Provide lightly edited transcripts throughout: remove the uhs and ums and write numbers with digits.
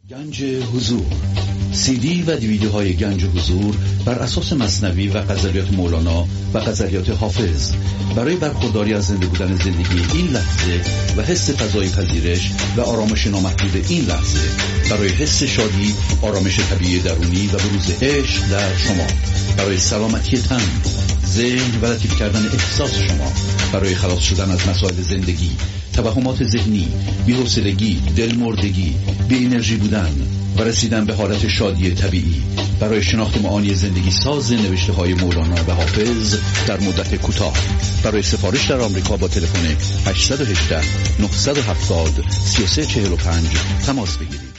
گنج حضور، سی دی و دیویدیوهای گنج حضور بر اساس مثنوی و غزلیات مولانا و غزلیات حافظ برای برخورداری از زنده بودن زندگی این لحظه و حس فضای پذیرش و آرامش نامحدود این لحظه، برای حس شادی، آرامش طبیعی درونی و بروز عشق در شما، برای سلامتی تن، ذهن و لطیف کردن احساس شما، برای خلاص شدن از مسائل زندگی، توهمات ذهنی، بی‌حوصلگی، دلمردگی، بی انرژی بودن و رسیدن به حالت شادی طبیعی، برای شناخت معانی زندگی ساز نوشته‌های مولانا و حافظ در مدت کوتاه. برای سفارش در آمریکا با تلفن 818 970 3345 تماس بگیرید.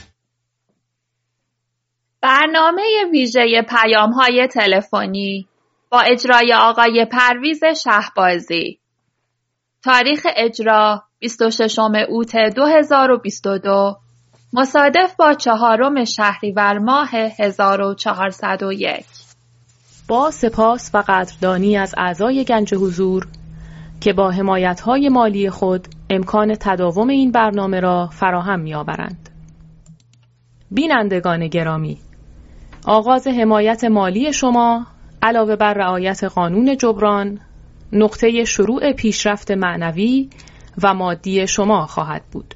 برنامه ویژه پیام‌های تلفنی با اجرای آقای پرویز شهبازی. تاریخ اجرا 26 اوت 2022 مصادف با 4 شهریور ماه 1401. با سپاس و قدردانی از اعضای گنج حضور که با حمایت‌های مالی خود امکان تداوم این برنامه را فراهم می‌آورند. بینندگان گرامی، آغاز حمایت مالی شما علاوه بر رعایت قانون جبران نقطه شروع پیشرفت معنوی و مادی شما خواهد بود.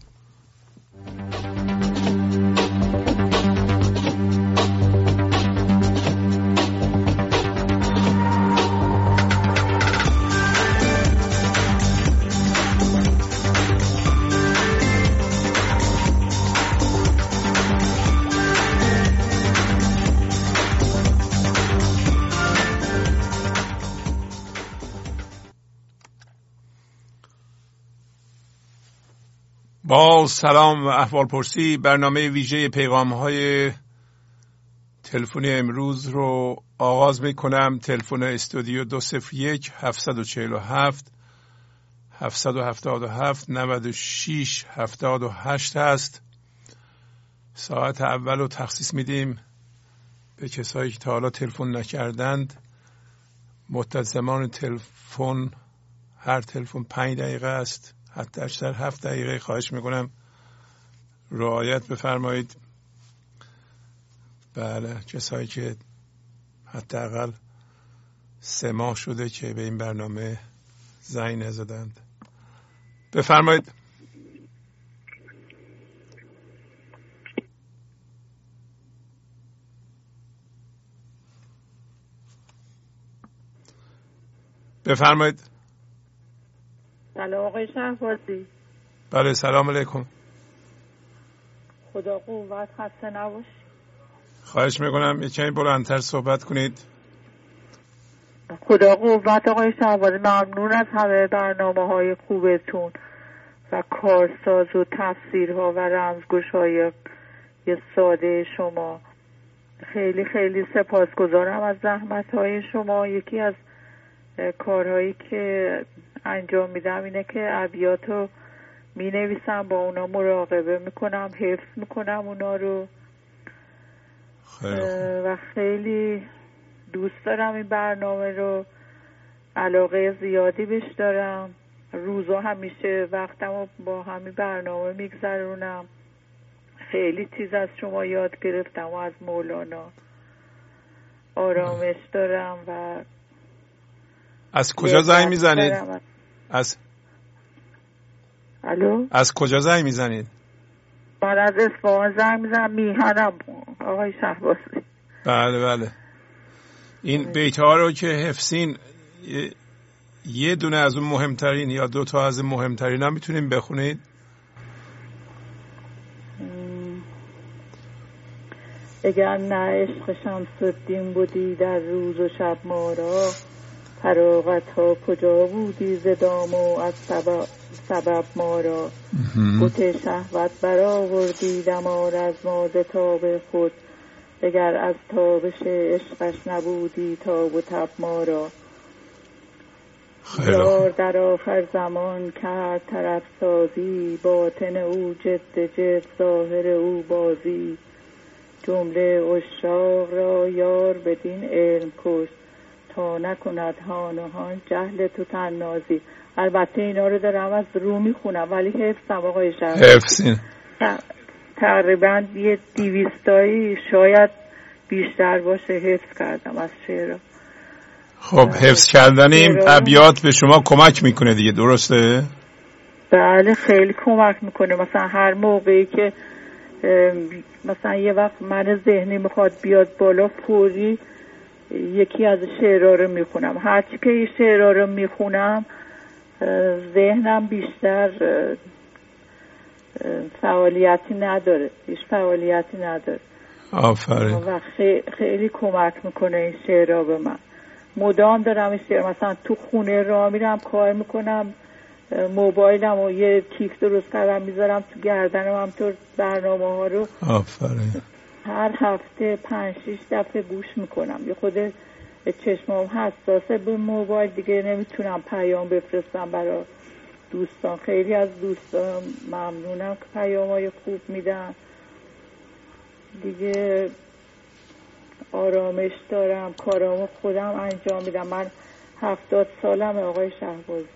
با سلام و احوال پرسی، برنامه ویژه پیغام‌های تلفنی امروز رو آغاز می‌کنم. تلفن استودیو 201 747 777 96 78 هست. ساعت اول رو تخصیص میدیم به کسایی که تا حالا تلفن نکردند. مدت زمان تلفن، هر تلفن 5 دقیقه است، حتی اکثر 7 دقیقه. خواهش میکنم رعایت بفرمایید. بله، کسایی که حداقل 3 ماه شده که به این برنامه زنگ نزدند، بفرمایید. بفرمایید. سلام آقای شهبازی. بله، سلام علیکم. خدا قوت، خسته نباش. خواهش میکنم یک کمی بلندتر صحبت کنید. خدا قوت آقای شهبازی. ممنون از همه برنامه‌های خوبتون و کارساز و تفسیرها و رمزگشایی ساده شما. خیلی خیلی سپاسگزارم از زحمت‌های شما. یکی از کارهایی که انجام میدم اینه که ابیاتو می نویسم، با اونا مراقبه میکنم، حفظ میکنم اونا رو. و خیلی دوست دارم این برنامه رو، علاقه زیادی بهش دارم. روزا همیشه وقتمو با همین برنامه میگذرونم. خیلی چیز از شما یاد گرفتم و از مولانا. آرامش دارم. و از کجا زنگ میزنید؟ الو؟ از کجا زنگ میزنید؟ من از اصفهان زنگ میزنم، میهنم آقای شهبازی. بله بله. این بیت‌ها رو که حفظین، یه دونه از اون مهمترین یا 2 تا از مهمترین هم میتونیم بخونید؟ اگر نه عشق شمس‌الدین بودی در روز و شب ما را، فراغت ها کجا بودی ز دام و از سبب ما را. بت شهوت برآوردی دمار از ما ز تاب خود، اگر از تابش عشقش نبودی تاب و تب ما را. یار در آخر زمان کرد طرف سازی، باطن او جد ظاهر او بازی. جمله عشاق را یار بدین علم کش، تا نکند هان و هان جهل تو طنازی. البته اینا رو دارم از رو میخونم ولی حفظم آقای شهر. حفظین. تقریبا یه 200 شاید بیشتر باشه حفظ کردم از شعرها. خب حفظ کردن این ابیات به شما کمک میکنه دیگه، درسته؟ بله خیلی کمک میکنه. مثلا هر موقعی که مثلا یه وقت من ذهنی میخواد بیاد بالا، فوری یکی از شعرها رو میخونم. هرچی که این شعرها رو میخونم ذهنم بیشتر فعالیتی نداره، هیچ فعالیتی نداره. آفرین. و خیلی کمک میکنه این شعرها به من. مدام دارم این شعر، مثلا تو خونه راه میرم کار میکنم، موبایلم و یه کیف درست کردم میذارم تو گردنم، همطور برنامه ها رو آفرین هر هفته 5-6 دفعه گوش میکنم. یه خود چشمام حساسه به موبایل دیگه، نمیتونم پیام بفرستم برای دوستان. خیلی از دوستان ممنونم که پیامای خوب میدن دیگه. آرامش دارم، کارامو خودم انجام میدم. من 70 سالمه آقای شهبازی.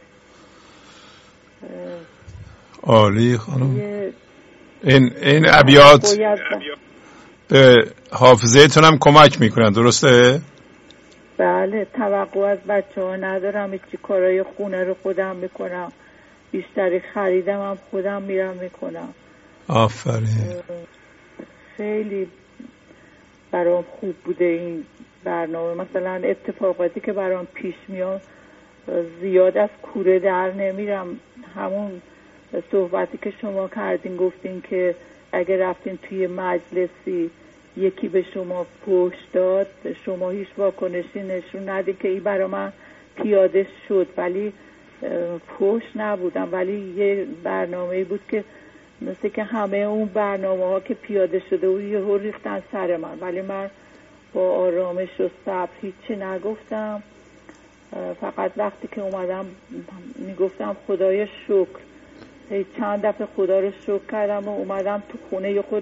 عالی خانم. این ابیات به حافظه‌تون هم کمک میکنن، درسته؟ بله، توقع از بچه ها ندارم. هیچی کارهای خونه رو خودم میکنم، بیشتری خریدم هم خودم میرم میکنم. آفرین. خیلی برام خوب بوده این برنامه. مثلا اتفاقاتی که برام پیش میاد زیاد از کوره در نمیرم. همون صحبتی که شما کردین، گفتین که اگه رفتین توی مجلسی یکی به شما فحش داد، شما هیچ واکنشی نشون ندید که این برای من پیاده شد، ولی فحش نبودم. ولی یه برنامه‌ای بود که مثل که همه اون برنامه ها که پیاده شده و یهو ریختن سر من، ولی من با آرامش و صبر هیچی نگفتم. فقط وقتی که اومدم میگفتم خدای شکر، چند دفعه خدا رو شکر کردم و اومدم تو خونه خود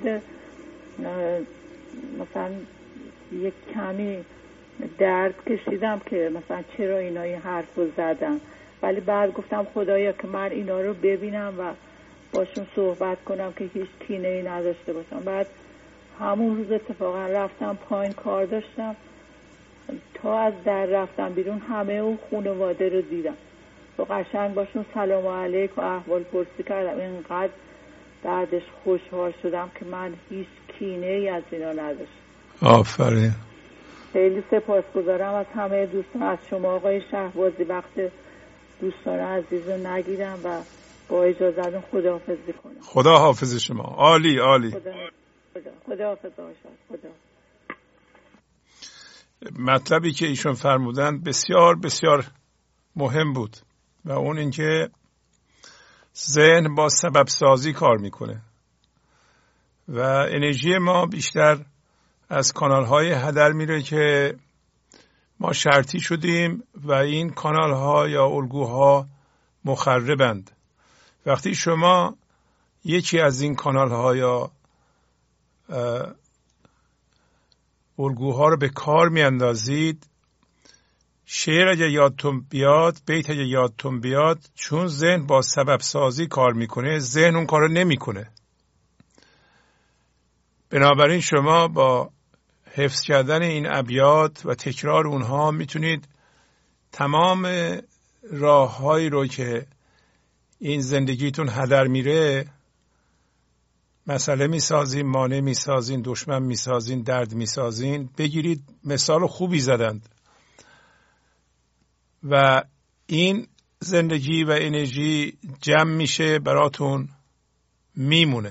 مثلا یک کمی درد کشیدم که مثلا چرا اینا این حرف رو زدن، ولی بعد گفتم خدایا که من اینا رو ببینم و باشون صحبت کنم که هیچ کینه‌ای نداشته باشم. بعد همون روز اتفاقا رفتم پایین، کار داشتم، تا از در رفتم بیرون همه اون خانواده رو دیدم و قشنگ باشون سلام علیک و احوال پرسی کردم. اینقدر بعدش خوشحال شدم که من هیچ کینه‌ای از اینا نداشتم. آفرین. خیلی سپاسگزارم از همه دوستان، از شما آقای شهبازی. وقت دوستان عزیز رو نگیرم و با اجازهتون خداحافظی کنم. خدا حافظ شما. عالی عالی. خدا حافظ خدا. مطلبی که ایشون فرمودن بسیار بسیار مهم بود و اون اینکه ذهن با سبب سازی کار میکنه و انرژی ما بیشتر از کانال های هدر میره که ما شرطی شدیم و این کانال ها یا الگوها مخربند. وقتی شما یکی از این کانال ها یا الگوها رو به کار میاندازید، شعر اگه یادتون بیاد، بیت اگه یادتون بیاد، چون ذهن با سبب سازی کار میکنه، ذهن اون کار رو نمیکنه. بنابراین شما با حفظ کردن این ابیات و تکرار اونها میتونید تمام راههایی رو که این زندگیتون هدر میره مسئله میسازین، مانع میسازین، دشمن میسازین، درد میسازین. بگیرید مثال خوبی زدند و این زندگی و انرژی جمع میشه براتون میمونه.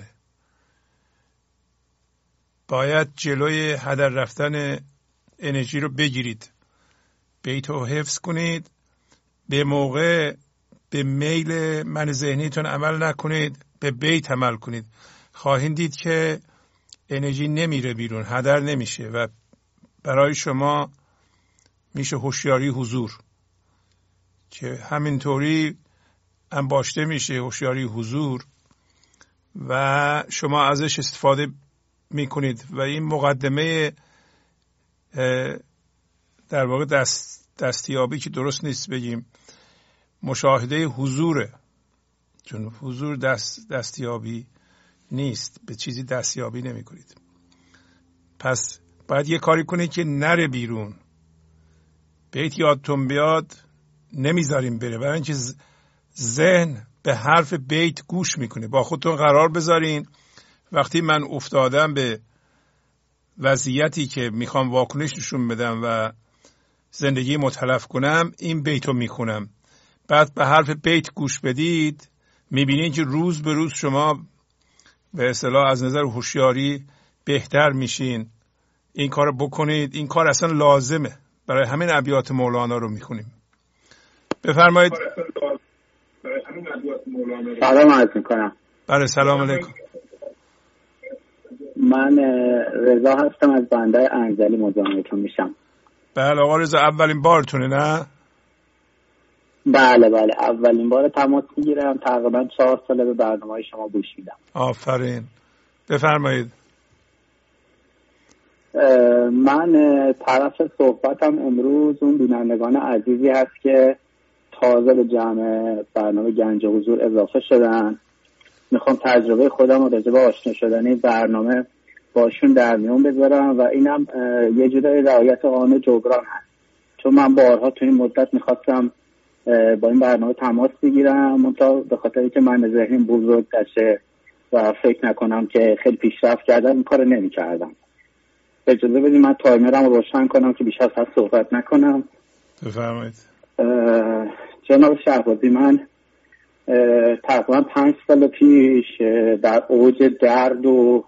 باید جلوی هدر رفتن انرژی رو بگیرید، بیت رو حفظ کنید، به موقع به میل من ذهنیتون عمل نکنید، به بیت عمل کنید. خواهید دید که انرژی نمیره بیرون، هدر نمیشه و برای شما میشه هوشیاری حضور که همینطوری انباشته میشه هوشیاری حضور و شما ازش استفاده میکنید و این مقدمه در واقع دستیابی که درست نیست بگیم مشاهده حضوره، چون حضور دستیابی نیست، به چیزی دستیابی نمی کنید. پس باید یه کاری کنید که نره بیرون. بیت یادتون بیاد نمیذاریم بره، برای اینکه ذهن به حرف بیت گوش میکنه. با خودتون قرار بذارین وقتی من افتادم به وضعیتی که میخوام واکنش نشون بدم و زندگی متلف کنم، این بیتو میخونم. بعد به حرف بیت گوش بدید، میبینید که روز به روز شما به اصطلاح از نظر هوشیاری بهتر میشین. این کار بکنید، این کار اصلا لازمه. برای همین ابیات مولانا رو میخونیم. بفرمایید. سلام عرض میکنم. بله سلام علیکم. من رضا هستم از بندر انزلی، مزاحمتون میشم. بله آقا رضا، اولین بارتونه نه؟ بله اولین بار تماس میگیرم. تقریبا 4 ساله به برنامه شما گوش میدم. آفرین. بفرمایید. من طرف صحبتم امروز اون بینندگان عزیزی هست که تازه به جمع برنامه گنج حضور اضافه شدن. میخوام تجربه خودم رو راجع به آشنا شدن این برنامه باشون در میون بذارم و اینم یه جورای رعایت قانون جبران هست، چون من بارها تو این مدت میخواستم با این برنامه تماس بگیرم، منتها به خاطر اینکه من ذهنم بزرگ داشته و فکر نکنم که خیلی پیشرفت کردم این کار نمی‌کردم. اجازه بدید من تایمرم رو روشن کنم که بیش از حد صحبت نکنم. بفرمایید. جناب شهبازی، من تقریبا 5 سال پیش در اوج درد و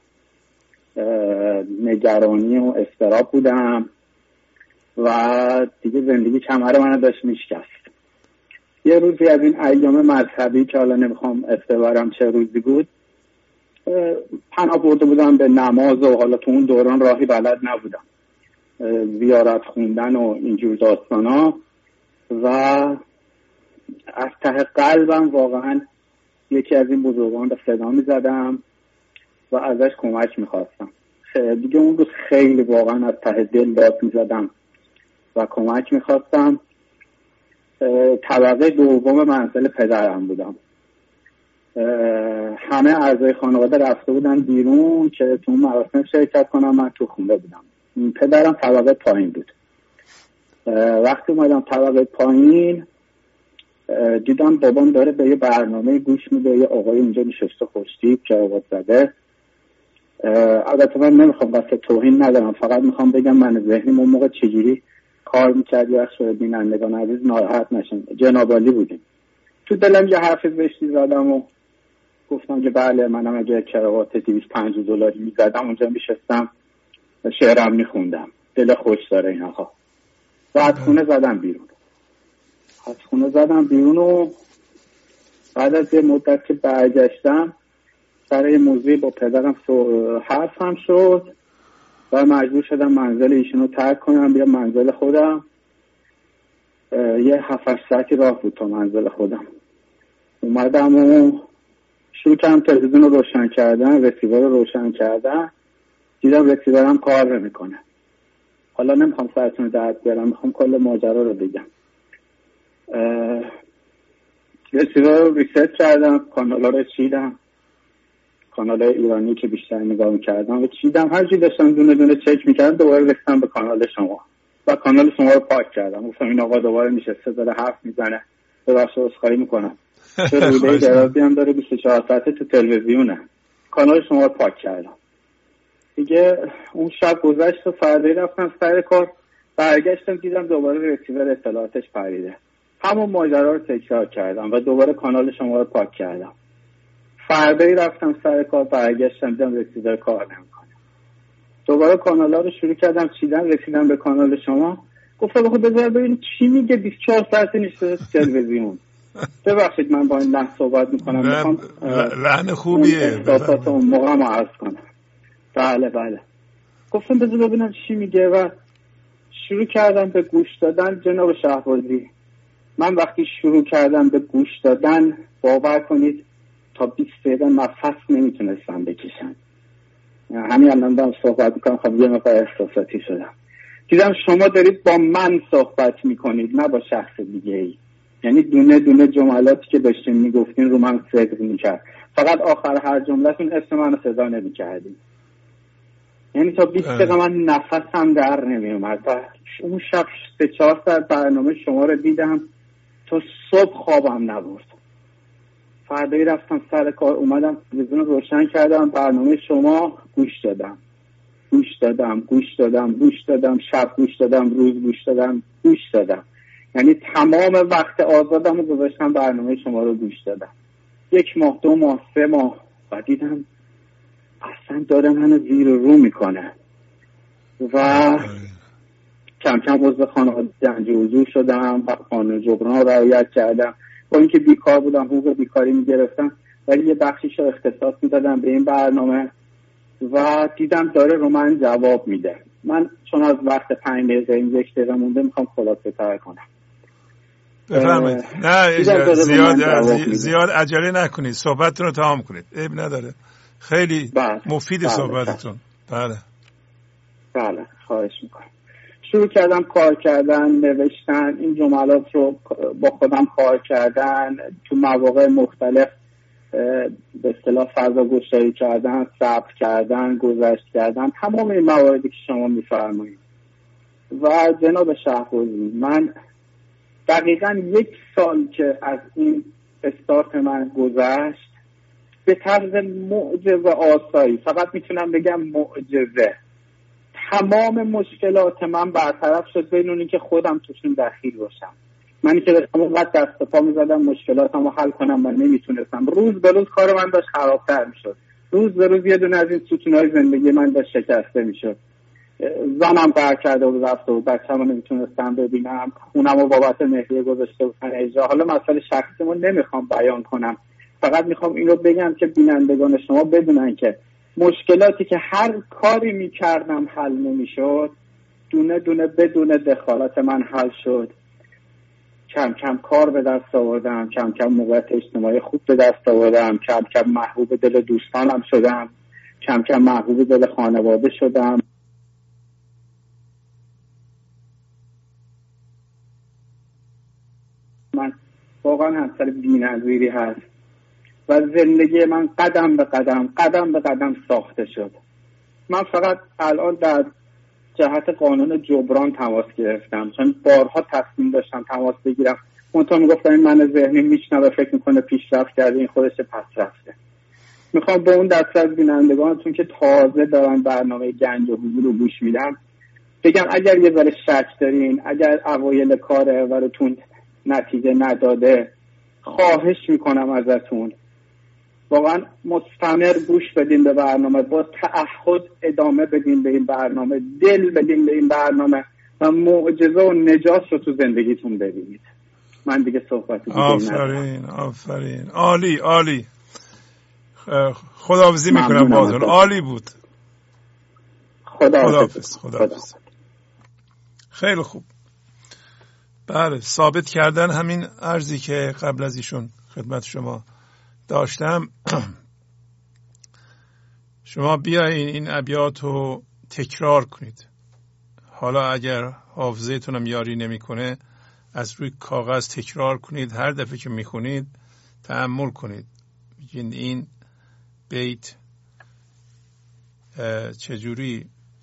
نگرانی و اضطراب بودم و دیگه زندگی کمر من داشت میشکست. یه روزی از این ایام مذهبی که حالا نمیخوام افتبارم چه روزی بود، پناه برده بودم به نماز و حالا تو اون دوران راهی بلد نبودم، زیارت خوندن و اینجور داستانا، و از ته قلبم واقعا یکی از این بزرگان رو صدا میزدم و ازش کمک میخواستم. دیگه اون روز خیلی واقعا از ته دل داد میزدم و کمک میخواستم. طبقه دوم منزل پدرم بودم. همه اعضای خانواده رفته بودن بیرون که تو مراسم شرکت کنم، من تو خونه بودم. پدرم طبقه پایین بود. وقتی اومدم طبقه پایین دیدم بابام داره به یه برنامه گوش میده، یه آقای اونجا نشسته خوشتیپ که آواز زده. البته من نمیخوام قصد توهین ندارم، فقط میخوام بگم من ذهنیم اون موقع چجوری کار میکرد یا شاید بینندگان عزیز ناراحت نشن. جناب عالی بودیم. تو دلم یه حرف زشتی زدم و گفتم که بله منم اگه کراوات $250 میزدم اونجا میشستم شعرم میخوندم. دل خوش داره این آقا. و از خونه زدم بیرون و بعد از یه مدت که برگشتم برای موضوعی با پدرم حرف هم شد و مجبور شدم منزل ایشونو ترک کنم بیام منزل خودم. یه 7-8 ساعتی راه بود تا منزل خودم. اومدم و شروع کردم تلویزیون رو روشن کردن، رسیور رو روشن کردن. دیدم رسیورم کار نمیکنه. حالا نمیخوام سرتون درد بیارم، میخوام کل ماجرا رو بگم. رسیور رو ریست کردم، کانالا رو چیدم، کانال ایرانی که بیشتر نگاه میکردم و چیدم. هر چی داشتم دونه دونه چک میکردم دوباره رسیدم به کانال شما و کانال شما رو پاک کردم. گفتم این آقا دوباره نشسته داره حرف میزنه، ببخشید عذرخواهی میکنم. چه رویده‌ای درازی هم داره 24 ساعته تو تلویزیونه. کانال شما رو پاک کردم. دیگه اون شب گذشت و فردایی رفتم سر کار. برگشتم دیدم دوباره رسیور اطلاعاتش پریده. همون ماجرا رو تکرار کردم و دوباره کانال شما رو پاک کردم. فردایی رفتم سر کار، برگشتم دیدم رسیور کار نمیکنه. دوباره کانالا رو شروع کردم چیدن، رسیدم به کانال شما. گفتم بخواد بذار ببین چی میگه 24 ساعت نشسته تلویزیون. ببخشید من با این لحن صحبت میکنم، میخوام لحن خوبیه احساسات اون موقع ما عرض کنم. بله گفتم بذار ببینم چی میگه و شروع کردم به گوش دادن. جناب شهبازی، من وقتی شروع کردم به گوش دادن باور کنید تا 20 دقیقه نفس نمیتونستم بکشم. همین الان دارم صحبت میکنم، خب یه مقدار احساساتی شدم. دیدم شما دارید با من صحبت میکنید نه با شخص دیگه ای. یعنی دونه دونه جملاتی که داشتین میگفتین رو من فکر میکرد. فقط آخر هر جملهتون اسم منو صدا نمی‌کردید. یعنی تا 20 دقیقه من نفسم در نمیومد. اون شب 3-4 ساعت برنامه شما رو دیدم تا صبح خوابم نبرد. فردایی رفتم سر کار، اومدم تلویزیون روشن کردم، برنامه شما گوش دادم، شب گوش دادم، روز گوش دادم. یعنی تمام وقت آزادم رو گذاشتم برنامه شما رو گوش دادم. 1 ماه 2 ماه 3 ماه بعد دیدم اصلا داره منو زیر رو میکنه و کم کم عضو خانواده گنج حضور شدم و قانون جبران رو رعایت کردم. با اینکه بیکار بودم، حقوق بیکاری میگرفتم، ولی یه بخشیش رو اختصاص میدادم به این برنامه و دیدم داره رو من جواب میده. من چون از وقت 5 دقیقه 1 دقیقه مونده میخوام خلاصه تر کنم. بفرمایید. نه زیاد عجله نکنید، صحبتتون رو تمام کنید، عیب نداره. خیلی مفید صحبتتون. بله خواهش میکنم. شروع کردم کار کردن، نوشتن این جملات رو با خودم کار کردن، تو مواقع مختلف به اصطلاح فضا گشایی کردن، صبر کردن، گذشت کردن، تمام این مواردی که شما میفرمایید. و جناب شهبازی، من دقیقاً 1 سال که از این استارت من گذشت به طرز معجزه آسایی، فقط میتونم بگم معجزه، تمام مشکلات من برطرف شد بدون اینکه خودم توشون دخیل باشم. منی که داشتم اونقدر دست و پا میزدم مشکلاتم رو حل کنم و نمیتونستم. روز به روز کار من داشت خرابتر میشد، روز به روز یه دونه از این ستونهای زندگی من داشت شکسته میشد. زنم قهر کرده و رفته و بچه‌مو نمیتونستم ببینم، خونم رو بابت مهریه گذاشته بودن اجرا. حالا مسئله شخصیمو نمیخوام بیان کنم، فقط میخوام این رو بگم که بینندگان شما بدونن که مشکلاتی که هر کاری میکردم حل نمیشد، دونه دونه بدون دخالت من حل شد. کم کم کار به دست آوردم، کم کم موقعیت اجتماعی خوب به دست آوردم، کم کم محبوب دل دوستانم شدم، کم کم محبوب دل خانواده شدم. من واقعا همسر بی‌نظیری هست و زندگی من قدم به قدم ساخته شد. من فقط الان در جهت قانون جبران تماس گرفتم، چون بارها تصمیم داشتم تماس بگیرم، منتها میگفتم این من ذهنی میشنوه، فکر میکنه پیشرفت کرده، این خودش پس رفته. میخوام به اون دسته از بینندگانتون که تازه دارن برنامه گنج حضور رو گوش میدم بگم اگر یه ذره شک دارین، اگر اوایل کار براتون نتیجه نداده، خواهش میکنم ازتون واقعا مستمر گوش بدین به برنامه، با تعهد ادامه بدین به این برنامه، دل بدین به این برنامه و معجزه و نجات رو تو زندگیتون ببینید. من دیگه صحبتی آفرین عالی. خداحافظی میکنم باهاتون. عالی بود. خداحافظ. خیلی خوب. بله، ثابت کردن همین عرضی که قبل از ایشون خدمت شما داشتم. شما بیاین این ابیات رو تکرار کنید. حالا اگر حافظه‌تون هم یاری نمیکنه، از روی کاغذ تکرار کنید. هر دفعه که میخونید تأمل کنید، بگید این بیت چجوری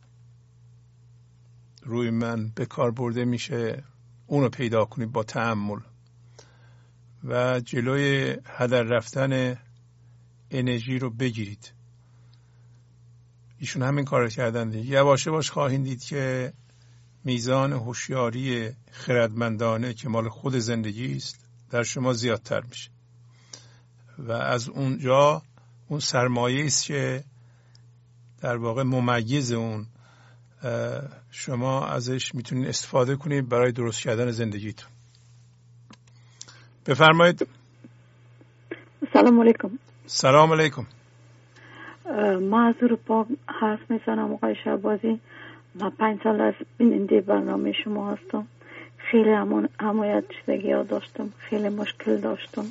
روی من به کار برده میشه، اونو پیدا کنید با تأمل و جلوی هدر رفتن انرژی رو بگیرید. ایشون همین کار کردن دیگه. یواش یواش خواهید دید که میزان هوشیاری خردمندانه که مال خود زندگی است در شما زیادتر میشه و از اونجا اون سرمایه است که در واقع ممیز اون شما ازش میتونید استفاده کنید برای درست کردن زندگیتون. بفرمایید. سلام علیکم. سلام علیکم. معذور پاک حرف میزنم آقای شهبازی. من 5 سال از بیننده برنامه شما هستم. خیلی حمایت شدگی ها داشتم، خیلی مشکل داشتم،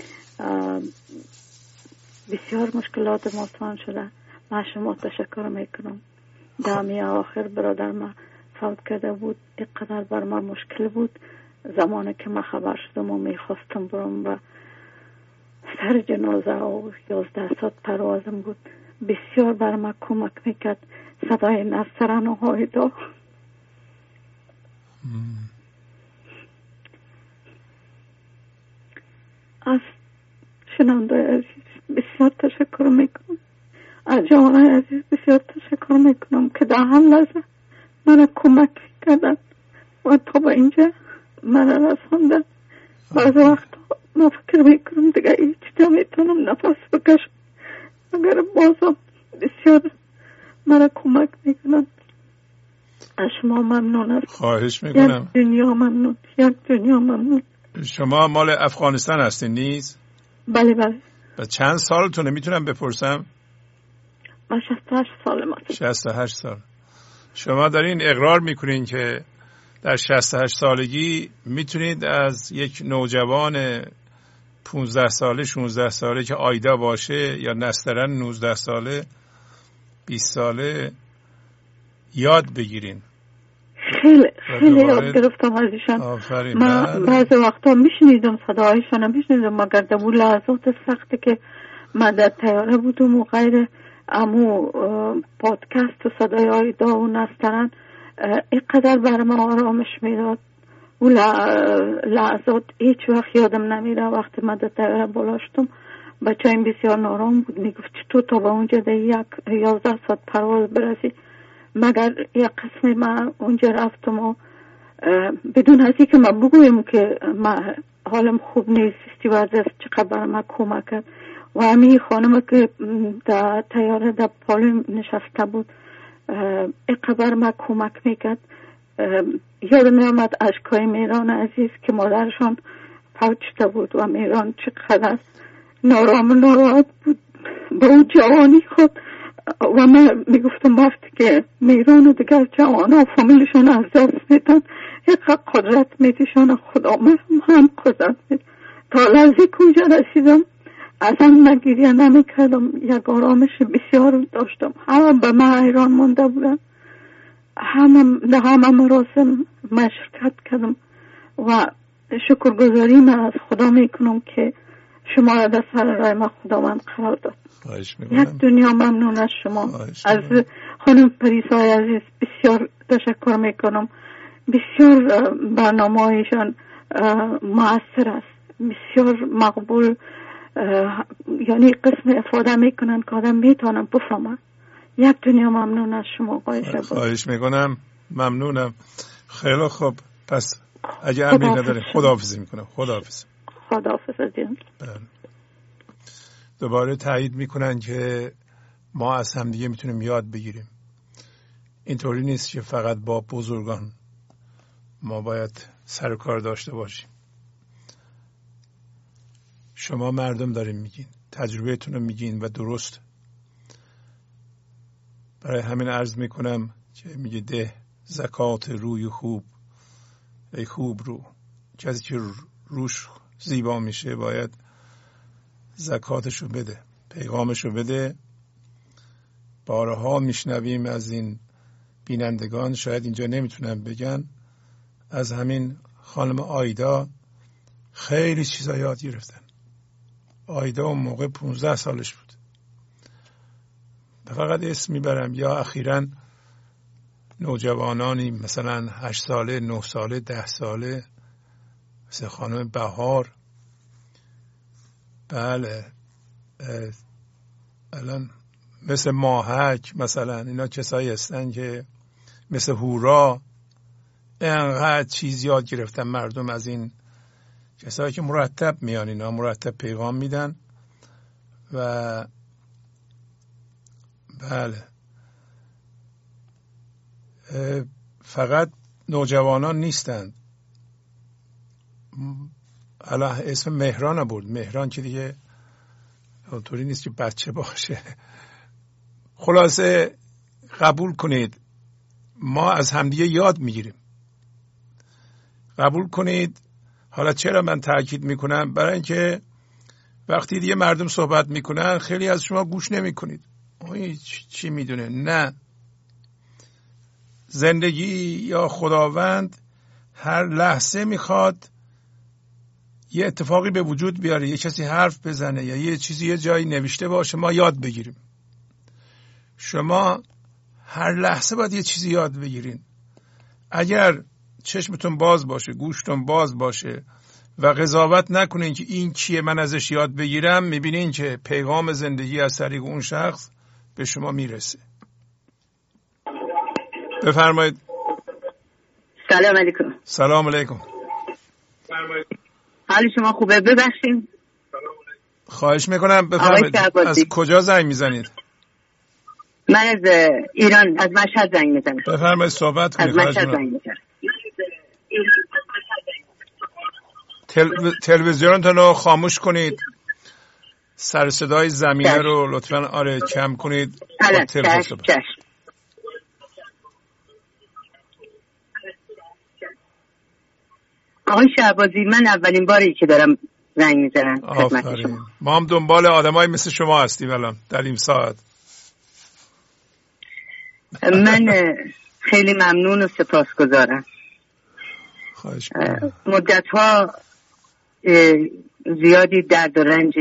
بسیار مشکلات مستان شده. من شما تشکر میکنم. دمی آخر برادر من فوت کرده بود، اینقدر بر من مشکل بود. زمانی که من خبر شدم و میخواستم برم و سر جنازه و 11 ساعت پروازم بود. بسیار بر من کمک میکرد صدای نسترن و هایدا. از شنونده عزیز بسیار تشکر میکنم. از جوانای عزیز بسیار تشکر میکنم که در هر لحظه من کمک کردن و تا به اینجا من رساندن. بعض وقت ما فکر میکنم دیگه هیچ جا میتونم نفس بکشم اگر بازم بسیار من کمک میکنن. از شما ممنون است. خواهش میکنم. یک دنیا ممنون. شما مال افغانستان هستین نیز؟ بله بله. و چند سالتونه میتونم بپرسم؟ من 68 سالم هستم. 68 سال. شما دارین اقرار میکنین که در 68 سالگی میتونید از یک نوجوان 15 ساله 16 ساله که آیدا باشه یا نسترن 19 ساله 20 ساله یاد بگیرین. خیلی یاد گرفتم از ایشان. من بعض وقتا میشنیدم صدایشان میشنیدم مگر در اون لحظات سختی که من در طیاره بودم و غیر امو پادکست و صدای آیدا و نسترن اینقدر بر من آرامش میداد. اون لحظات هیچ وقت یادم نمیره. وقتی من در طیاره بالا شدم بچه این بسیار نارام بود. میگفت چطور تا به اونجا در 11 ساعت پرواز برسی؟ مگر یک قسمی من اونجا رفتم و بدون از اینکه من بگویم که من حالم خوب نیست استیوردس چقدر بر من کمک کرد. و همین خانم که در طیاره در پالو نشسته بود اینقدر من کمک میکرد. یادم میامد اشکای میران عزیز که مادرشان پوچته بود و میران چقدر ناراحت بود با اون جوانی خود. و من میگفتم وقتی که میران و دیگر جوان و فامیلشان از دست میدن اینقدر قدرت میدیشان خدا من هم قدرت میدن. تا لحظه کجا رسیدم اصلا نگیریه نمیکردم. یک آرامش بسیار داشتم. همه به من حیران مانده بودن. همه مراسم من شرکت کردم و شکرگزاری من از خدا میکنم که شما را در سر راه من خداوند قرار داد. یک دنیا ممنون از شما. از خانم پریسای عزیز بسیار تشکر میکنم. بسیار برنامه هایشان مؤثر است، بسیار مقبول، یعنی قسم افاده میکنن که آدم میتونم بفهمم. یک دنیا ممنون از شما. خواهش میکنم. ممنونم. خیلی خوب. پس اگه امری نداره خداحافظی میکنم. خداحافظ جان. دوباره تایید میکنن که ما از همدیگه میتونیم یاد بگیریم. اینطوری نیست که فقط با بزرگان ما باید سر کار داشته باشیم. شما مردم دارین میگین، تجربهتون رو میگین و درست. برای همین عرض میکنم که میگه ده زکات روی خوب، ای خوب رو. کسی که روش زیبا میشه باید زکاتشو بده، پیغامشو بده. بارها میشنویم از این بینندگان، شاید اینجا نمیتونن بگن، از همین خانم آیدا خیلی چیزا یاد گرفتن. آیدا اون موقع 15 سالش بود. فقط اسم میبرم. یا اخیراً نوجوانانی مثلا 8 ساله، 9 ساله، 10 ساله، مثل خانم بهار. بله الان مثل ماهک مثلا، اینا کسایی هستن که مثل هورا اینقدر چیز یاد گرفتن مردم از این کسایی که مرتب میان، اینا مرتب پیغام میدن. و بله فقط نوجوانان نیستند. الان اسم مهران بود. مهران که دیگه اونطوری نیست که بچه باشه. خلاصه قبول کنید ما از همدیگه یاد میگیریم. قبول کنید. حالا چرا من تاکید میکنم؟ برای اینکه وقتی دیگه مردم صحبت میکنن خیلی از شما گوش نمیکنید. چی میدونه؟ نه، زندگی یا خداوند هر لحظه میخواد یه اتفاقی به وجود بیاره، یه کسی حرف بزنه یا یه چیزی یه جایی نوشته باشه، ما یاد بگیریم. شما هر لحظه باید یه چیزی یاد بگیرین. اگر چشمتون باز باشه، گوشتون باز باشه و قضاوت نکنین که این کیه من ازش یاد بگیرم، میبینین که پیغام زندگی از طریق اون شخص به شما میرسه. بفرمایید. سلام علیکم. سلام علیکم. حال شما خوبه؟ ببخشید. خواهش میکنم بفرمایید. از کجا زنگ میزنید؟ من از ایران، از مشهد زنگ میزنم. بفرمایید صحبت کنید. از مشهد زنگ میزنم. تلویزیونتون رو خاموش کنید. سر صدای زمینه رو لطفاً کم کنید. چشم. آقای شهبازی، من اولین باری که دارم زنگ میزنم خدمت شما. ما هم دنبال آدمایی مثل شما هستیم الان در این ساعت. من خیلی ممنون و سپاسگزارم. خواهش می‌کنم. مدت‌ها زیادی درد و رنج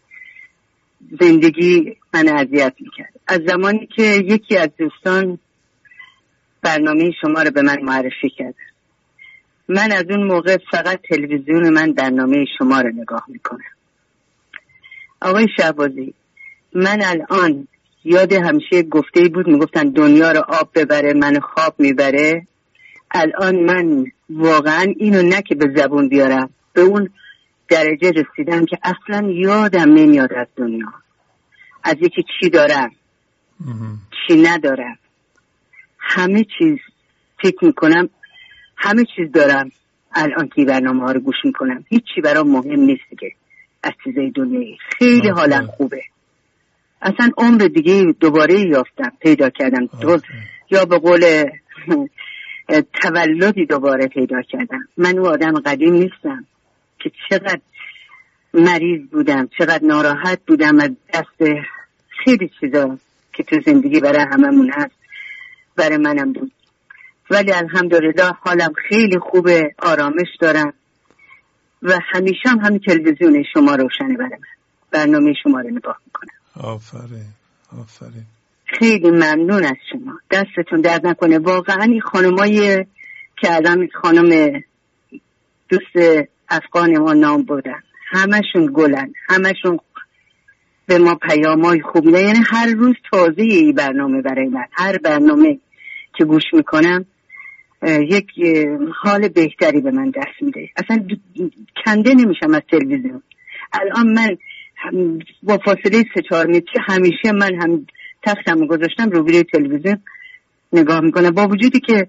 زندگی من اذیت میکرد. از زمانی که یکی از دوستان برنامه شما رو به من معرفی کرد، من از اون موقع فقط تلویزیون من برنامه شما رو نگاه میکنم. آقای شهبازی، من الان یاد همیشه گفته‌ای بود، میگفتن دنیا رو آب ببره من خواب میبره. الان من واقعا اینو نه که به زبون بیارم، به اون درجه رسیدم که اصلا یادم نمیاد از دنیا، از یکی چی دارم چی ندارم. همه چیز فکر میکنم همه چیز دارم. الان که برنامه ها رو گوش میکنم هیچی برام مهم نیست دیگه از چیزای دنیایی. خیلی حالم خوبه. اصلا عمر دیگه دوباره یافتم، پیدا کردم. یا به قول تولدی دوباره پیدا کردم. من اون آدم قدیم نیستم که چقدر مریض بودم، چقدر ناراحت بودم از دست خیلی چیزا که تو زندگی برای هممون هست، برای منم بود. ولی الحمدلله حالم خیلی خوبه، آرامش دارم و همیشه هم همین تلویزیون شما روشنه برای من، برنامه شما رو نگاه میکنم. آفرین. خیلی ممنون از شما، دستتون درد نکنه. واقعا این خانمایی که الان خانم دوست افغان ما نام بردن، همشون گلن، همشون به ما پیامای خوب میدن. یعنی هر روز تازه این برنامه برای من. هر برنامه که گوش میکنم یک حال بهتری به من دست میده. اصلا کنده نمیشم از تلویزیون. الان من با فاصله 3-4 متر همیشه من هم تختم گذاشتم روبروی تلویزیون نگاه میکنم، با وجودی که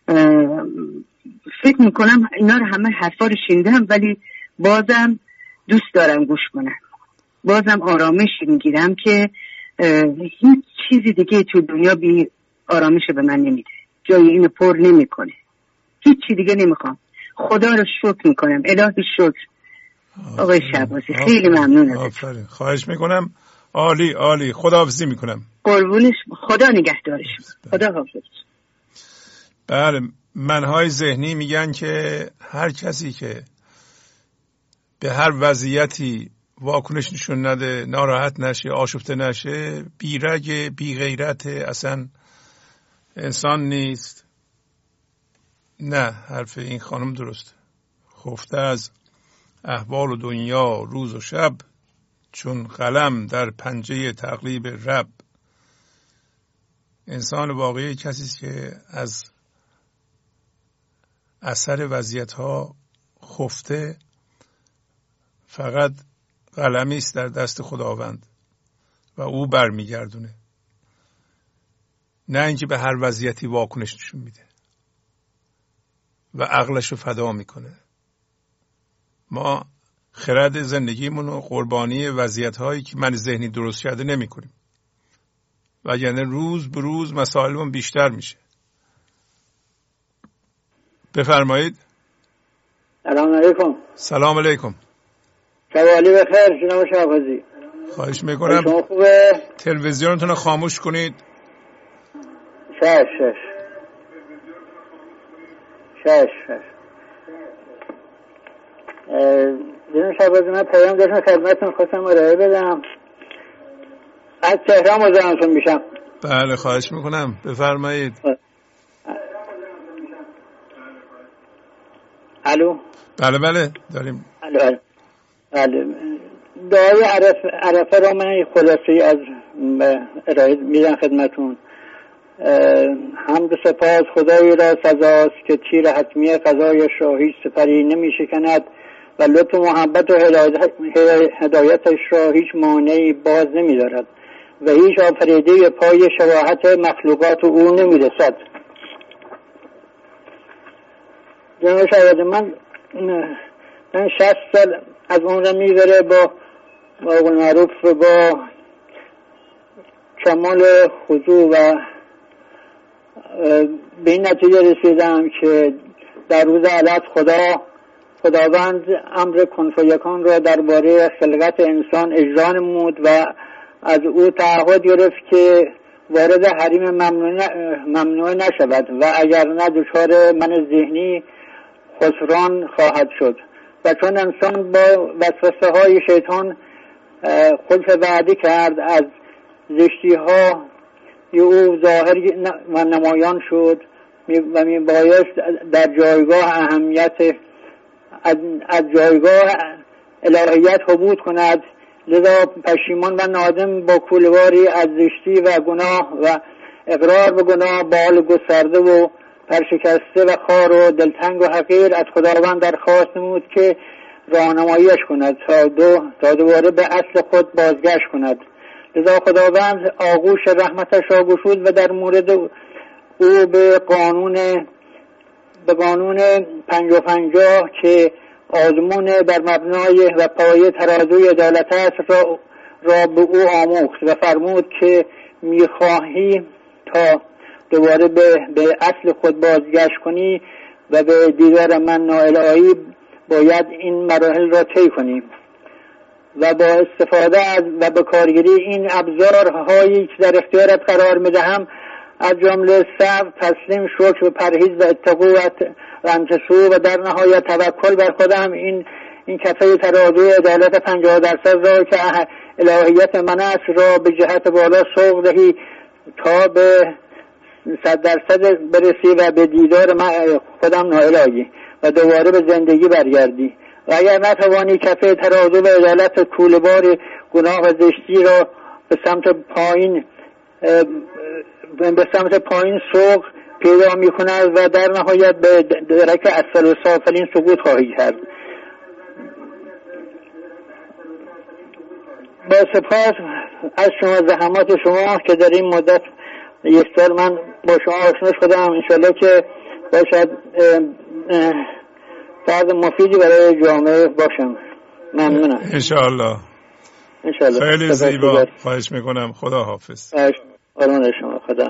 فکر میکنم اینا رو همه حرفا رو شنیدم، ولی بازم دوست دارم گوش کنم. بازم آرامشی میگیرم که هیچ چیزی دیگه تو دنیا بی آرامش به من نمیده، جای اینو پر نمیکنه. هیچ چی دیگه نمیخوام. خدا رو شکر میکنم. الهی شکر. آقای شهبازی خیلی ممنونم. آفرین. خواهش میکنم. عالی. خداحافظی میکنم. قربونش. خدا نگهدارش. خدا حافظ. بله، منهای ذهنی میگن که هر کسی که به هر وضعیتی واکنش نشون نده، ناراحت نشه، آشفته نشه، بیرگ، بی غیرت، اصلا انسان نیست. نه، حرف این خانم درست. خفته از احوال و دنیا روز و شب، چون قلم در پنجه تقلیب رب. انسان واقعی کسی است که از اثر وضعیت‌ها خفته، فقط قلمی است در دست خداوند و او برمیگردونه، نه اینکه به هر وضعیتی واکنش نشون میده و عقلش رو فدا میکنه. ما خرد زندگیمون رو قربانی وضعیت‌هایی که من ذهنی درست کرده نمی‌کنیم، و یعنی روز به روز مسائلمون بیشتر میشه. بفرمایید. سلام علیکم. سلام علیکم. سوالی بخیر جناب شهبازی. خواهش میکنم. شما خوبه؟ تلویزیونتون رو خاموش کنید. شش. جناب شهبازی من پیام داشتم خدمتتون خواستم ارائه بدم. از تهران مزاحمتون میشم. بله خواهش میکنم بفرمایید. الو. بله داریم. الو. بله. دعای عرفه را من خلاصی از ارائه میدم خدمتون. حمد و سپاس خدایی را سزاست که تیر حتمی قضایش را هیچ سپری نمی شکند و لطف و محبت و هدایتش را هیچ مانعی باز نمی دارد و هیچ آفریده پای شباهت مخلوقات او نمی رسد. جناب شهبازی من 60 سال از عمرم میگذره با معروف با کمال خضوع و به این نتیجه رسیدم که در روز علت خداوند امر کن فیکون را درباره خلقت انسان اجرا نمود و از او تعهد گرفت که وارد حریم ممنوع نشود و اگر نه دچار من ذهنی خسران خواهد شد. و چون انسان با وسوسه های شیطان خلف وعده کرد از زشتی ها او ظاهر و نمایان شد و می بایست در جایگاه اهمیت از جایگاه الهیت حبود کند. لذا پشیمان و نادم با کولواری از زشتی و گناه و اقرار به گناه بال گسترده و پرشکسته و خار و دلتنگ و حقیر از خداوند درخواست نمود که راهنماییش کند تا دوباره به اصل خود بازگشت کند. لذا خداوند آغوش رحمتش را گشود و در مورد او به قانون 50 که آزمون بر مبنای و پایه ترازوی عدالت است را به او آموخت و فرمود که میخواهی تا دوباره به اصل خود بازگشت کنی و به دیدار من نائل آیی باید این مراحل را طی کنی و با استفاده از و به کارگیری این ابزارهایی که در اختیارت قرار میدهم از جمله صبر، تسلیم، شکر و پرهیز و اتقوا و انتصو و در نهایت توکل بر خودم این کفه ترازوی عدالت 50% را که الهیت من است را به جهت بالا سوق دهی تا به 100% برسی و به دیدار خودم نائل آیی و دوباره به زندگی برگردی. و اگر نتوانی کفه ترازو و عدالت کوله‌بار گناه و زشتی را به سمت پایین سوق پیدا می کند و در نهایت به درک اسفل سافلین سقوط خواهی کرد. با سپاس از شما زحمات شما که در این مدت یک سال من با شما آشنا شدم. انشالله که باشد فرد مفیدی برای جامعه باشم. ممنونم. انشالله. خیلی زیبا. خواهش میکنم. خدا حافظ. قربان شما. خدا.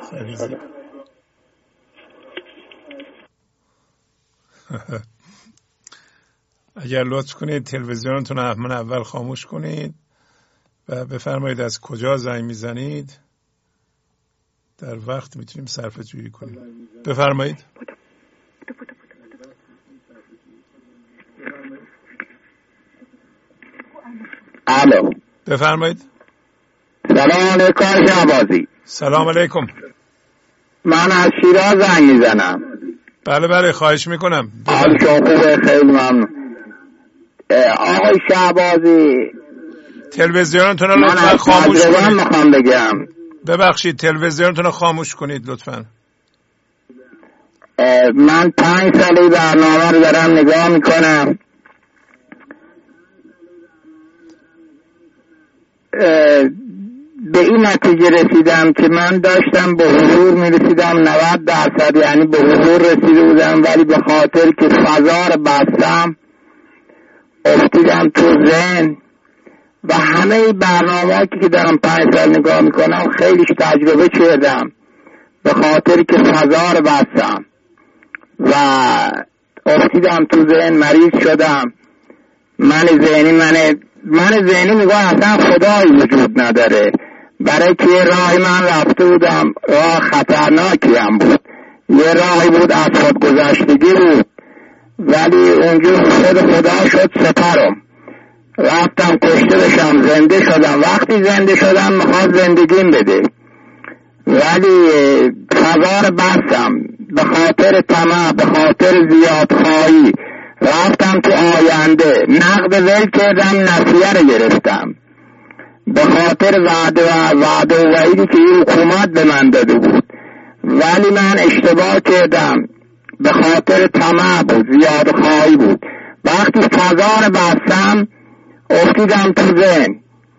اگر لطف کنید تلویزیونتون من اول خاموش کنید و بفرمایید از کجا زنگ میزنید. در وقت میتونیم صرفه جویی کنیم. بفرمایید. الو. بفرمایید. سلام علیکم شهبازی. سلام علیکم. من از شیراز زنگ میزنم. بله خواهش میکنم. حال شما خوبه؟ خیلی ممنون. آقای شهبازی تلویزیونتون رو لطفا خاموش کنید. من میخوام بگم. ببخشید تلویزیونتون رو خاموش کنید لطفا. من 5 سالی برنامه رو دارم نگاه میکنم. به این نتیجه رسیدم که من داشتم به حضور میرسیدم 90%، یعنی به حضور رسیده بودم، ولی به خاطر که فضا رو بستم افتیدم تو ذهن و همه برنامه‌ای که دارم 5 سال نگاه میکنم خیلیش تجربه کردم به خاطر که فضا رو بستم و افتیدم تو ذهن، مریض شدم. من ذهنی میگم اصلا خدایی وجود نداره، برای که یه راهی من رفته بودم، راه خطرناکی هم بود، یه راهی بود از خود گذشتگی بود، ولی اونجا خدا شد سپرم. رفتم کشته بشم، زنده شدم. وقتی زنده شدم میخواست زندگیم بده، ولی فضا رو بستم به خاطر طمع، به خاطر زیادخواهی. رفتم تو آینده، نقد ول کردم، نسیه رو گرفتم به خاطر وعده و وعیدی که این حکومت به من داده بود. ولی من اشتباه کردم، به خاطر طمع بود، زیادخواهی بود. وقتی فضا رو بستم افتیدم تو ذهن،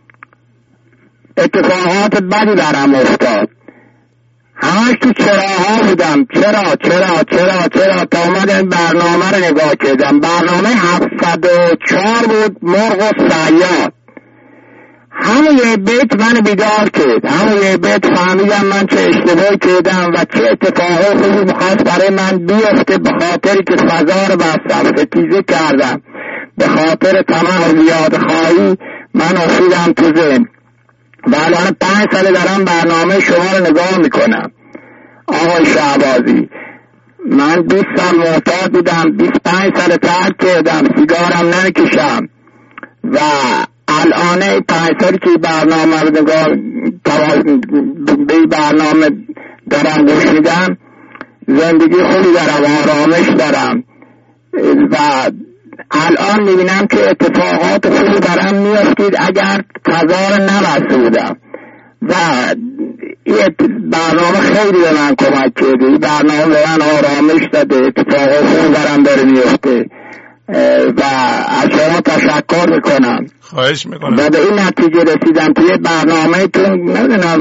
اتفاقات بدی برم افتاد. همش تو چراها بودم، چرا تا اومدم برنامه رو نگاه کردم. برنامه 704 بود، مرغ و صیاد. همون یه بیت من بیدار کرد، همون یه بیت فهمیدم من چه اشتباهی کردم و چه اتفاقی خوبی میخواست برای من بیفته. به خاطری که فضا رو بستم، ستیزه کردم، به خاطر طمع و زیادخواهی من افتیدم تو ذهن. و الان 5 سال دارم برنامه شما رو نگاه میکنم. آقای شهبازی، من 20 سال معتاد بودم، 25 سال ترک کردم، سیگارم نکشم و الان 5 سالی که برنامه رو نگاه به برنامه دارم گوش میدم، زندگی خوبی دارم، آرامش دارم و الان میبینم که اتفاقات خوبی برام میافتید اگر فضا رو نبسته بودم. و این برنامه خیلی به من کمک کرده، این برنامه به من آرامش داده، اتفاقات خوبی برام داره میفته و از شما تشکر میکنم. خواهش میکنم. و به این نتیجه رسیدم توی برنامه تون نمیدونم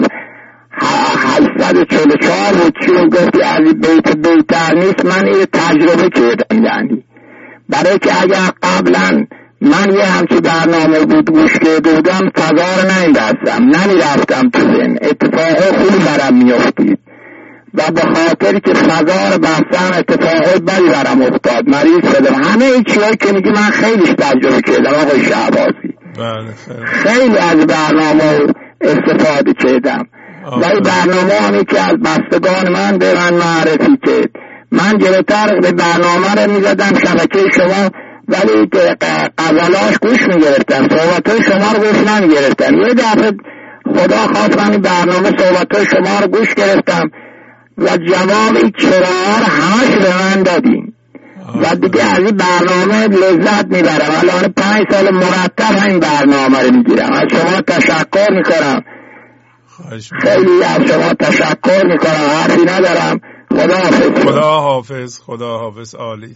844 بود چون گفتی از بیتر نیست، من این تجربه کردم. یعنی برای که اگر قبلا من یه همچی برنامه بود گوش کرده بودم، فضا رو نمی‌بستم، نمیرفتم تو ذهن، اتفاقات خوبی برام میافتید و به خاطر که فضا رو بستم اتفاقات بدی برام افتاد، مریض شدم. همه این چیزایی که میگی من خیلیش تجربه کردم آقای شهبازی. خیلی از برنامه استفاده کردم و این برنامه همی که از بستگان من به من معرفی کرد. من جلوتر به برنامه رو میزدم شبکه شما، ولی قبلاش گوش میگرفتم، صحبتای شما رو گوش نمیگرفتم. یه دفعه خدا خواست من این برنامه صحبتای شما رو گوش گرفتم و جواب این چراها رو همش به من دادیم و دیگه از این برنامه لذت میبرم. الان 5 سال مرتب این برنامه رو میگیرم. از شما تشکر میکنم، خیلی از شما تشکر میکنم، حرفی ندارم. خدا حافظ. خدا حافظ. خدا حافظ. عالی.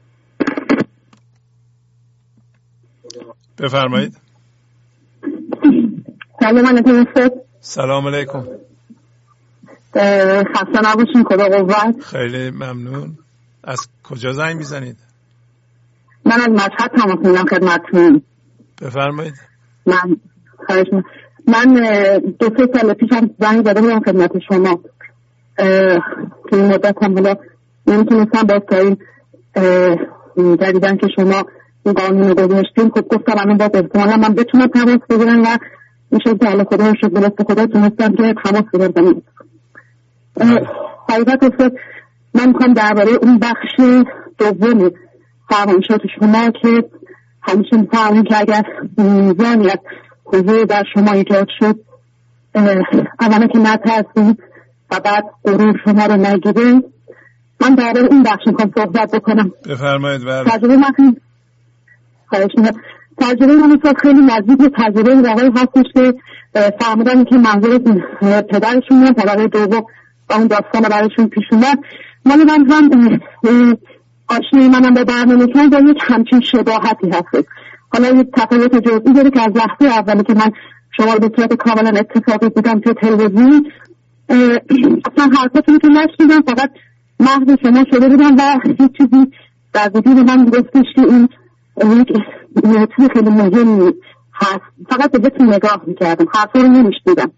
بفرمایید. سلام علیکم. خسته نباشین، خدا قوت. خیلی ممنون. از کجا زنگ میزنید؟ من از مشهد تماس میگیرم خدمتتون. بفرمایید. من 2-3 سال پیشم زنگ زده بودم خدمت شما که این مدت هم حالا نمیتونستم با این جدیدن که شما این قانون رو گذاشتیم، خب گفتم همین باید احتمالا من بتونم تماس بگیرم و میشه که حالا خدا شد بلست خدا تونستم که تماس بگیرم. حقیقت افتاد من میخوام درباره اون بخش دومی فرمایشات شما که همیشه میفهمیم که اگر میزانی از حضور در شما ایجاد شد، اولا که نترسید و بعد غرور شما رو نگیره. من درباره این بخش میخوام صحبت بکنم. بفرمایید. تجربه من خیلی نزدیک به تجربه آقای هستش که فهمیدن که منظور پدرشون طبقه دوم و اون داستان برایشون پیش اومد. من هم آشنایی منم به برنامه کنم و یک همچین شباهتی هست. حالا یک تفاوت جزئی داره که از لحظه اولی که من شما رو به صورت کاملا اتفاقی دیدم توی تلویزیون، اصلا حرفاتونی که نشنیدم، فقط محض شما شده بودم و هیچ چیزی در وجود من گفتش که این یک چیز خیلی مهمی هست. فقط به بهتون نگاه میکردم، حرفا رو نمیشنیدم.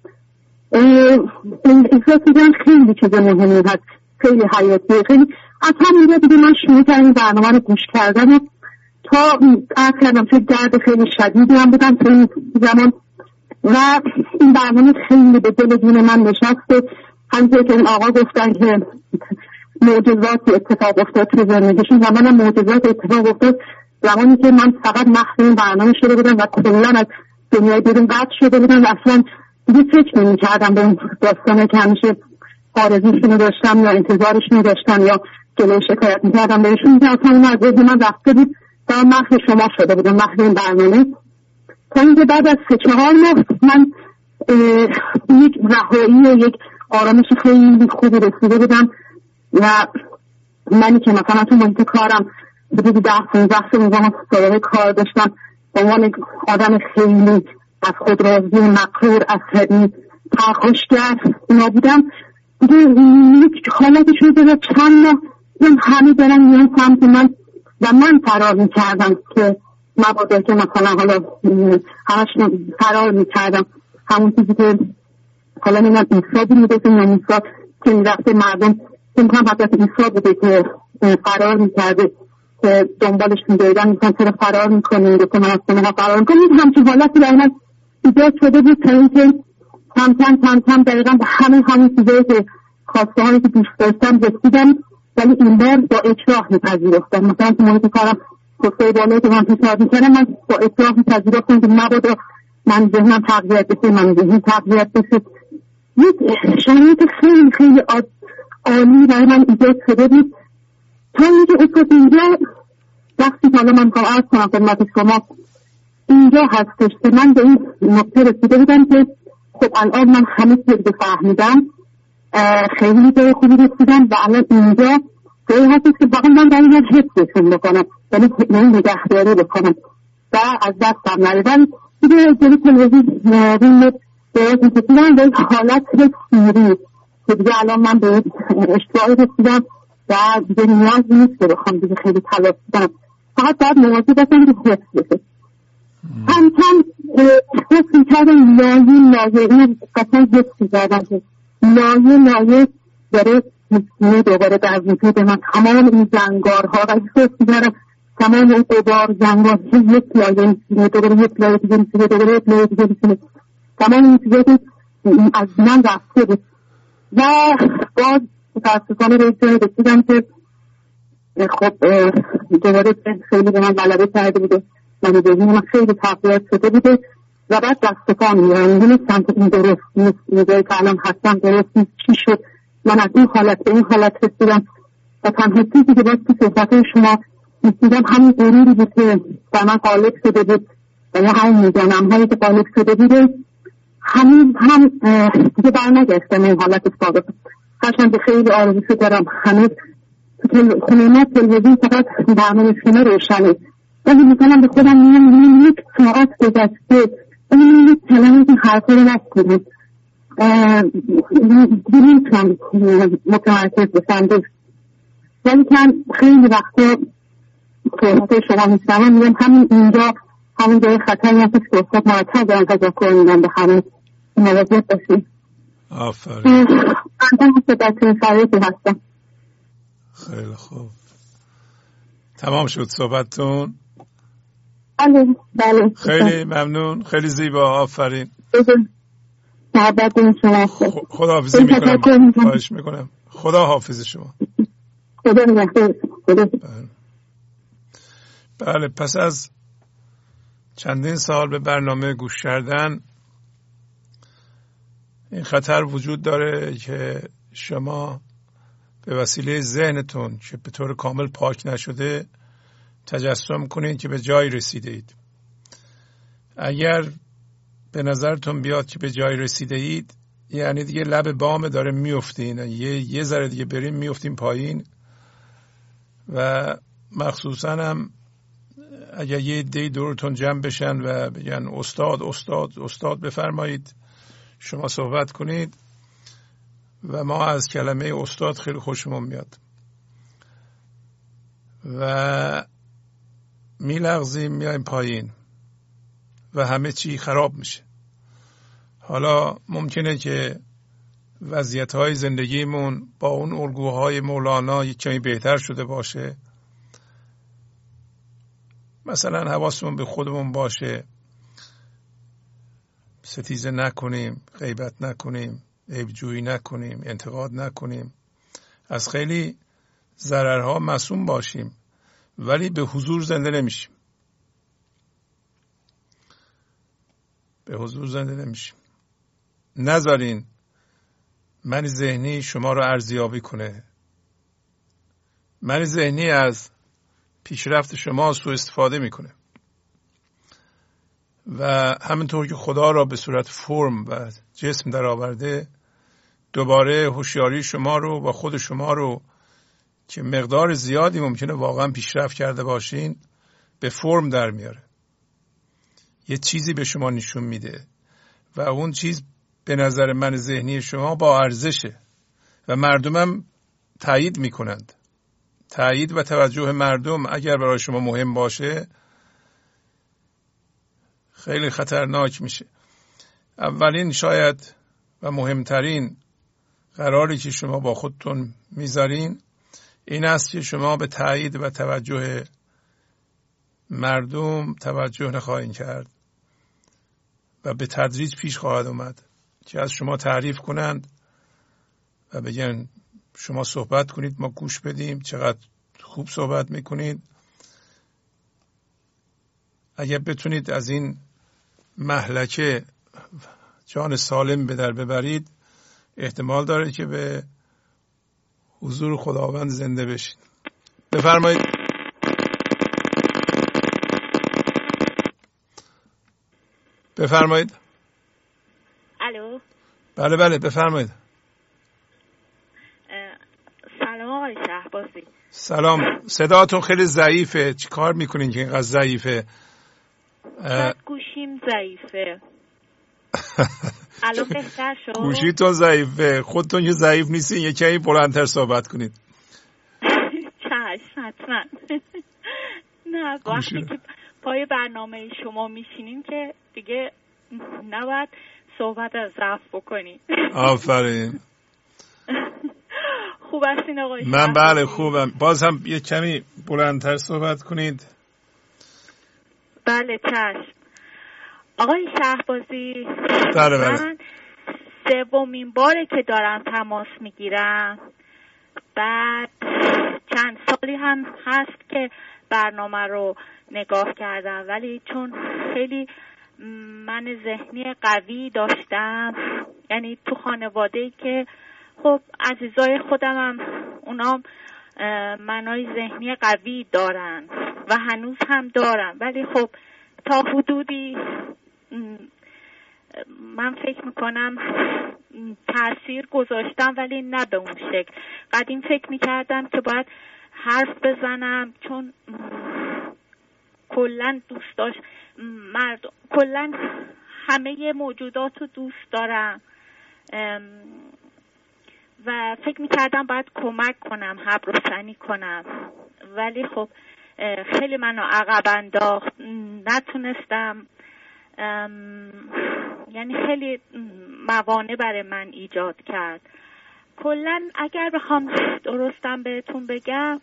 احساس میکنم خیلی چیز مهمی هست، خیلی حیاتیه. خیلی از همین دیگه من شروع کردم برنامه رو گوش کردن تا عرض کردم توی درد خیلی شدیدی هم بودم توی این زمان و این برنامه خیلی به دل جون من نشسته. همینطور که این آقا گفتن که معجزات اتفاق افتاد توی زندگیشون و منم معجزات اتفاق افتاد زمانی که من فقط محو برنامه شده بودم و کلا از دنیای بیرون قطع شده بودم و اصلا دیگه فکر نمی‌کردم به اون داستانه که همیشه آرزوشونو داشتم یا انتظارشونو داشتم یا جلوی شکایت می‌کردم بهشون، که اصلا اون از ذهن من رفته بود و محو شما شده بودم، محو این برنامه. تا اینکه بعد از 3-4 ماه من یک رهایی و یک آرامش خیلی خوبی رسیده بودم و منی که مثلا تو محیط کارم حدود 10-15 سال سابقه کار داشتم، به عنوان آدم خیلی از خود راضی، مغرور، عصبی، پرخاشگر اینا بودم، دیگه یک حالتی شده و چند ماه همه دارن میان سمت من و من فرار میکردم که مبادا که مثلا حالا همش فرار میکردم. همون چیزی که حالا نمیدونم ایسا میدونم یا موسا که میرفته مردم که میکنم حضرت ایسا بوده که فرار میکرده که دنبالش میدویدن میکنم چرا فرار میکنیم، گفته من از شما فرار میکنیم. همچین حالتی در من ایجاد شده بود تا اینکه کم کم دقیقا به همون چیزایی که خواسته هایی که دوست داشتم رسیدم، ولی این بار با اکراه میپذیرفتم. مثلا که محیط کارم گفته بالایی که من پیشنهاد میکردم، من با اکراه میپذیرفتم که مبادا من ذهنم تقویت بشه، من ذهنم تقویت بشه. یک شرایط خیلی خیلی عالی برای من ایجاد شده بود تا اینکه افتاد اینجا وقتی حالا من میخوام عرض کنم خدمت شما اینجا هستش که من به این نقطه رسیده بودم که خب الان من همه چیز رو فهمیدم، خیلی به خوبی رسیدم و الان اینجا جایی هستش که واقعا من در این حفظشون بکنم، یعنی نگهداری بکنم و از دستم نره. ولی دیگه جلوی تلویزیون روی درست میکشیدم به حالت سیری که دیگه الان من به اشتباهی رسیدم و دیگه نیاز نیست که بخوام دیگه خیلی تلاش کنم، فقط باید مواظب باشم که حفظ بشه. کم حفظ میکردم لایه این قطعا حفظ میکردم که لایه داره دوباره در وجود من تمام این زنگارها و حفظ میکردم تمام این دوبار زنگار یک لایه میشینه دوباره یک لایه دیگه میشینه دوباره یک لایه دیگه میشینه، تمام این چیزایی از من رفته بود و باز متاسفانه به جایی رسیدم که خب دوباره خیلی به من غلبه کرده بوده، من ذهنم خیلی تقویت شده بوده و بعد دست پا میدونستم که این درست نیست، این جایی که الان هستم درست نیست، چی شد من از این حالت به این حالت رسیدم. و تنها چیزی که باز که صحبت شما میدیدم همین غروری بود که در من غالب شده بود و یا همین میدانم هایی که غالب شده بوده همین هم دیگه برنگشتم این حالت سابق. هرچند خیلی آرزوشو دارم هنوز خونه ما تلویزیون فقط برنامه شما روشنه، ولی میکنم به خودم میگم یک ساعت گذشته این یک کلمه که حرفا رو نکنم نمیتونم متمرکز بشم دوست، ولی که خیلی وقتا صحبت شما میشنم میگم همین اینجا همین جای خطری هستش که افتاد مرتب دارم تذکر میدم به همه مواظب باشیم. آفرین. من بچه شرایطی هستم. خیلی خوب، تمام شد صحبتتون؟ بله. خیلی ممنون، خیلی زیبا، آفرین. خدا حافظی میکنم، خواهش میکنم. خدا حافظ شما. خدا نگهدار. بله، پس از چندین سال به برنامه گوش کردن این خطر وجود داره که شما به وسیله ذهنتون که به طور کامل پاک نشده تجسم کنید که به جای رسیده اید. اگر به نظرتون بیاد که به جای رسیده اید یعنی دیگه لب بام داره میفتین، یه ذره دیگه بریم میفتیم پایین. و مخصوصا هم اگر یه عده دورتون جمع بشن و بگن استاد استاد استاد بفرمایید شما صحبت کنید و ما از کلمه استاد خیلی خوشمون میاد و میلغزیم میایم پایین و همه چی خراب میشه. حالا ممکنه که وضعیت‌های زندگیمون با اون الگوهای مولانا یک کمی بهتر شده باشه، مثلا حواسمون به خودمون باشه، ستیزه نکنیم، غیبت نکنیم، عیبجویی نکنیم، انتقاد نکنیم، از خیلی ضررها معصوم باشیم، ولی به حضور زنده نمیشیم. به حضور زنده نمیشیم. نذارین من ذهنی شما رو ارزیابی کنه. من ذهنی از پیشرفت شما سوء استفاده میکنه و همینطور که خدا را به صورت فرم و جسم در آورده، دوباره هوشیاری شما رو و خود شما رو که مقدار زیادی ممکنه واقعا پیشرفت کرده باشین به فرم در میاره. یه چیزی به شما نشون میده و اون چیز به نظر من ذهنی شما با ارزشه و مردمم تایید میکنند. تایید و توجه مردم اگر برای شما مهم باشه خیلی خطرناک میشه. اولین شاید و مهمترین قراری که شما با خودتون میذارین این است که شما به تایید و توجه مردم توجه نخواهید کرد و به تدریج پیش خواهد اومد که از شما تعریف کنند و بگن شما صحبت کنید ما گوش بدیم، چقدر خوب صحبت میکنید. اگر بتونید از این مهلکه جان سالم به در ببرید احتمال داره که به حضور خداوند زنده بشید. بفرمایید. بفرمایید. الو. بله بله بفرمایید. سلام آقای شهبازی. سلام. صداتون خیلی ضعیفه. چی کار میکنین که اینقدر ضعیفه؟ گوشیم ضعیفه. الان بهتر شد؟ گوشیتون ضعیفه. خودتون که ضعیف نیستین یکی بلندتر صحبت کنید. چشم حتما. نه وقتی که پای برنامه شما میشینیم که دیگه نباید صحبت از ضعف بکنید. آفرین. خوب هستین آقای من بله خوبم. باز هم یه کمی بلندتر صحبت کنید. بله چشم. آقای شهبازی من سومین باره که دارم تماس میگیرم. بعد چند سالی هم هست که برنامه رو نگاه کردم ولی چون خیلی من ذهنی قوی داشتم، یعنی تو خانواده‌ای که خب عزیزای خودم هم اونام منای ذهنی قوی دارن و هنوز هم دارن، ولی خب تا حدودی من فکر میکنم تأثیر گذاشتم ولی نه به اون شکل. قدیم فکر میکردم که باید حرف بزنم چون کلن دوست داشت مردم، کلن همه موجودات رو دوست دارم و فکر میکردم باید کمک کنم، حبرسنی کنم، ولی خب خیلی منو عقب انداخت، نتونستم، یعنی خیلی موانع برای من ایجاد کرد. کلاً اگر بخوام درستم بهتون بگم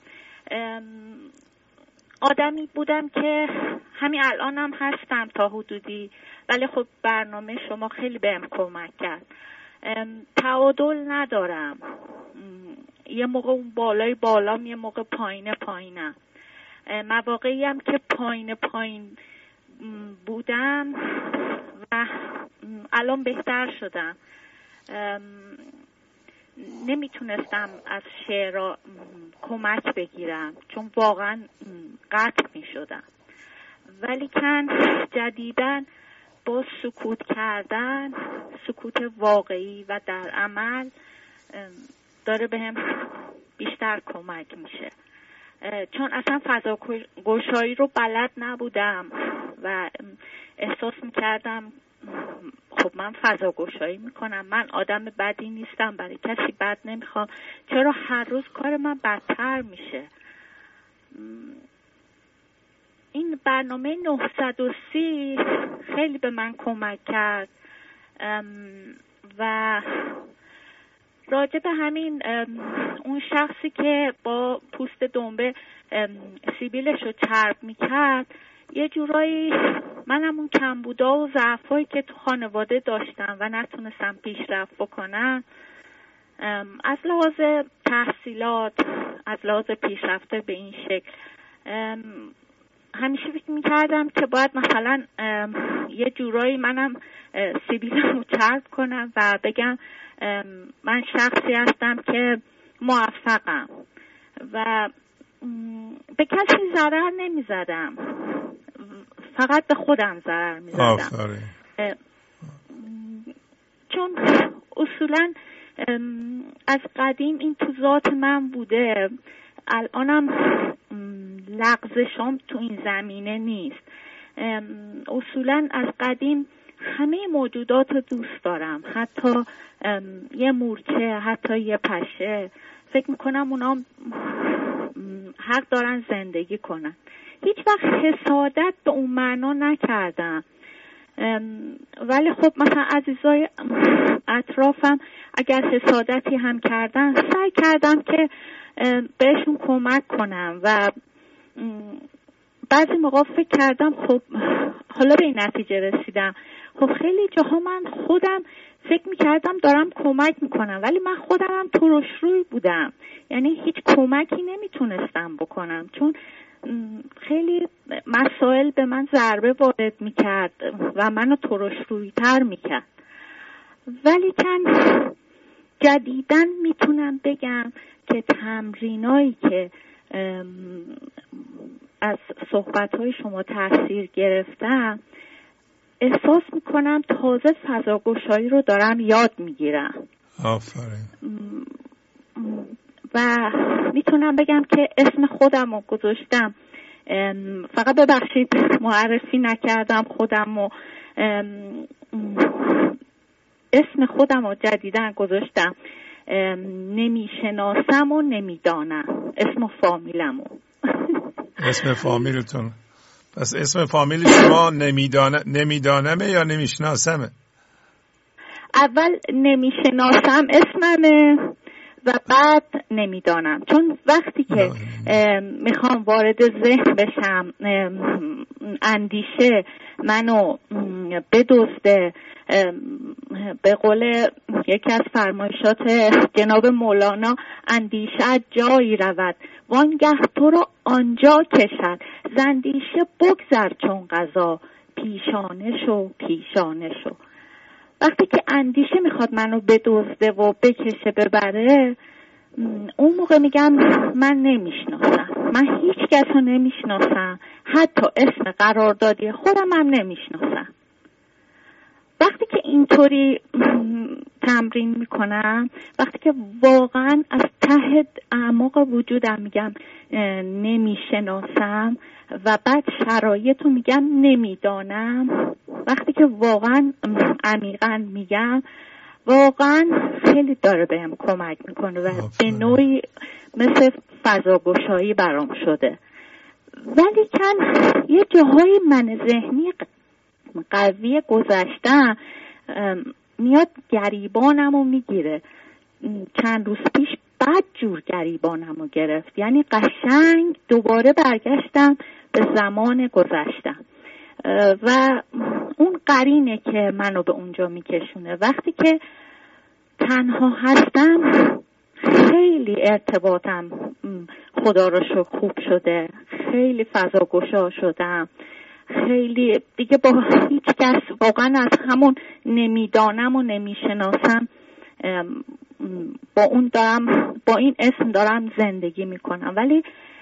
آدمی بودم که همین الانم هستم تا حدودی، ولی خب برنامه شما خیلی بهم کمک کرد. تعادل ندارم، یه موقع اون بالای بالام یه موقع پایین پایینم. مواقعی هم که پایین بودم و الان بهتر شدم، نمیتونستم از شعرها کمک بگیرم چون واقعا قطع میشدم، ولی کن جدیداً با سکوت کردن، سکوت واقعی و در عمل داره بهم بیشتر کمک میشه، چون اصلا فضا گشایی رو بلد نبودم و احساس میکردم خب من فضا گشایی میکنم، من آدم بدی نیستم، برای کسی بد نمیخوام، چرا هر روز کار من بدتر میشه. این برنامه 930 خیلی به من کمک کرد و راجع به همین اون شخصی که با پوست دنبه سیبیلش رو چرب میکرد، یه جورایی منم اون کمبودا و ضعفایی که تو خانواده داشتم و نتونستم پیشرفت بکنم، از لحاظ تحصیلات، از لحاظ پیشرفت به این شکل همیشه فکر میکردم که باید مثلا یه جورایی منم سیبیلمو چرب کنم و بگم من شخصی هستم که موفقم و به کسی ضرر نمیزدم، فقط به خودم ضرر میزدم. چون اصولا از قدیم این تو ذات من بوده، الانم لغزشام تو این زمینه نیست. اصولا از قدیم همه موجودات رو دوست دارم، حتی یه مورچه، حتی یه پشه. فکر میکنم اونا حق دارن زندگی کنن. هیچ وقت حسادت به اون معنا نکردم، ولی خب مثلا عزیزای اطرافم اگر حسادتی هم کردن سعی کردم که بهشون کمک کنم و بعضی موقع فکر کردم خب حالا به این نتیجه رسیدم خب خیلی جاها من خودم فکر میکردم دارم کمک میکنم ولی من خودم هم ترشروی بودم، یعنی هیچ کمکی نمیتونستم بکنم چون خیلی مسائل به من ضربه وارد میکرد و منو ترشرویی تر میکرد. ولی جدیداً میتونم بگم که تمرینایی که از صحبت‌های شما تاثیر گرفتم احساس میکنم تازه فضاگشایی رو دارم یاد میگیرم. آفرین. و میتونم بگم که اسم خودم رو گذاشتم، فقط ببخشید معرفی نکردم خودم رو، اسم خودم رو جدیداً گذاشتم نمیشناسم و نمیدانم، اسم فامیلمو. اسم فامیلتون؟ پس اسم فامیل شما نمیدانمه یا نمیشناسمه؟ اول نمیشناسم اسممه و بعد نمیدانم، چون وقتی که میخوام وارد ذهن بشم اندیشه منو بدزده، به قول یکی از فرمایشات جناب مولانا اندیشه از جایی رود وانگه تو رو آنجا کشد، زندیشه بگذر چون قضا پیشانه شو. وقتی که اندیشه میخواد منو بدزده و بکشه ببره، اون موقع میگم من نمیشناسم، من هیچ کس رو نمیشناسم، حتی اسم قراردادی خودم هم نمیشناسم. وقتی که اینطوری تمرین میکنم، وقتی که واقعا از ته اعماق وجودم میگم نمیشناسم و بعد شرایط رو میگم نمیدانم، وقتی که واقعا عمیقا میگم، واقعا خیلی داره بهم کمک میکنه و به نوعی مثل فضاگشایی برام شده. ولی یه جاهای من ذهنی قوی گذشتم میاد گریبانمو میگیره. چند روز پیش بد جور گریبانمو گرفت، یعنی قشنگ دوباره برگشتم به زمان گذشتم و اون قرینه که منو به اونجا میکشونه. وقتی که تنها هستم خیلی ارتباطم خدا رو شکر خوب شده، خیلی فضاگشا شدم، خیلی دیگه با هیچ کس واقعا از همون نمیدانم و نمیشناسم با این اسم دارم زندگی میکنم. ولی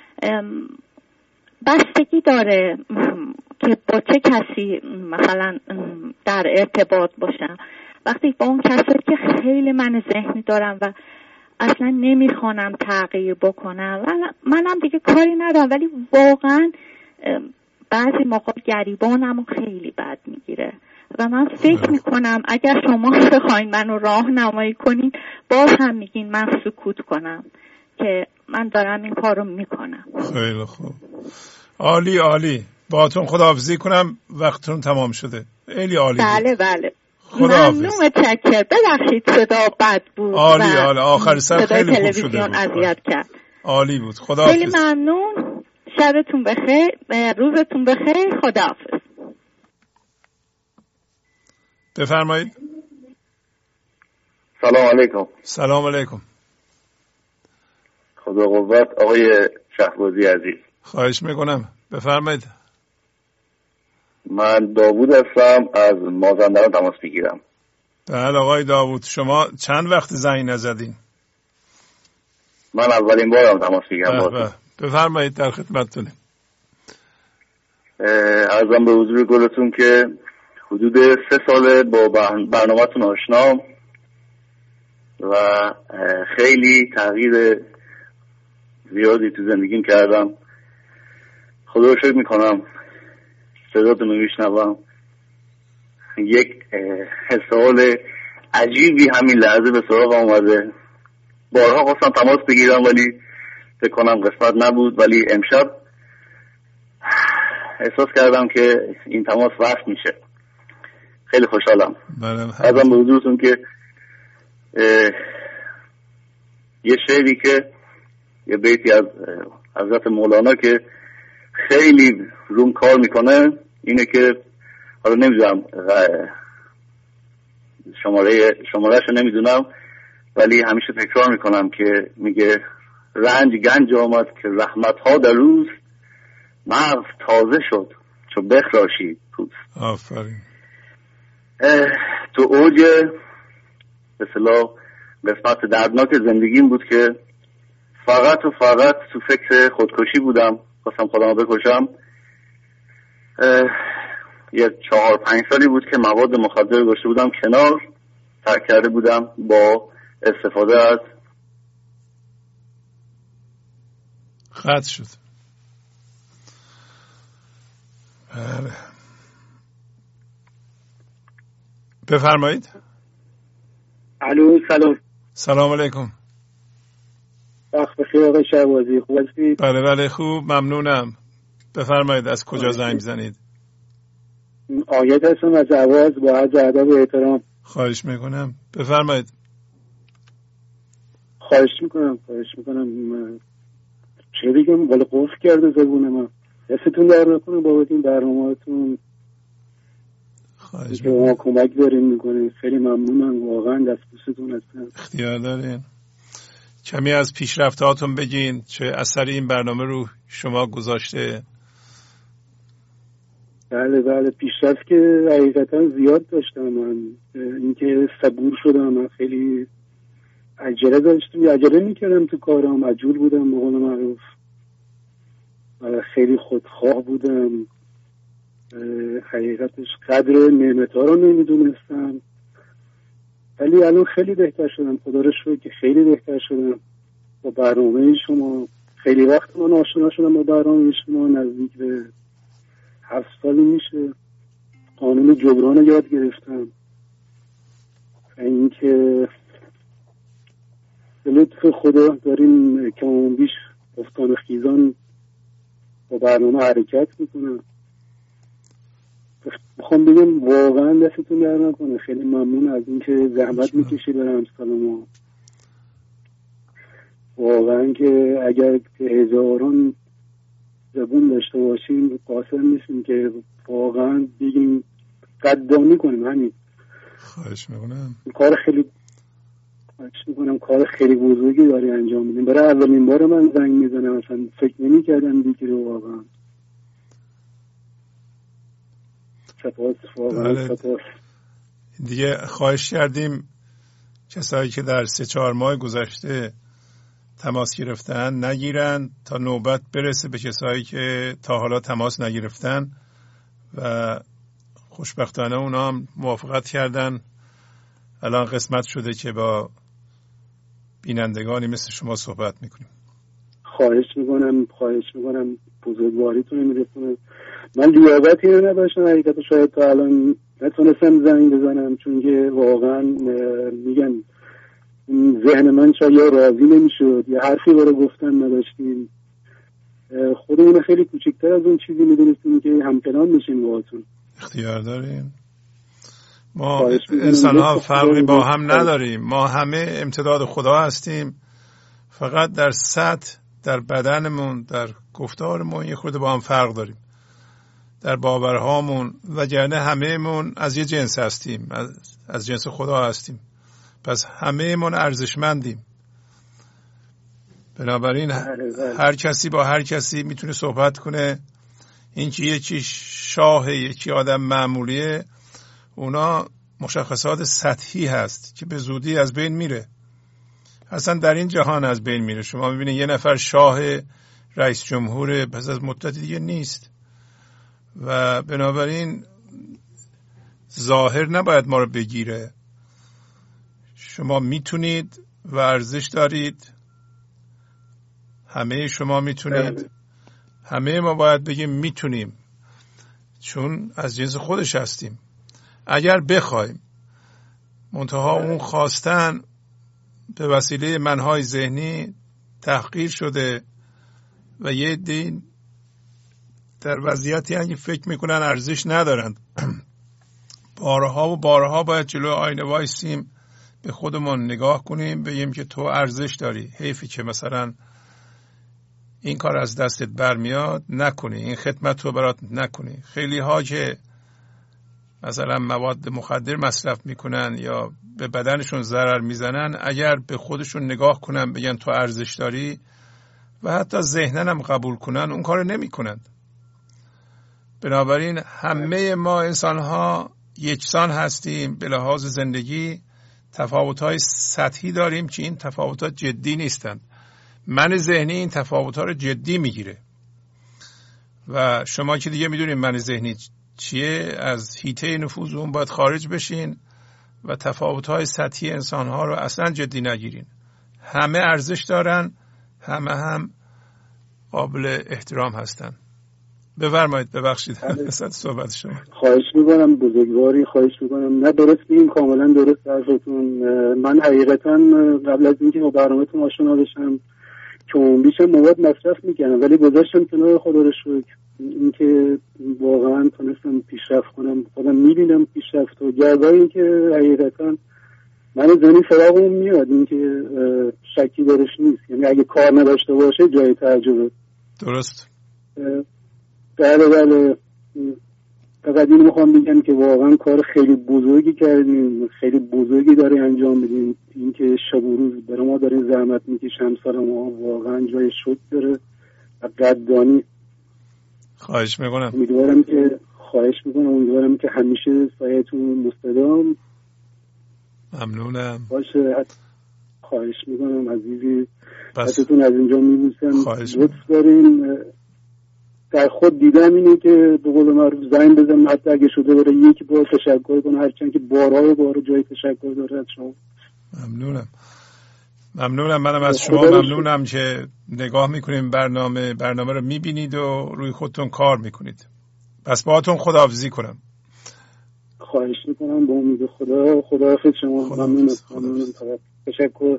بستگی داره که با چه کسی مثلا در ارتباط باشم. وقتی با اون کسایی که خیلی من ذهنی دارم و اصلا نمیخوانم تغییر بکنم منم دیگه کاری ندارم، ولی واقعا بعضی موقع گریبانمو خیلی بد میگیره و من فکر میکنم اگر شما بخواین منو راهنمایی کنین باز هم میگین من سکوت کنم که من دارم این کارو میکنم. خیلی خوب، عالی. باهاتون خداحافظی کنم، وقتتون تمام شده. خیلی عالی. بله ممنون، متشکرم. ببخشید صدا بد بود. عالی آخر سر خیلی خوب شده بود. اذیت کرد. عالی بود. خداحافظ. خیلی ممنون. شبتون بخیر، روزتون بخیر. خداحافظ. بفرمایید. سلام علیکم. سلام علیکم. خدا قوت آقای شهبازی عزیز. خواهش میکنم، بفرمایید. من داوود هستم، از مازندران تماس میگیرم. بله آقای داوود، شما چند وقت زنگ نزدین؟ من اولین بارم تماس میگیرم. بفرمایید، در خدمتتونیم. عرضم به حضور گلتون که حدود 3 ساله با برنامه‌تون آشنام و خیلی تغییر زیادی تو زندگیم کردم. خدا رو شکر میکنم صداتون رو میشنوم. یک حسال عجیبی همین لحظه به سراغ اومده. بارها خواستم تماس بگیرم ولی فکر کنم قسمت نبود، ولی امشب احساس کردم که این تماس وصل میشه. خیلی خوشحالم. ازم به حضورتون که یه شعری که یه بیتی از حضرت مولانا که خیلی روم کار میکنه اینه که حالا نمیدونم شمارهشو نمیدونم ولی همیشه تکرار میکنم که میگه رنج گنج آمد که رحمت ها در روز، مغز تازه شد چو بخراشید پوست. آفرین. تو اوج به اصطلاح قسمت دردناک زندگیم بود که فقط تو فکر خودکشی بودم، خواستم خودم رو بکشم. یه 4-5 سالی بود که مواد مخدر گذاشته بودم کنار، ترک کرده بودم با استفاده از قطع شد. بله بفرمایید. الو سلام. سلام علیکم. وقت بخیر آقای شهبازی، خوب هستید؟ بله خوب ممنونم. بفرمایید از کجا زنگ زنید؟ آیت هستم از عواز، با عرض ادب و احترام. خواهش میکنم بفرمایید. خواهش میکنم چه بگم، بالا قفل کرده زبون من. دستتون در نکنه بابت این برنامه‌تون. خواهش میکنم. ما کمک دارین میکنین، خیلی ممنونم واقعا، دست بوستون هستم. اختیار دارین. کمی از پیشرفتهاتون بگین، چه اثری این برنامه رو شما گذاشته؟ بله پیشرفت که حقیقتا زیاد داشتم. من اینکه صبور شدم، من خیلی عجله میکردم تو کارم، عجول بودم به قول معروف، خیلی خودخواه بودم. حقیقتش قدر نعمت‌ها رو نمیدونستم، ولی الان خیلی بهتر شدم، خدا رو شکر که خیلی بهتر شدم با برنامه شما. خیلی وقت من آشنا شدم با برنامه شما، نزدیک به 7 سالی میشه. قانون جبران رو یاد گرفتم. اینکه به لطف خدا داریم کم بیش افتان خیزان با برنامه حرکت میکنم. بخوام بگم واقعا دستتون در نکنه، خیلی ممنون از اینکه زحمت میکشی برای امثال ما. واقعا که اگر هزاران زبون داشته باشیم قاصر نیستیم که واقعا بگیم قدردانی کنیم. همین. خواهش میکنم. کار خیلی بزرگی داری انجام میدیم. برای اولین بار من زنگ میزنم، اصلا فکر نمی‌کردم دیگه واقعا. سپاس. دیگه خواهش کردیم کسایی که در 3-4 ماه گذشته تماس گرفتن نگیرن تا نوبت برسه به کسایی که تا حالا تماس نگرفتن و خوشبختانه اونا هم موافقت کردن. الان قسمت شده که با بینندگانی مثل شما صحبت میکنیم. خواهش میکنم بزرگواریتون میرسونه. من لیاقتی رو نداشتم حقیقتا، شاید تا الان نتونستم زنگ بزنم، چون که واقعا میگن ذهن من شاید راضی نمیشد، یه حرفی برای گفتن نداشتیم. خودمون خیلی کوچکتر از اون چیزی میدونستیم که همپلان میشیم باهاتون. اختیار داریم. ما انسان ها فرقی با هم نداریم، ما همه امتداد خدا هستیم، فقط در سطح، در بدنمون، در گفتارمون یه خورده با هم فرق داریم، در باورهامون، وگرنه همه‌مون از یه جنس هستیم، از جنس خدا هستیم، پس همه‌مون ارزشمندیم. بنابراین هر کسی با هر کسی میتونه صحبت کنه. اینکه یکی شاه یکی آدم معمولیه، اونا مشخصات سطحی هست که به زودی از بین میره. اصلا در این جهان از بین میره. شما میبینید یه نفر شاه رئیس جمهور پس از مدت دیگه نیست و بنابراین ظاهر نباید ما رو بگیره. شما میتونید و ارزش دارید، همه شما میتونید، همه ما باید بگیم میتونیم، چون از جنس خودش هستیم اگر بخوایم. منتها اون خواستن به وسیله منهای ذهنی تحقیر شده و یه دین در وضعیتی هنگی فکر میکنن ارزش ندارند. بارها و بارها باید جلو آینه وایسیم، به خودمون نگاه کنیم، بگیم که تو ارزش داری، حیفی که مثلا این کار از دستت برمیاد نکنی، این خدمت رو برات نکنی. خیلی ها که مثلا مواد مخدر مصرف میکنن یا به بدنشون ضرر میزنن، اگر به خودشون نگاه کنن بگن تو ارزش داری و حتی ذهنن هم قبول کنن، اون کار نمی کنن. بنابراین همه ما انسان ها یکسان هستیم به لحاظ زندگی. تفاوت‌های سطحی داریم که این تفاوت‌ها جدی نیستند. من ذهنی این تفاوت‌ها رو جدی میگیره و شما که دیگه میدونید من ذهنی چیه، از حیطه نفوذ اون باید خارج بشین و تفاوت‌های سطحی انسان‌ها رو اصلا جدی نگیرین. همه ارزش دارن، همه هم قابل احترام هستن. بفرمایید. ببخشید وسط صحبت شما. خواهش میکنم بزرگواری، خواهش میکنم. نه درست میگین، کاملا درست حرفتون. من حقیقتا قبل از اینکه با برنامه‌تون آشنا بشم که بیشتر مواد مصرف میکنم، ولی گذاشتم کنار، خدا رو شکر. اینکه واقعا تونستم پیشرفت کنم، خودم میبینم پیشرفت و گردایی که حقیقتا من زنی سراغم میاد، اینکه شکی درش نیست. یعنی اگه کار نداشته باشه جای تعجبه. درست. بله. فقط اینو میخوام بگم که واقعا کار خیلی بزرگی کردیم، خیلی بزرگی داره انجام میدیم. اینکه شب و روز برای ما دارین زحمت میکشیم، همسر ما واقعا جای شکر داره و قدردانی. خواهش میکنم. امیدوارم که همیشه سایتون مستدام. ممنونم. باشه. خواهش میکنم عزیزی. دستتون از اینجا میبوسم. لطف دارین. در خود دیدم اینه که به قول معروف زنگ بزنم، حتی اگه شده باره یک بار تشکر کنم، هرچند که بارها جای تشکر داره از شما. ممنونم. منم از شما ممنونم که نگاه میکنیم برنامه رو میبینید و روی خودتون کار میکنید. پس باهاتون خداحافظی کنم. خواهش میکنم. با امید خداحافظ شما. ممنونم. تشکر.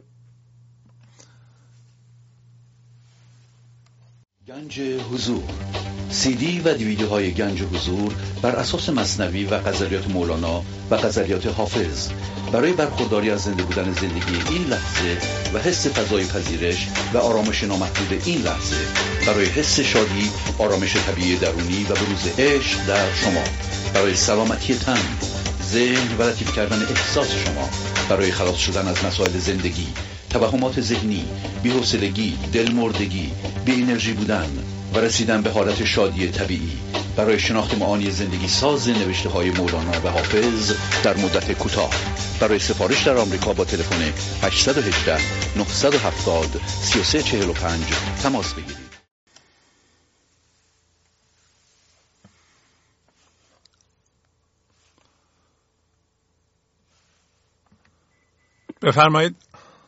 گنج حضور، CD و دیویدیوهای گنج حضور بر اساس مثنوی و غزلیات مولانا و غزلیات حافظ برای برخورداری از زنده بودن زندگی این لحظه و حس فضای پذیرش و آرامش نامحدود این لحظه، برای حس شادی، آرامش طبیعی درونی و بروز عشق در شما، برای سلامتی تن، ذهن و لطیف کردن احساس شما، برای خلاص شدن از مسائل زندگی، توهمات ذهنی، بی‌حوصلگی، دلمردگی، بی انرژی بودن و رسیدن به حالت شادی طبیعی، برای شناخت معانی زندگی ساز نوشته های مولانا و حافظ در مدت کوتاه. برای سفارش در آمریکا با تلفن 818 970 3345 تماس بگیرید. بفرمایید.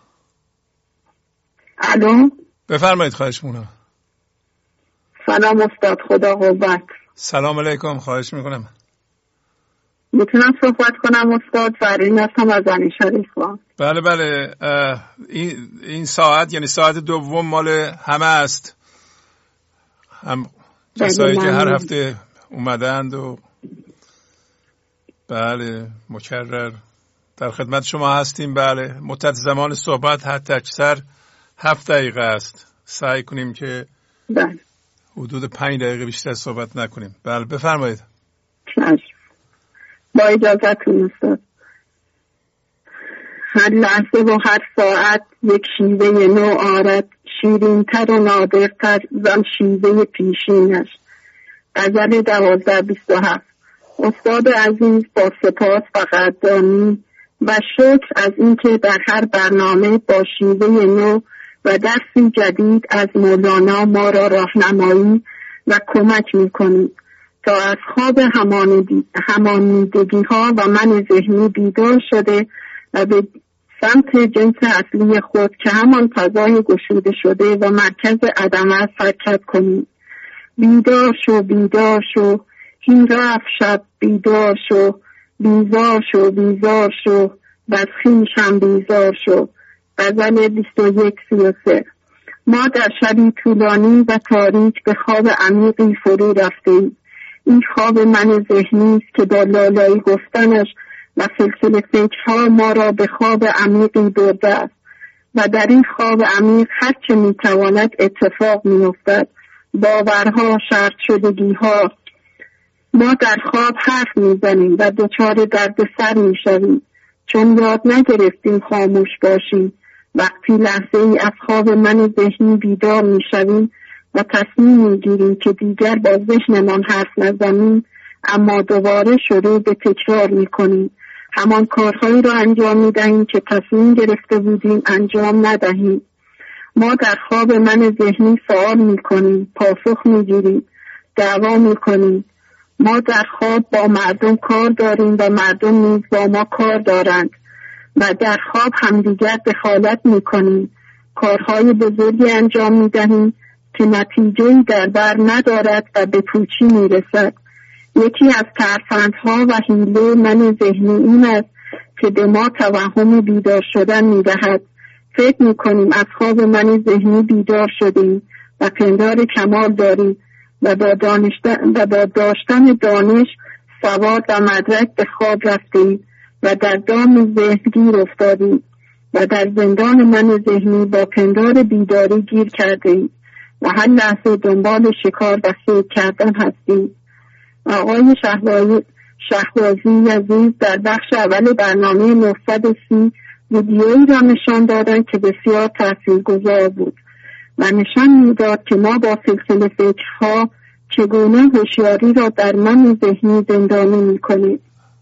الو. بفرمایید. خواهش میکنم. سلام استاد، خدا قوت. سلام علیکم. خواهش میکنم. میتونم صحبت کنم استاد؟ فرین هستم از زنی شریفا. بله. این ساعت یعنی ساعت دوم مال همه است، هم کسایی که هر هفته اومدند و بله مکرر در خدمت شما هستیم. بله، مدت زمان صحبت حتی اکثر 7 دقیقه است. سعی کنیم که حدود 5 دقیقه بیشتر صحبت نکنیم. بله بفرمایید. با اجازتون استاد. هر لحظه و هر ساعت یک شیوه نو آرد، شیرین‌تر و نادرتر زم شیوه پیشینش. غزل 1227. استاد عزیز، با سپاس و قدردانی و شکر از اینکه در هر برنامه با شیوه نو و درسی جدید از مولانا ما را راهنمایی و کمک می‌کنید تا از خواب همانیدگی ها و من ذهنی بیدار شده و به سمت جنس اصلی خود که همان فضای گشوده شده و مرکز عدم است حرکت کنید. بیدار شو بیدار شو، هین رفت شب، بیدار شو، بیزار شو بیزار شو، بس خویشم بیزار شو. غزل 2133. ما در شبی طولانی و تاریک به خواب عمیقی فرو رفتیم. این خواب من ذهنی است که با لالایی گفتنش و سلسله فکرها ما را به خواب عمیقی برده است و در این خواب عمیق هر چه میتواند اتفاق میافتد. باورها، شرط شدگیها. ما در خواب حرف میزنیم و دچار دردسر میشویم چون یاد نگرفتیم خاموش باشیم. وقتی لحظه ای از خواب من ذهنی بیدار میشویم و تصمیم میگیریم که دیگر با ذهنمان حرف نزنیم، اما دوباره شروع به تکرار میکنیم. همان کارهایی را انجام میدهیم که تصمیم گرفته بودیم انجام ندهیم. ما در خواب من ذهنی سوال میکنیم، پاسخ میگیریم، دعوا میکنیم. ما در خواب با مردم کار داریم و مردم نیز با ما کار دارند و در خواب همدیگر دخالت میکنیم. کارهای بزرگی انجام میدهیم که نتیجه‌ای در بر ندارد و به پوچی میرسد. یکی از ترفندها و حیله من ذهنی این است که به ما توهم بیدار شدن میدهد. فکر میکنیم از خواب من ذهنی بیدار شدیم و پندار کمال داریم و با داشتن دانش، سواد و مدرک به خواب رفتیم و در دام ذهن گیر افتادیم و در زندان من ذهنی با پندار بیداری گیر کردیم و هر لحظه دنبال شکار و صید کردن هستیم. آقای شهبازی عزیز در بخش اول برنامه 930 ویدیویی را نشان دادند که بسیار تاثیرگذار بود و نشان میداد که ما با سلسله فکرها چگونه هوشیاری را در من ذهنی زندانی میکنیم.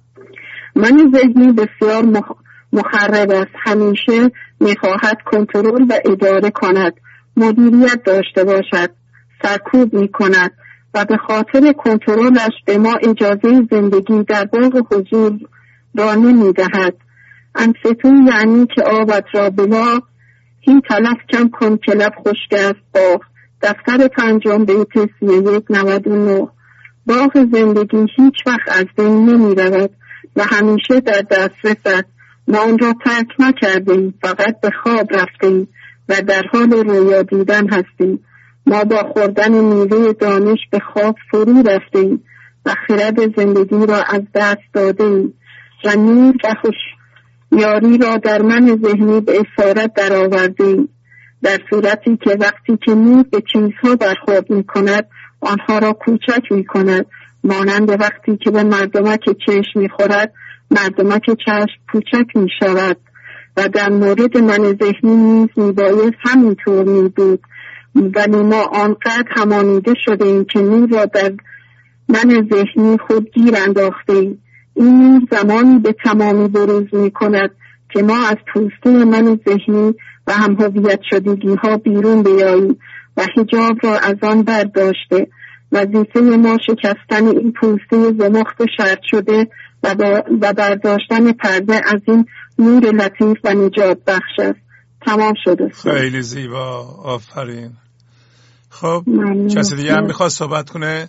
من ذهنی بسیار مخرب است. همیشه میخواهد کنترل و اداره کند، مدیریت داشته باشد، سرکوب میکند و به خاطر کنترلش به ما اجازه زندگی در باغ حضور را نمیدهد. انفتون یعنی که آبت را بلا، این تلف کم کن که لب خشک است باغ. دفتر 5 بیت 3199. باغ زندگی هیچ وقت از بین نمی رود و همیشه در دسترس است. ما آن را ترک نکردیم، فقط به خواب رفتیم و در حال رویا دیدن هستیم. ما با خوردن میوه دانش به خواب فرو رفتیم و خرد زندگی را از دست دادیم و نور و خوشیاری را در من ذهنی به اسارت در آوردیم، در صورتی که وقتی که نور به چیزها برخورد می کند آنها را کوچک می کند، مانند وقتی که به مردمک چشم می خورد مردمک چشم کوچک می شود و در مورد من ذهنی نیز می باید همینطور می بود، ولی ما آنقدر همانیده شده ایم که نور را در من ذهنی خود گیر انداخته ایم. این نور زمانی به تمامی بروز می کند که ما از پوسته من ذهنی و هم هویت شدگی ها بیرون بیاییم و حجاب را از آن برداشته. وظیفه ما شکستن این پوسته زمخت شرط شده و برداشتن پرده از این نور لطیف و نجات بخش است. تمام شده. خیلی زیبا، آفرین. خب کسی دیگه هم میخواد صحبت کنه؟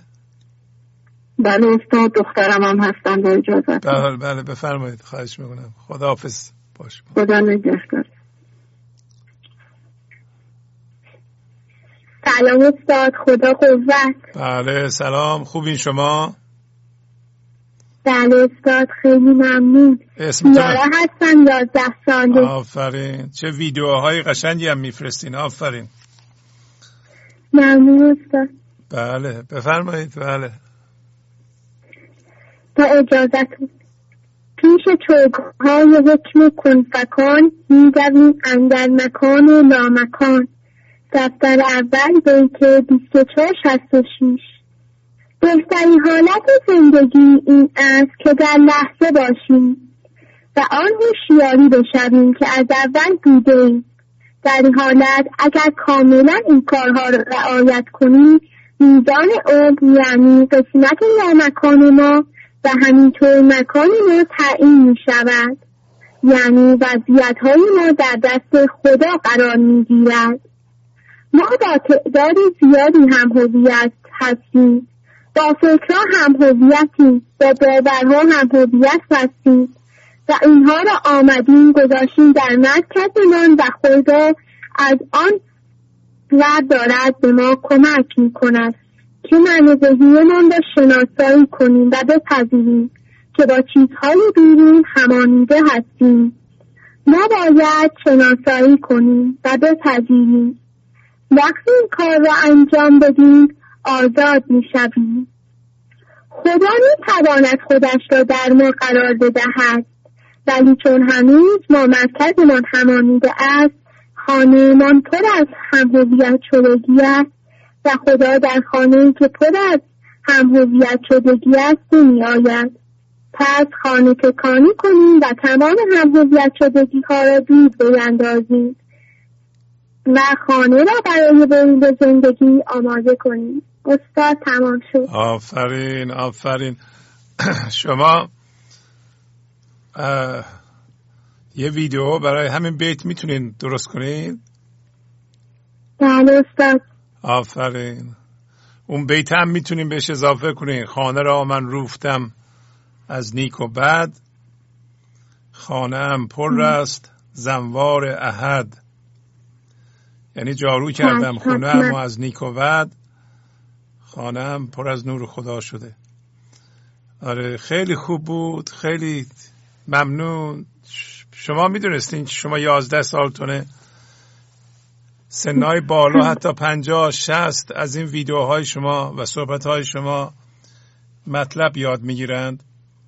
بله استاد، دخترم هم هستن با اجازت. بله بفرمایید، خواهش میکنم. خداحافظ باش. خدا نگهدار. سلام استاد، خدا قوت. بله سلام، خوبین شما؟ بله استاد، خیلی ممنون. یارا هستم 11 ساله. آفرین، چه ویدیوهای قشنگی هم میفرستین. آفرین، ممنون استاد. بله بفرمایید. بله با اجازتون، پیش چوگهای حکم کنفکان می‌دویم اندر مکان و لامکان، دفتر اول بیت 2466. بهترین حالت زندگی این است که در لحظه باشیم و آن هوشیاری بشویم که از اول بودیم. در این حالت اگر کاملا این کارها را رعایت کنیم، میزان عمر یعنی قسمت لامکان ما و همینطور مکان ما تعیین می شود، یعنی وضعیت‌های ما در دست خدا قرار می گیرد. ما با تعداد زیادی هم هویت هستیم، با فکرها هم هویتی، با باورها هم هویت هستیم و اینها را آمدیم گذاشتیم در مرکزمان و خدا از آن ور دارد به ما کمک می کند که معنی ذهنیمان را شناسایی کنیم و بپذیریم که با چیزهای بیرون همانیده هستیم. ما باید شناسایی کنیم و بپذیریم. وقتی این کار را انجام بدیم آزاد می شویم. خدا می تواند خودش را در ما قرار بدهد، ولی چون هنوز ما مرکزمان همانیده است، خانه من پر از هم‌هویت شدگی است و خدا در خانه‌ای که پر از هم‌هویت شدگی است نمی آید. پس خانه تکانی کنیم و تمام هم‌هویت شدگی ها را دور بیندازیم و خانه را برای ورود زندگی آماده کنیم. استاد تمام شد. آفرین آفرین. شما یه ویدیو برای همین بیت میتونین درست کنین؟ بله استاد. آفرین. اون بیت هم میتونین بهش اضافه کنین. خانه را من روفتم از نیک و بد، خانه هم پر است زنوار احد. یعنی جارو کردم خونه هم از نیک و بد، خانه هم پر از نور خدا شده. آره خیلی خوب بود، خیلی ممنون. شما میدونستین که شما 11 سالتونه، سنهای بالا حتی 50-60 از این ویدیوهای شما و صحبتهای شما مطلب یاد میگیرند.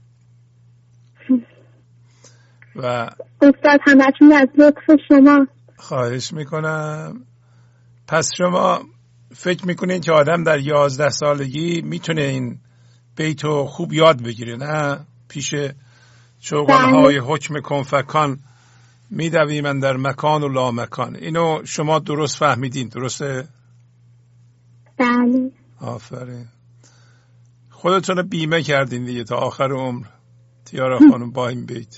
و استاد همتون از لطف شما. خواهش میکنم. پس شما فکر میکنین که آدم در 11 سالگی میتونه این بیتو خوب یاد بگیره، نه؟ پیش چوگانهای حکم کنفکان میدویم من در مکان و لامکان. اینو شما درست فهمیدین، درسته؟ بله. آفرین. خودتون رو بیمه کردین دیگه تا آخر عمر تیارا خانم با این بیت.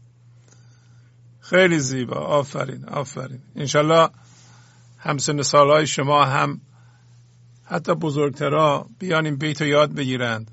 خیلی زیبا. آفرین آفرین. انشالله همسن سالهای شما هم حتی بزرگترها بیان این بیت رو یاد بگیرند.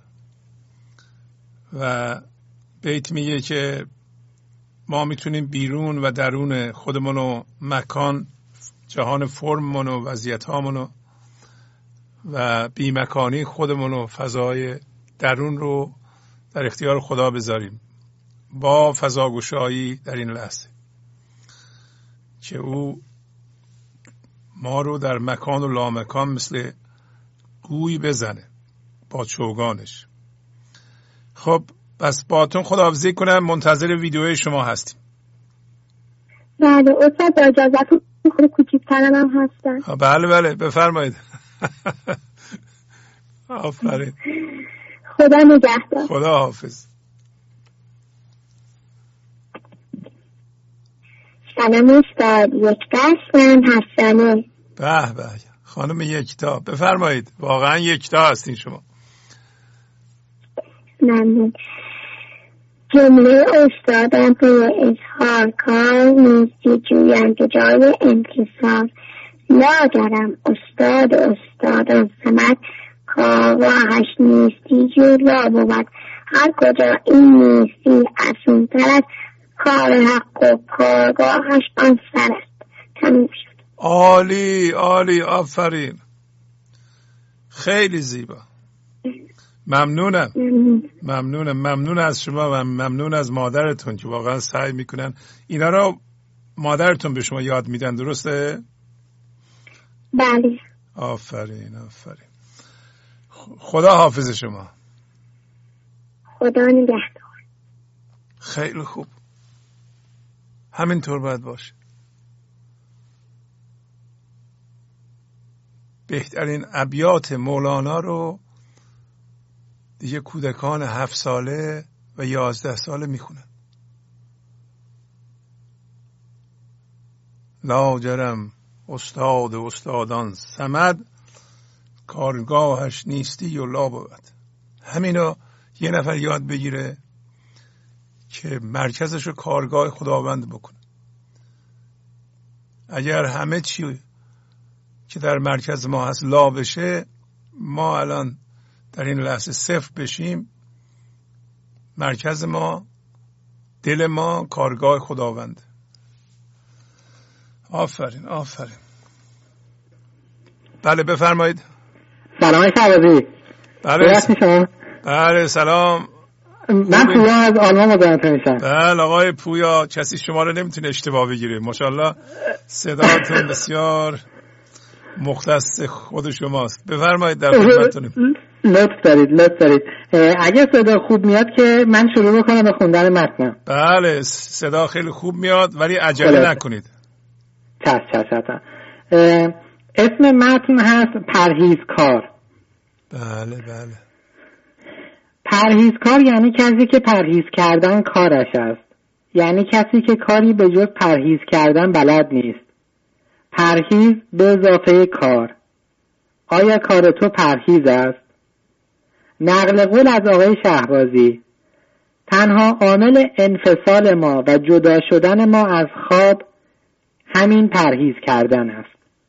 و بیت میگه که ما میتونیم بیرون و درون خودمون و مکان، جهان فرممون و وضعیت‌هامون و بیمکانی خودمون و فضای درون رو در اختیار خدا بذاریم با فضاگشایی در این لحظه که او ما رو در مکان و لامکان مثل گوی بزنه با چوگانش. خب بس باتون خداحافظی کنم، منتظر ویدیوی شما هستیم. بله استاد با اجازهتون خود کوچیک‌ترم هم هستن. بله بله بفرمایید. آفرین. خدا نگهدار. خدا حافظ. سلام استاد، یک قسم حسنه. به به خانم یکتا بفرمایید. واقعا یکتا هستین شما. ممنون. جمله استادم به اظهار کار نیستی جویند جای انتصار. لاجرم استادم سمت کارواهش نیستی جولا بود. هر کجا این نیستی اسونتر از کار حق و کارگاهش آن سر است. تموم شد. عالی عالی آفرین. خیلی زیبا. ممنونم از شما و ممنون از مادرتون که واقعا سعی میکنن اینا رو. مادرتون به شما یاد میدن، درسته؟ بله. آفرین. خدا حافظ شما. خدا نگهدار. خیلی خوب، همینطور باید باشه. بهترین ابیات مولانا رو دیگه کودکان 7 ساله و 11 ساله میخونن. لاجرم استاد استادان صمد، کارگاهش نیستی و لا بود. همینو یه نفر یاد بگیره که مرکزش رو کارگاه خداوند بکنه. اگر همه چی که در مرکز ما هست لا بشه، ما الان در این لحظه صفر بشیم. مرکز ما، دل ما کارگاه خداوند. آفرین آفرین. بله بفرمایید. سلام شهبازی. بله سلام. من پویا از آلمان مزاحمتون میشم. بله آقای پویا، کسی شما رو نمیتونه اشتباه بگیره. ماشاءالله صداتون بسیار مختص خود شماست. بفرمایید در خدمتتونیم. لطف دارید. اگه صدا خوب میاد که من شروع بکنم به خوندن متن. بله صدا خیلی خوب میاد ولی عجله نکنید. چشم. اسم متن هست پرهیزکار. بله. پرهیزکار یعنی کسی که پرهیز کردن کارش است. یعنی کسی که کاری به جز پرهیز کردن بلد نیست. پرهیز به اضافه کار. آیا کار تو پرهیز است؟ نقل قول از آقای شهبازی. تنها عامل انفصال ما و جدا شدن ما از خواب همین پرهیز کردن است.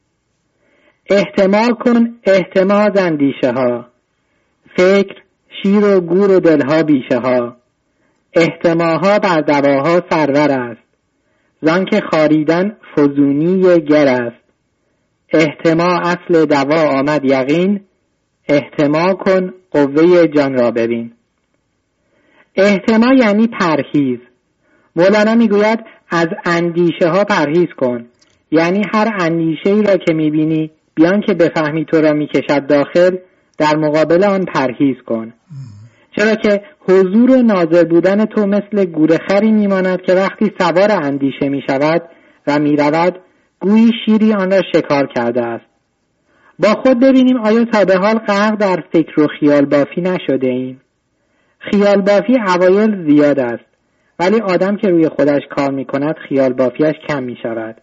احتمال کن احتماز اندیشه ها، فکر شیر و گور و دلها بیشه ها. احتماها بر دواها سرور است، زان که خاریدن فزونی گر است. احتما اصل دوا آمد یقین، احتما کن قوه جان را ببین. احتما یعنی پرهیز. مولانا میگوید از اندیشه ها پرهیز کن. یعنی هر اندیشه ای را که میبینی بیان که بفهمی تو را میکشد داخل، در مقابل آن پرهیز کن. چرا که حضور و ناظر بودن تو مثل گورخری میماند که وقتی سوار اندیشه میشود و میرود گویی شیری آن را شکار کرده است. با خود ببینیم آیا تا به حال غرق در فکر و خیال بافی نشده ایم؟ خیال بافی اوایل زیاد است، ولی آدم که روی خودش کار میکند خیال بافیش کم میشود،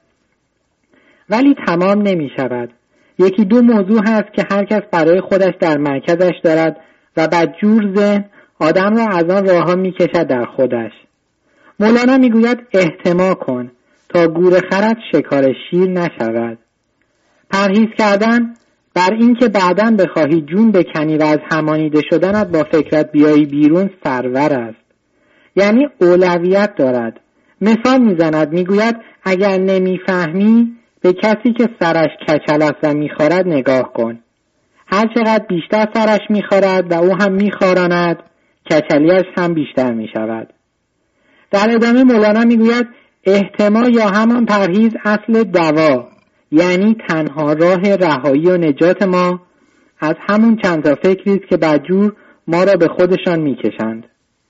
ولی تمام نمیشود. یکی دو موضوع هست که هر کس برای خودش در مرکزش دارد و بدجور ذهن آدم را از آن راه ها میکشد در خودش. مولانا میگوید احتما کن تا گورخرت شکار شیر نشود. پرهیز کردن بر این که بعداً بخواهی جون بکنی و از همانیده شدنت با فکرت بیایی بیرون سرور است. یعنی اولویت دارد. مثال میزند، میگوید اگر نمیفهمی به کسی که سرش کچل است و میخورد نگاه کن. هر چقدر بیشتر سرش میخورد و او هم میخوراند، کچلیش هم بیشتر میشود. در ادامه مولانا میگوید احتما یا همان پرهیز اصل دوا، یعنی تنها راه رهایی و نجات ما از همون چند تا فکری است که بدجور ما را به خودشان میکشند.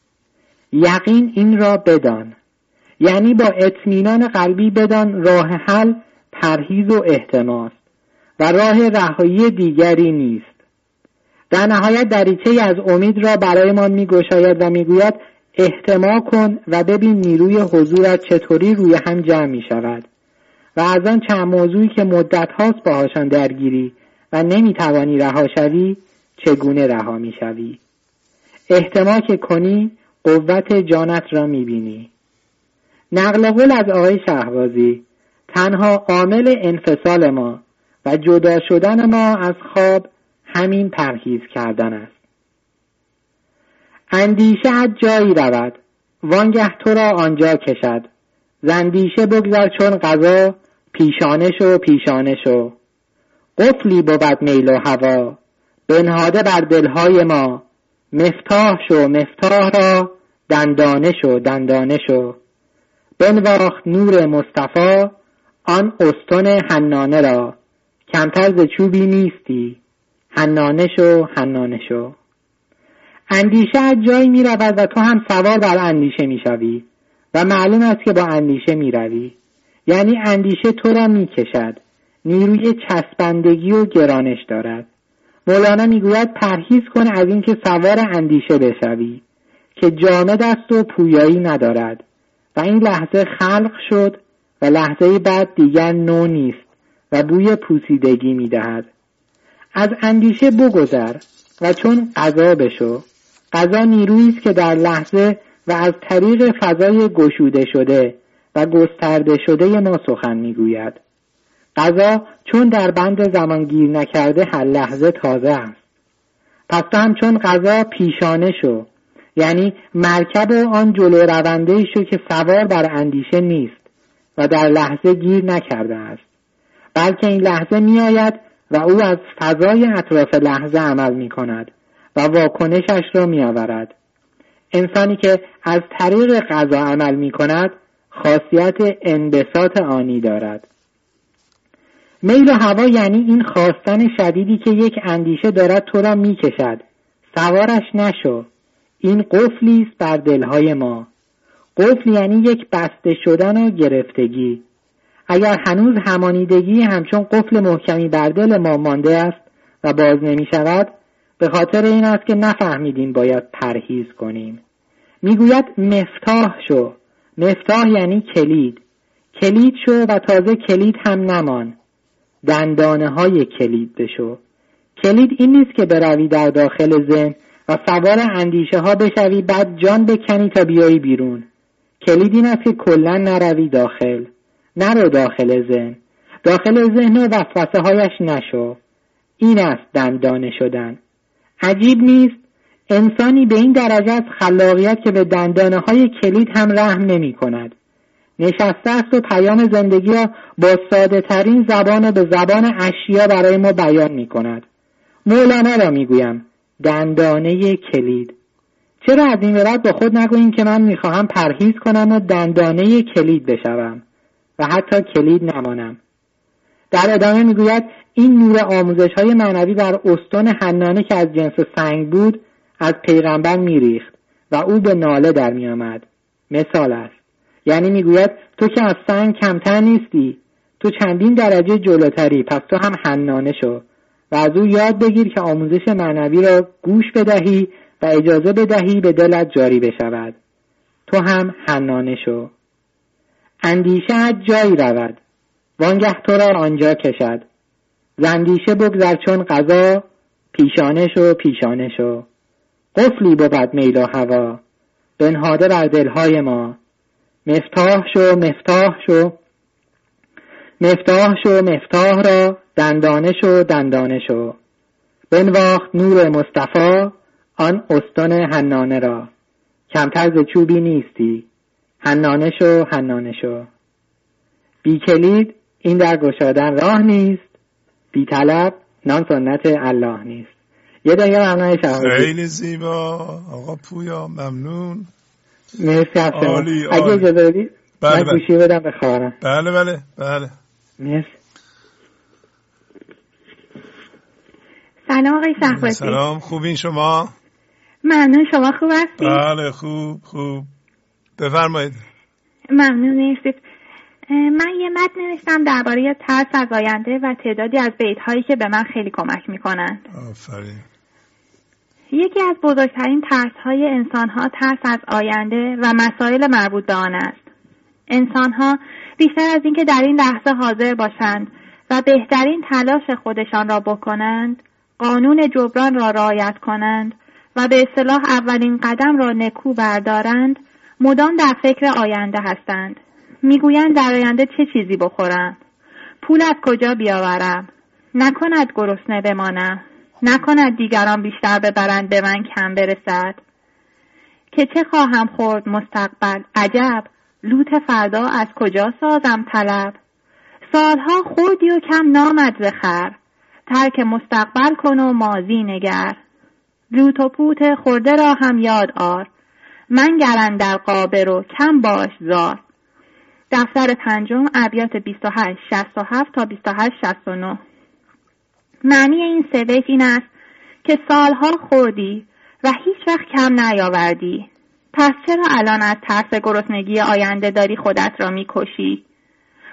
یقین این را بدان، یعنی با اطمینان قلبی بدان راه حل پرهیز و احتماست و راه رهایی دیگری نیست. در نهایت دریچه از امید را برایمان میگشاید و میگوید احتما کن و ببین نیروی حضورت چطوری روی هم جمع می شود و از آن چند موضوعی که مدت هاست باهاشان درگیری و نمی توانی رها شوی چگونه رها می شوی. احتما که کنی قوت جانت را می بینی. نقل قول از آقای شهبازی. تنها عامل انفصال ما و جدا شدن ما از خواب همین پرهیز کردن است. اندیشه از جایی رود وانگه تو را آنجا کشد. زندیشه بگذر چون قضا پیشانه شو. قفلی بود میل و هوا بنهاده بر دلهای ما. مفتاح را دندانه شو. بنواخت نور مصطفی آن استون حنانه را. کمتر ز چوبی نیستی حنانه شو. اندیشه از جایی می رود و تو هم سوار بر اندیشه می شوی و معلوم است که با اندیشه می روی. یعنی اندیشه تو را می کشد. نیروی چسبندگی و گرانش دارد. مولانا میگوید پرهیز کن از این که سوار اندیشه بشوی که جامد است و پویایی ندارد و این لحظه خلق شد و لحظه بعد دیگر نو نیست و بوی پوسیدگی میدهد. از اندیشه بگذر و چون قضا بشو. قضا نیرویی است که در لحظه و از طریق فضای گشوده شده و گسترده شده ما سخن میگوید. قضا چون در بند زمان گیر نکرده هر لحظه تازه است. پس تو هم چون قضا پیشانه شو، یعنی مرکب و آن جلو رونده شو که سوار بر اندیشه نیست و در لحظه گیر نکرده است، بلکه این لحظه می آید و او از فضای اطراف لحظه عمل می کند و واکنشش را می آورد. انسانی که از طریق قضا عمل می کند خاصیت انبساط آنی دارد. میل و هوا یعنی این خواستن شدیدی که یک اندیشه دارد تو را می کشد. سوارش نشو. این قفلی است بر دلهای ما. قفل یعنی یک بسته شدن و گرفتگی. اگر هنوز همانیدگی همچون قفل محکمی بر دل ما مانده است و باز نمی شود، به خاطر این است که نفهمیدیم باید پرهیز کنیم. میگوید مفتاح شو. مفتاح یعنی کلید. کلید شو و تازه کلید هم نمان. دندانه های کلید بشو. کلید این نیست که بروی در داخل ذهن و سوار اندیشه ها بشوی بعد جان بکنی تا بیایی بیرون. کلید این است که کلا نروی داخل. نرو داخل ذهن. داخل ذهن و وسوسه هایش نشو. این است دندانه شدن. عجیب نیست انسانی به این درجه از خلاقیت که به دندانه های کلید هم رحم نمی کند. نشسته است و پیام زندگی را با ساده ترین زبان و به زبان اشیا برای ما بیان می کند. مولانا را می گویم دندانه کلید. چرا از این بعد با خود نگوییم که من می خواهم پرهیز کنم و دندانه کلید بشوم و حتی کلید نمانم. در ادامه می گوید این نور آموزش های معنوی بر استون حنانه که از جنس سنگ بود از پیغمبر می ریخت و او به ناله در می آمد. مثال است. یعنی می گوید تو که از سنگ کمتر نیستی، تو چندین درجه جلوتری، پس تو هم حنانه شو و از او یاد بگیر که آموزش معنوی را گوش بدهی و اجازه بدهی به دلت جاری بشود. تو هم حنانه شو. اندیشه جایی رود وانگه تو را آنجا کشد. زندیشه بگذر چون قضا، پیشانه شو پیشانه شو. قفلی بود میل و هوا بنهاده بر دلهای ما. مفتاح شو مفتاح شو. مفتاح شو مفتاح را، دندانه شو دندانه شو. بنواخت نور مصطفی آن استون حنانه را. کمتر ز چوبی نیستی، حنانه شو حنانه شو. بی کلید این در گشادن راه نیست، بی طلب نان سنت الله نیست. یه دنیا ممنون شما. خیلی زیبا آقا پویا، ممنون. مرسی از شما. اگه اجازه بدید من گوشی بدم به خواهرم. بله بله بله. مرسی. سلام آقای شهبازی. سلام، خوبین شما؟ ممنون، شما خوب هستید؟ بله خوب خوب. بفرمایید. ممنون نیستید. من یه متن نوشتم درباره ترس از آینده و تعدادی از بیت‌هایی که به من خیلی کمک می‌کنند. آفرین. یکی از بزرگترین ترس‌های انسان‌ها ترس از آینده و مسائل مربوط به آن است. انسان‌ها بیشتر از اینکه در این لحظه حاضر باشند و بهترین تلاش خودشان را بکنند، قانون جبران را رعایت کنند و به اصطلاح اولین قدم را نکو بردارند، مدام در فکر آینده هستند. میگویند در آینده چه چیزی بخورم، پول از کجا بیاورم، نکند گرسنه بمانم، نکند دیگران بیشتر ببرند به من کم برسد، که چه خواهم خورد مستقبل، عجب لوت فردا از کجا سازم طلب. سالها خوردی و کم نامد ز خور، ترک مستقبل کن و ماضی نگر. لوت و پوت خورده را هم یاد آر، من گرن در قابر و کم باش زار. دفتر پنجم ابیات 2867 تا 2869. معنی این سه بیت این است که سالها خوردی و هیچ وقت کم نیاوردی، پس چرا الان از ترس گرسنگی آینده داری خودت را میکشی؟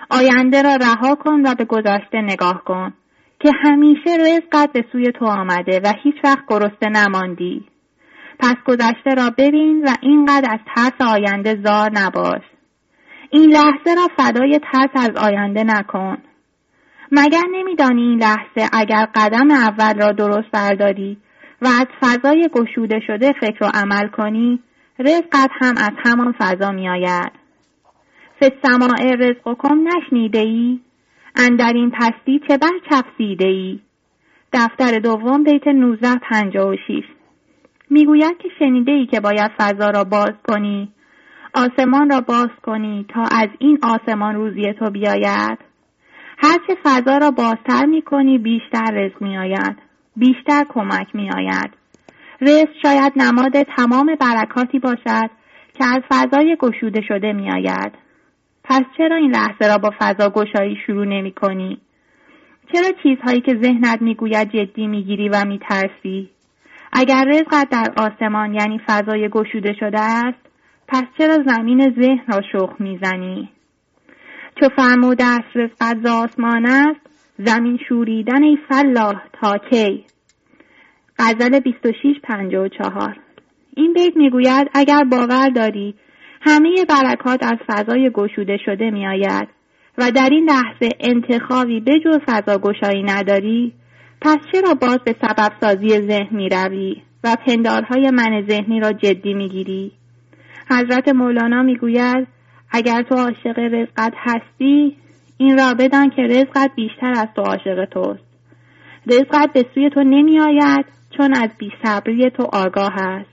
آینده را رها کن و به گذشته نگاه کن که همیشه رزقت به سوی تو آمده و هیچ وقت گرسنه نماندی. پس گذشته را ببین و اینقدر از ترس آینده زار نباش. این لحظه را فدای ترس از آینده نکن. مگر نمیدانی این لحظه اگر قدم اول را درست برداری و از فضای گشوده شده فکر و عمل کنی، رزقت هم از همان فضا می آید. فی السماء رزقکم نشنیده ای؟ اندر این پستی چه بر چفسیده ای؟ دفتر دوم بیت 1956. میگوید که شنیده ای که باید فضا را باز کنی، آسمان را باز کنی تا از این آسمان روزی تو بیاید. هرچه فضا را بازتر می کنی بیشتر رزق می آید، بیشتر کمک می آید. رزق شاید نماد تمام برکاتی باشد که از فضای گشوده شده می آید. پس چرا این لحظه را با فضا گشایی شروع نمی کنی؟ چرا چیزهایی که ذهنت می گوید جدی می گیری و می ترسی؟ اگر رزقت در آسمان یعنی فضای گشوده شده است، پس چرا زمین ذهن را شخم می زنی؟ چو فرموده است رزقت ز آسمان است، زمین شوریدن ای فلاح تا کی؟ غزل 2654. این بیت میگوید اگر باور داری همه برکات از فضای گشوده شده می آید و در این لحظه انتخابی به جز فضا گشایی نداری، پس چرا باز به سبب سازی ذهن می روی و پندارهای من ذهنی را جدی می گیری؟ حضرت مولانا می گوید اگر تو عاشق رزقت هستی، این را بدان که رزقت بیشتر از تو عاشق توست. رزقت به سوی تو نمی آید چون از بی صبری تو آگاه است.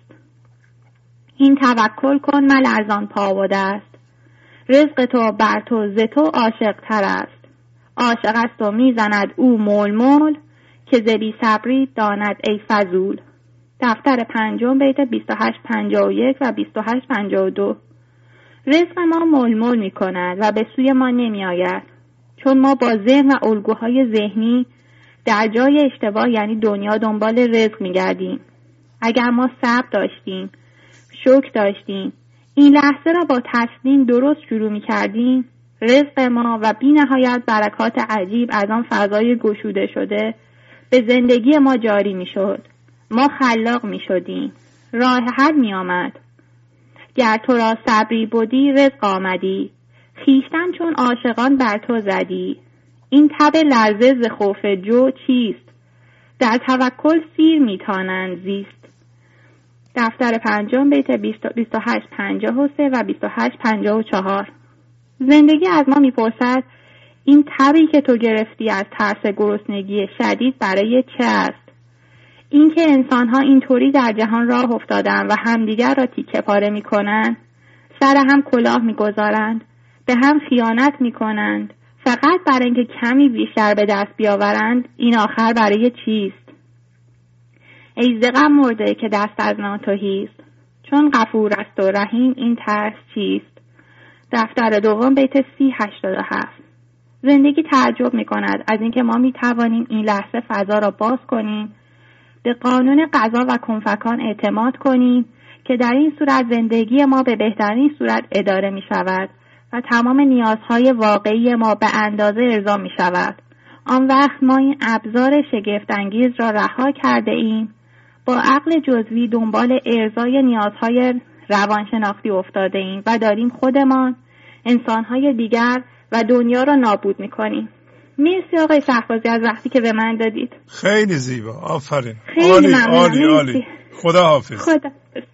این توکل کن مل ارزان پاوده است. رزق تو بر تو ز تو عاشق تر است. عاشق است و می زند او مول مول، که ز بی صبری داند ای فضول. دفتر پنجم بیت 2851 و 2852. رزق ما مول مول می کند و به سوی ما نمی آید چون ما با ذهن و الگوهای ذهنی در جای اشتباه یعنی دنیا دنبال رزق می گردیم. اگر ما صبر داشتیم، شکر داشتیم، این لحظه را با تسلیم درست شروع می کردیم، رزق ما و بی نهایت برکات عجیب از آن فضای گشوده شده به زندگی ما جاری می شد. ما خلاق می شدیم. راه حل می آمد. گر تو را صبری بودی رزق آمدی، خیشتن چون عاشقان بر تو زدی. این تب لرزه ز خوف جو چیست؟ در توکل سیر میتانند زیست. دفتر پنجم بیت 2853 و 2854. زندگی از ما میپرسد این تبی که تو گرفتی از ترس گرسنگی شدید برای چه است؟ اینکه انسان‌ها اینطوری در جهان راه افتادند و همدیگر را تیکه پاره می‌کنند، سر هم کلاه می‌گذارند، به هم خیانت می‌کنند، فقط برای اینکه کمی بیشتر به دست بیاورند، این آخر برای چیست؟ ای ز غم مرده که دست از ناتوهیست، چون غفور است و رحیم این ترس چیست؟ دفتر دوم بیت 3087. زندگی تعجب می‌کند از اینکه ما می‌توانیم این لحظه فضا را باز کنیم، به قانون قضا و کنفکان اعتماد کنیم که در این صورت زندگی ما به بهترین صورت اداره می شود و تمام نیازهای واقعی ما به اندازه ارضا می شود. آن وقت ما این ابزار شگفت‌انگیز را رها کرده ایم، با عقل جزوی دنبال ارضای نیازهای روانشناختی افتاده ایم و داریم خودمان، انسانهای دیگر و دنیا را نابود می کنیم. مرسی آقای شهبازی از وقتی که به من دادید. خیلی زیبا، آفرین. خیلی عالی عالی. خدا حافظ. خدا.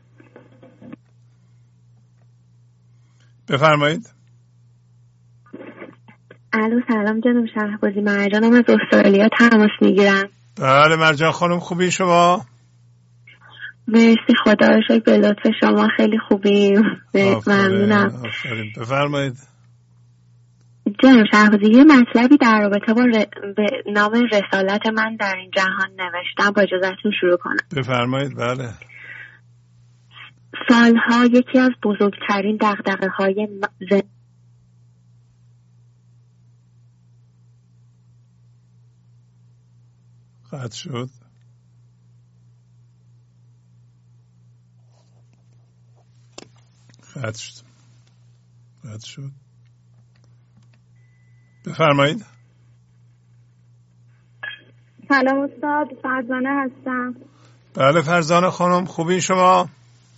بفرمایید. الو سلام جناب شهبازی، مرجانم از استرالیا تماس میگیرم. بله مرجان خانم، خوبی شما؟ مرسی خدا رو شکر، به لطف شما خیلی خوبیم. ممنونم. آفرین. بفرمایید. جناب شهبازی یه مطلبی در رابطه با به نام رسالت من در این جهان نوشتم، با اجازهتون شروع کنم. بفرمایید. بله. سالها یکی از بزرگترین دغدغه‌های قطع شد. بفرمایید. سلام استاد، فرزانه هستم. بله فرزانه خانم، خوبی شما؟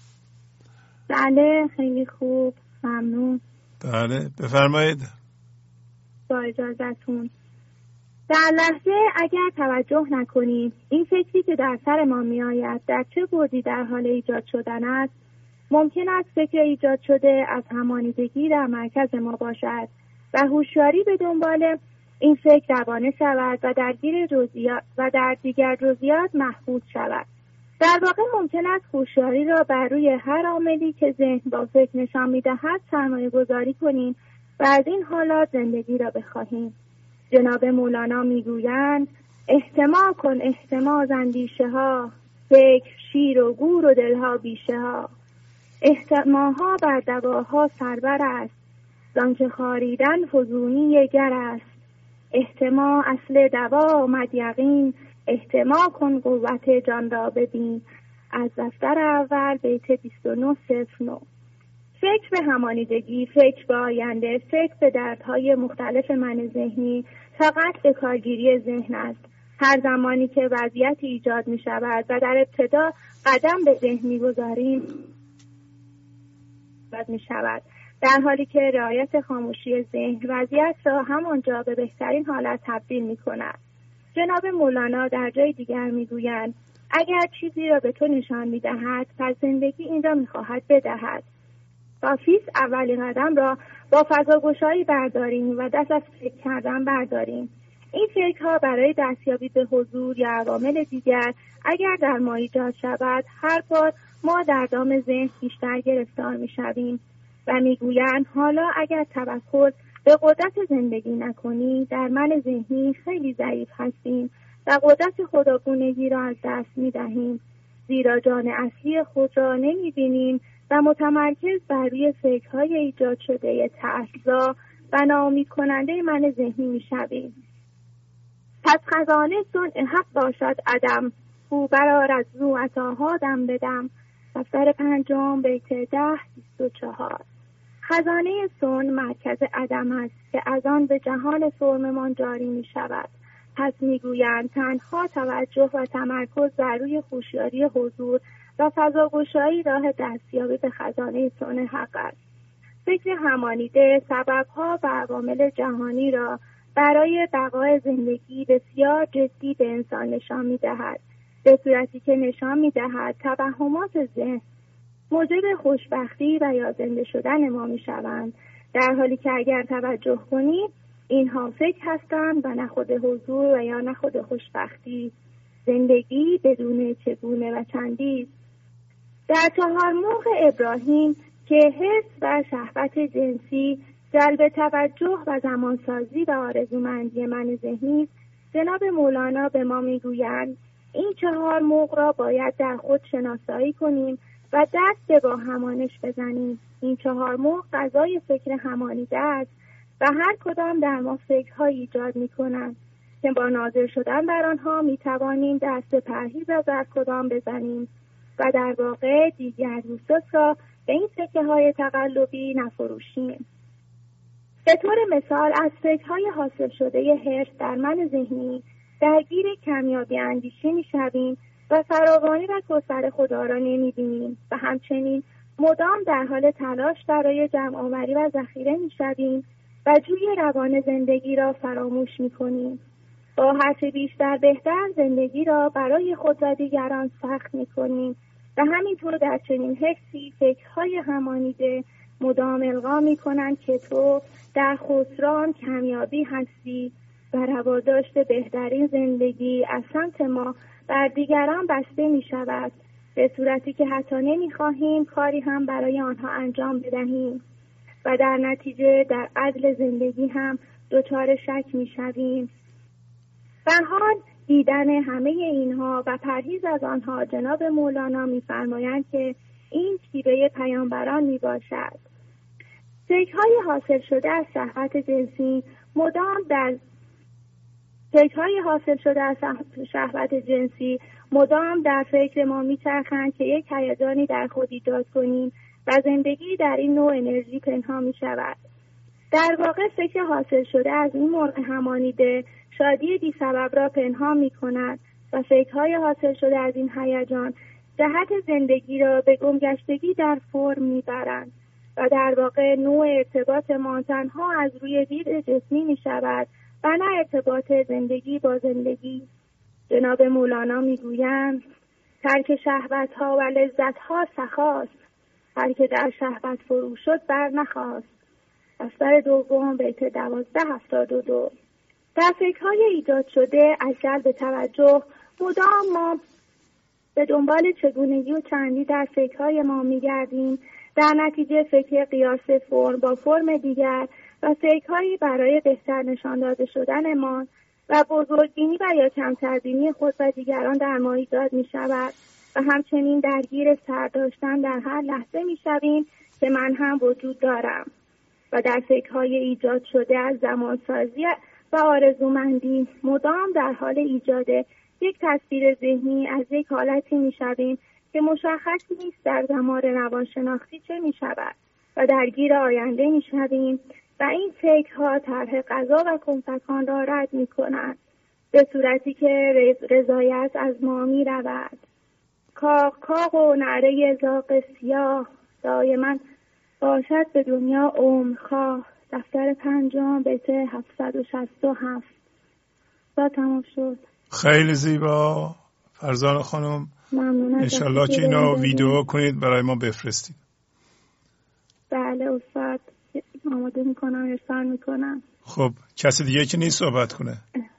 بله خیلی خوب، ممنون. بله بفرمایید. با اجازتون. در لحظه اگر توجه نکنیم این فکری که در سر ما می آید در چه بعدی در حال ایجاد شدن است، ممکن است فکر ایجاد شده از همانیدگی در مرکز ما باشد و هوشیاری به دنبال این فکر روانه شود و در دیگر جزئیات محفوظ شود. در واقع ممکن است هوشیاری را بر روی هر عاملی که ذهن با فکر نشان می‌دهد سرمایه گذاری کنیم و از این حالات زندگی را بخواهیم. جناب مولانا میگویند احتما کن احتما ز اندیشه ها، فکر شیر و گور و دلها بیشه ها. احتماها بر دواها سربر است، زانکه خاریدن فزونی گر است. احتما اصل دوا آمد یقین، احتما کن قوت جان را ببین. از دفتر اول بیت 2909. فکر به همانیدگی، فکر به آینده، فکر به دردهای مختلف من ذهنی فقط به کارگیری ذهن است. هر زمانی که وضعیتی ایجاد می شود و در ابتدا قدم به ذهن می گذاریم می شود، در حالی که رعایت خاموشی ذهن وضعیت را همانجا به بهترین حالت تبدیل می کند. جناب مولانا در جای دیگر می گویند اگر چیزی را به تو نشان می دهد پس زندگی این را می خواهد بدهد. کافیست اولین قدم را با فضاگشایی برداریم و دست از فکر کردن برداریم. این فکرها برای دستیابی به حضور یا عوامل دیگر اگر در ما ایجاد شود، هر بار ما در دام ذهن بیشتر گرفتار می‌شویم و میگویند حالا اگر توکل به قدرت زندگی نکنی، در من ذهنی خیلی ضعیف هستیم و قدرت خداگونگی را از دست می‌دهیم، زیرا جان اصلی خود را نمی‌بینیم و متمرکز بر روی فکرهای ایجاد شده ترس‌زا و ناامید کننده من ذهنی می‌شویم. پس خزانه صنع حق باشد عدم، او برآر از زو عطاها دم بدم. دفتر پنجم بیت 10-24. خزانه صنع مرکز عدم است که از آن به جهان فرممان جاری می شود. پس میگویند تنها توجه و تمرکز بر روی هوشیاری حضور و فضاگشایی راه دستیابی به خزانه صنع حق است. فکر همانیده سبب‌ها و عوامل جهانی را برای بقای زندگی بسیار جدی به انسان نشان می‌دهد، به صورتی که نشان می‌دهد توهمات ذهن موجب خوشبختی و یا زنده شدن ما می‌شوند، در حالی که اگر توجه کنیم اینها فکر هستند و نه خود حضور و یا نه خود خوشبختی. زندگی بدون چگونه و چندیست. در 4 موقع ابراهیم که حس و شهوت جنسی، جلب توجه و زمانسازی و آرزومندی من ذهنی، جناب مولانا به ما میگویند این 4 موقع را باید در خود شناسایی کنیم و دست به با همانش بزنیم. این 4 موقع غذای فکر همانیده است و هر کدام در ما فکرهای ایجاد میکنند که با ناظر شدن بر آنها میتوانیم دست به پرهیز از هر کدام بزنیم و در واقع دیگر روسوس را به این فکرهای تقلبی نفروشیم. به طور مثال از فکرهای حاصل شده حرص در من ذهنی درگیر کمیابی اندیشه میشویم و فراوانی و گستر خدا را نمیبینیم و همچنین مدام در حال تلاش برای جمع‌آوری و ذخیره میشویم و جوی روان زندگی را فراموش میکنیم. با هرچه بیشتر بهتر زندگی را برای خود و دیگران سخت میکنیم و همینطور در چنین حسی فکرهای همانیده مدام القا میکنند که تو در خسران کمیابی هستی و رواداشت بهترین زندگی از سمت ما بر دیگران بسته می شود، به صورتی که حتی نمی خواهیم کاری هم برای آنها انجام بدهیم و در نتیجه در عدل زندگی هم دچار شک می شویم. به حال دیدن همه اینها و پرهیز از آنها جناب مولانا می فرمایند که این شیوه پیامبران می باشد. فکرهای حاصل شده از شهوت جنسی مدام در فکر ما میچرخند که یک هیجانی در خود ایجاد کنیم و زندگی در این نوع انرژی پنهان می شود. در واقع فکر حاصل شده از این مرغ همانیده شادی بی سبب را پنهان می کند و فکرهای حاصل شده از این هیجان جهت زندگی را به گمگشتگی در فرم می برند و در واقع نوع ارتباط ما تنها از روی دید جسمی می شود و نه ارتباط زندگی با زندگی. جناب مولانا می گویند ترک شهوت ها و لذت ها سخاست، هر که در شهوت فرو شد بر نخواست. دفتر دوم بیت 1272. در فکرهای ایجاد شده از جلب توجه مدام ما به دنبال چگونگی و چندی در فکرهای ما می‌گردیم، در نتیجه فکر قیاس فرم با فرم دیگر و فکرهایی برای بهتر نشان داده شدن ما و بزرگبینی و یا کمتربینی خود و دیگران در ما ایجاد می‌شود و همچنین درگیر سر داشتن در هر لحظه می‌شویم که من هم وجود دارم و در فکرهای ایجاد شده از زمانسازی و آرزومندی مدام در حال ایجاد یک تصویر ذهنی از یک حالتی می‌شویم که مشخص نیست در زمان روانشناختی چه می‌شود و درگیر آینده می‌شویم و این فکرها طرح قضا و کنفکان را رد می‌کنند به صورتی که رضایت از ما می‌رود. کاغ کاغ و نعره زاغ سیاه دائما باشد به دنیا عمرخواه. دفتر پنجم بیت 767. با تمام شد. خیلی زیبا فرزانه خانم. ممنون. انشالله که اینو ویدیو کنید برای ما بفرستید. بله استاد، آماده میکنم، ارسال میکنم. خب کسی دیگه که نیست صحبت کنه؟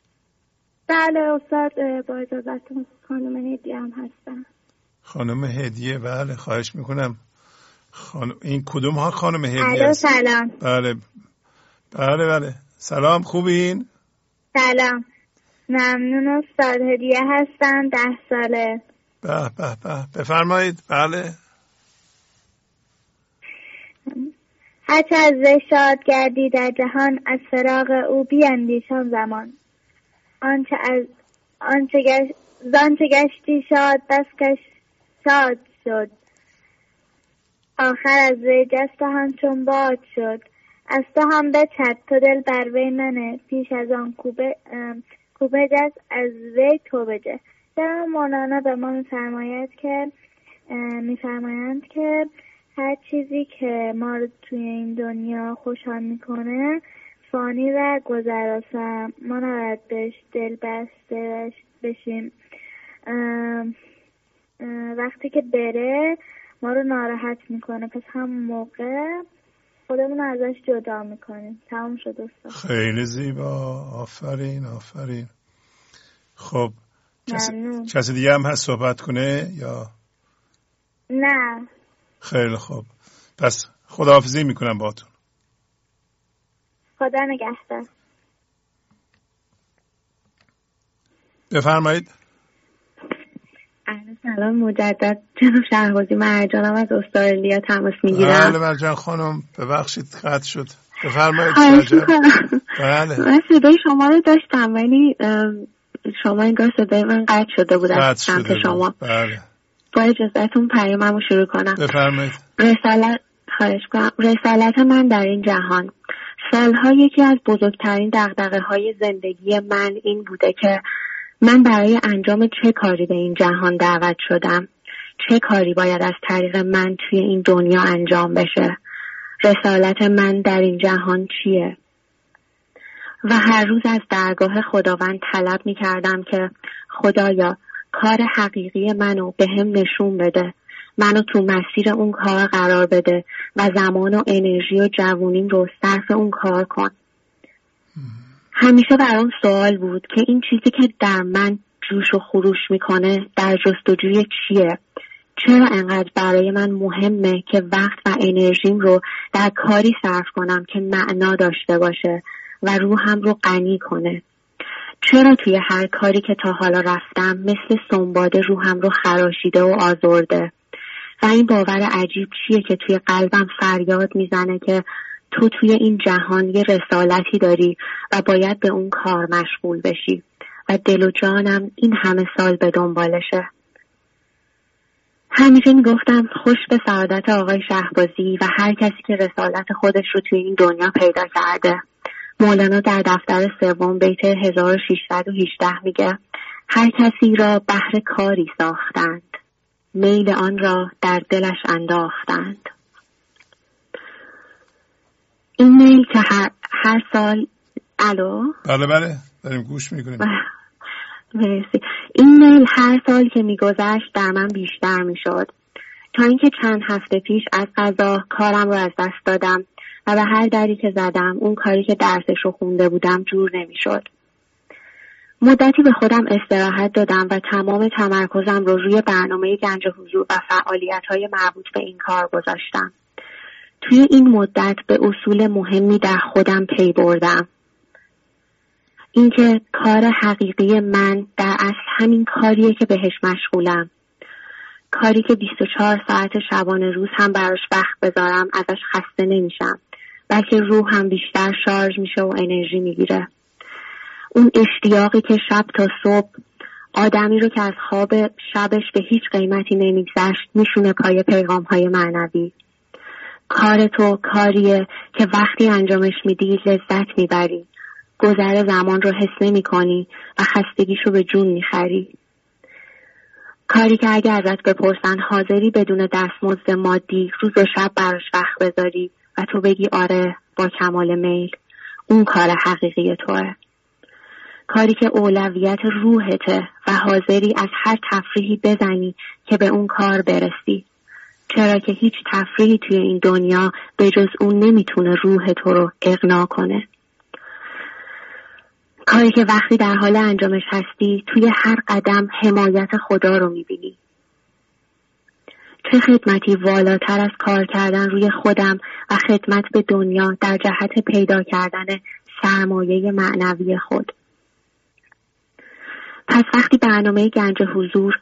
بله استاد، با اجازتون خانم هدیه هم هستن. خانم هدیه، بله خواهش میکنم. این کدوم ها خانم هدیه است؟ سلام. بله بله بله سلام، خوبین؟ سلام، ممنون استاد. هدیه هستم، 10 ساله. به به به، بفرمایید. بله. هرچه از وی شاد گردی در جهان، از فراق او بیندیشان زمان. زانچه گشتی شاد بس کش شاد شد، آخر از وی جست همچون باد شد. از تو هم بچد تو دل بر وی منه، پیش از آن کوبه جست از وی تو بجه. جناب مولانا به ما میفرمایند که هر چیزی که ما رو توی این دنیا خوشحال میکنه فانی و گذراسه، ما نباید بهش دل بسته بشیم. وقتی که بره ما رو ناراحت میکنه، پس همون موقع خودمون ازش جدا میکنیم. تمام شد استاد. خیلی زیبا، آفرین آفرین. خب کسی دیگه هم هست صحبت کنه یا نه؟ خیلی خوب، پس خداحافظی میکنم باهاتون. خدا نگهدار. بفرمایید. سلام مجدد، جناب شهبازی مرجانم از استرالیا تماس میگیرم. بله مرجان خانم، ببخشید قطع شد. بفرمایید. بله من صدای شما رو داشتم ولی شما انگار صدای من قطع شده بود از سمت شما. بله. با اجازهتون پیاممو شروع کنم. بفرمایید. رسالت من در این جهان. سالها یکی از بزرگترین دغدغه‌های زندگی من این بوده که من برای انجام چه کاری به این جهان دعوت شدم، چه کاری باید از طریق من توی این دنیا انجام بشه، رسالت من در این جهان چیه. و هر روز از درگاه خداوند طلب می کردم که خدایا کار حقیقی منو به هم نشون بده، منو تو مسیر اون کار قرار بده و زمان و انرژی و جوونیم رو صرف اون کار کن. همیشه برام سوال بود که این چیزی که در من جوش و خروش میکنه در جستجوی چیه؟ چرا انقدر برای من مهمه که وقت و انرژیم رو در کاری صرف کنم که معنا داشته باشه و روحم رو غنی کنه؟ چرا توی هر کاری که تا حالا رفتم مثل سنباده روحم رو خراشیده و آزرده؟ و این باور عجیب چیه که توی قلبم فریاد میزنه که تو توی این جهان یه رسالتی داری و باید به اون کار مشغول بشی و دل و جانم این همه سال به دنبالشه. همیشه میگفتم خوش به سعادت آقای شهبازی و هر کسی که رسالت خودش رو توی این دنیا پیدا کرده. مولانا در دفتر 3 بیت 1618 میگه هر کسی را بهر کاری ساختند، میل آن را در دلش انداختند. این میل که هر سال بله داریم گوش میکنیم. مرسی. این میل هر سال که میگذشت در من بیشتر میشد، تا اینکه چند هفته پیش از قضا کارم رو از دست دادم و به هر دری که زدم اون کاری که درسش رو خونده بودم جور نمیشد. مدتی به خودم استراحت دادم و تمام تمرکزم رو روی برنامه گنج حضور و فعالیت‌های مربوط به این کار گذاشتم. توی این مدت به اصول مهمی در خودم پی بردم. اینکه کار حقیقی من در اصل همین کاریه که بهش مشغولم. کاری که 24 ساعت شبانه روز هم براش وقت بذارم ازش خسته نمیشم، بلکه روح هم بیشتر شارژ میشه و انرژی میگیره. اون اشتیاقی که شب تا صبح آدمی رو که از خواب شبش به هیچ قیمتی نمیگذشت میشونه پای پیغام‌های معنوی. کار تو کاریه که وقتی انجامش میدی لذت میبری، گذر زمان رو حس نمی کنی و خستگیشو به جون میخری. کاری که اگه ازت بپرسن حاضری بدون دستمزد مادی روز و شب براش وقت بذاری و تو بگی آره با کمال میل، اون کار حقیقی توه. کاری که اولویت روحته و حاضری از هر تفریحی بزنی که به اون کار برسی، چرا که هیچ تفریحی توی این دنیا به جز اون نمیتونه روح تو رو اغنا کنه. کاری که وقتی در حال انجامش هستی توی هر قدم حمایت خدا رو میبینی. چه خدمتی والاتر از کار کردن روی خودم و خدمت به دنیا در جهت پیدا کردن سرمایه معنوی خود. پس وقتی برنامه گنج حضور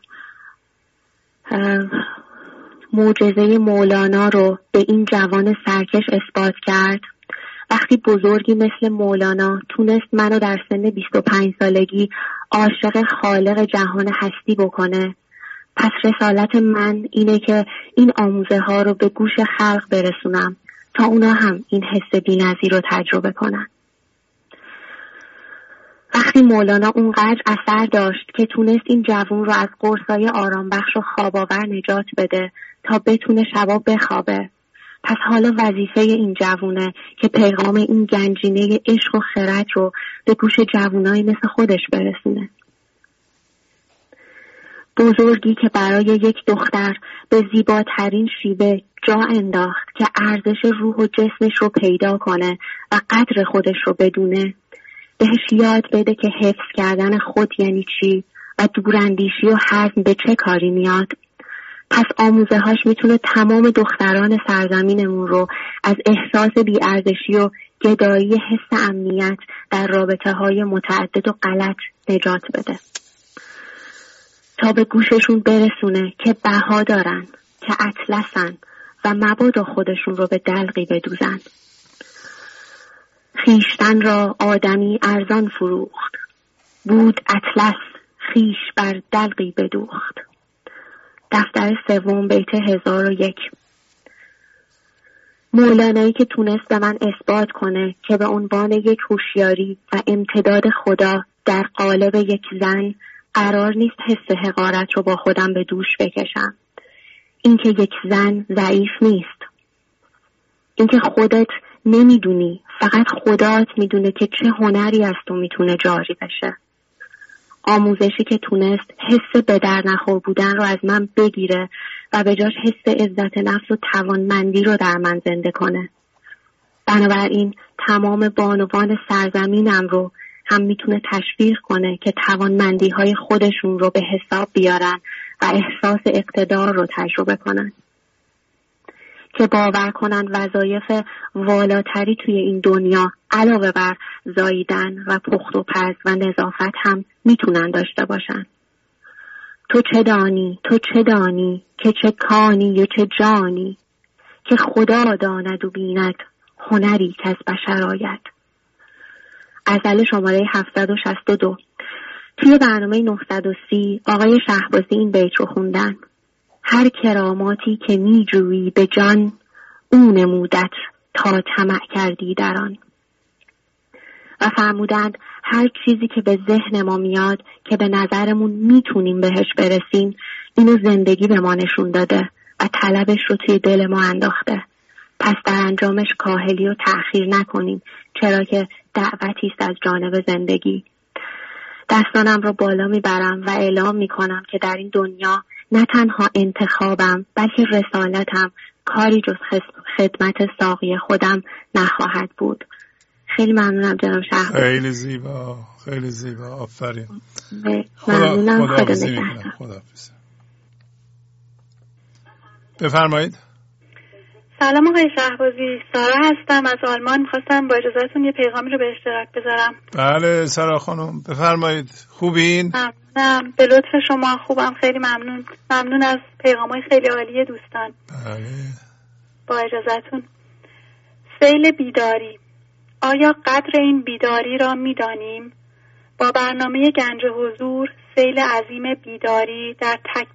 معجزه مولانا رو به این جوان سرکش اثبات کرد، وقتی بزرگی مثل مولانا تونست منو در سن 25 سالگی عاشق خالق جهان هستی بکنه، پس رسالت من اینه که این آموزه ها رو به گوش خلق برسونم تا اونا هم این حس بی‌نظیر رو تجربه کنن. وقتی مولانا اونقدر اثر داشت که تونست این جوون رو از قرصای آرام بخش و خواباور نجات بده تا بتونه شبا بخوابه، پس حالا وظیفه این جوونه که پیغام این گنجینه عشق و خرد رو به گوش جوونایی مثل خودش برسونه. بزرگی که برای یک دختر به زیباترین شیوه جا انداخت که ارزش روح و جسمش رو پیدا کنه و قدر خودش رو بدونه، بهش یاد بده که حفظ کردن خود یعنی چی و دوراندیشی و حزم به چه کاری میاد. پس آموزه هاش میتونه تمام دختران سرزمینمون رو از احساس بی‌ارزشی و گدایی حس امنیت در رابطه های متعدد و غلط نجات بده، تا به گوششون برسونه که بها دارن، که اطلسن و مبادا خودشون رو به دلقی بدوزن. خیشتن را آدمی ارزان فروخت، بود اطلس خیش بر دلقی بدوخت. دفتر 3 بیت 1001. مولانایی که تونست به من اثبات کنه که به عنوان یک هوشیاری و امتداد خدا در قالب یک زن قرار نیست حس حقارت رو با خودم به دوش بکشم. اینکه یک زن ضعیف نیست، اینکه خودت نمیدونی، فقط خدات میدونه که چه هنری از تو میتونه جاری بشه. آموزشی که تونست حس به در نخور بودن رو از من بگیره و به جاش حس عزت نفس و توانمندی رو در من زنده کنه. بنابراین تمام بانوان سرزمینم رو هم میتونه تشویق کنه که توانمندی های خودشون رو به حساب بیارن و احساس اقتدار رو تجربه کنن، که باور کنن وظایف والاتری توی این دنیا علاوه بر زاییدن و پخت و پز و نظافت هم میتونن داشته باشن. تو چه دانی که چه کانی و چه جانی، که خدا داند و بیند هنری که از بشر آید. غزل شماره 762. توی برنامه 930 آقای شهبازی این بیت رو خوندن. هر کراماتی که می جویی به جان، او نمودت تا طمع کردی در آن. و فرمودند هر چیزی که به ذهن ما میاد که به نظرمون میتونیم بهش برسیم، اینو زندگی به ما نشون داده و طلبش رو توی دل ما انداخته. پس در انجامش کاهلی و تأخیر نکنیم، چرا که دعوتی است از جانب زندگی. دستانم رو بالا میبرم و اعلام میکنم که در این دنیا نه تنها انتخابم بلکه رسالتم کاری جز خدمت ساقی خودم نخواهد بود. خیلی ممنونم جناب شهبازی. خیلی زیبا، خیلی زیبا، آفرین. ممنونم. خدا نگهدار. بفرمایید. سلام آقای شهبازی، سارا هستم از آلمان. خواستم با اجازهتون یه پیغامی رو به اشتراک بذارم. بله سارا خانم بفرمایید. خوبین؟ ممنونم، به لطف شما خوبم، خیلی ممنون از پیغامای خیلی عالی دوستان. بله. با اجازهتون. سیل بیداری. آیا قدر این بیداری را می‌دانیم؟ با برنامه گنج حضور سیل عظیم بیداری در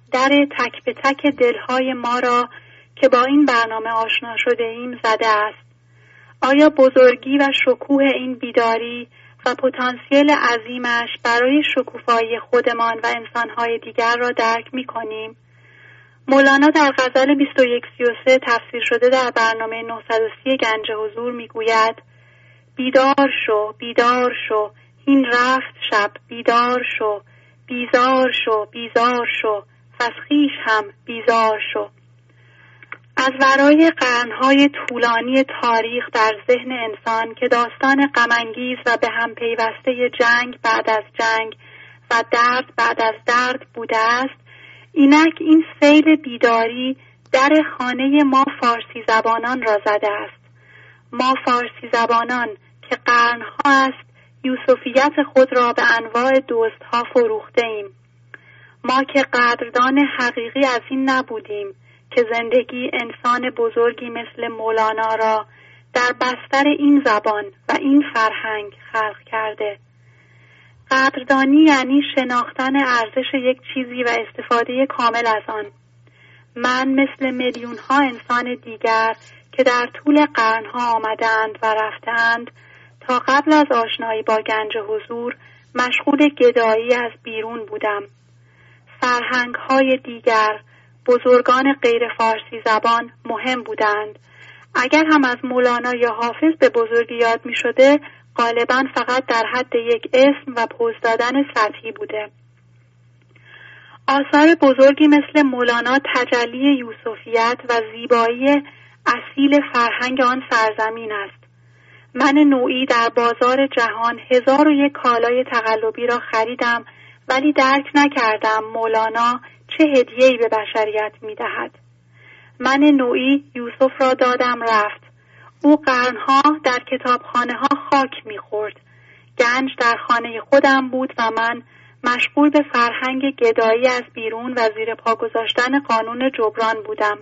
تک به تک دلهای ما را که با این برنامه آشنا شده ایم زده است. آیا بزرگی و شکوه این بیداری و پتانسیل عظیمش برای شکوفایی خودمان و انسانهای دیگر را درک می‌کنیم؟ مولانا در غزل 2133 تفسیر شده در برنامه 930 گنج حضور می‌گوید: بیدار شو، بیدار شو، این رفت شب، بیدار شو، بیزار شو، بیزار شو، پس خویش هم بیزار شو. از ورای قرنهای طولانی تاریخ در ذهن انسان که داستان غم‌انگیز و به هم پیوسته جنگ بعد از جنگ و درد بعد از درد بوده است، اینک این سیل بیداری در خانه ما فارسی زبانان را زده است. ما فارسی زبانان که قرنها است یوسفیت خود را به انواع دزدها فروخته ایم. ما که قدردان حقیقی از این نبودیم که زندگی انسان بزرگی مثل مولانا را در بستر این زبان و این فرهنگ خلق کرده. قدردانی یعنی شناختن ارزش یک چیزی و استفاده کامل از آن. من مثل میلیون ها انسان دیگر که در طول قرنها آمدند و رفتند تا قبل از آشنایی با گنج حضور مشغول گدایی از بیرون بودم. فرهنگ های دیگر، بزرگان غیر فارسی زبان مهم بودند. اگر هم از مولانا یا حافظ به بزرگی یاد می شده، غالباً فقط در حد یک اسم و پوز دادن سطحی بوده. آثار بزرگی مثل مولانا تجلی یوسفیت و زیبایی اصیل فرهنگ آن سرزمین است. من نوعی در بازار جهان 1001 کالای تقلبی را خریدم ولی درک نکردم مولانا چه هدیه‌ای به بشریت می‌دهد. من نوعی یوسف را دادم رفت. او قرنها در کتابخانه‌ها خاک می‌خورد. گنج در خانه خودم بود و من مشغول به فرهنگ گدایی از بیرون و زیر پا گذاشتن قانون جبران بودم.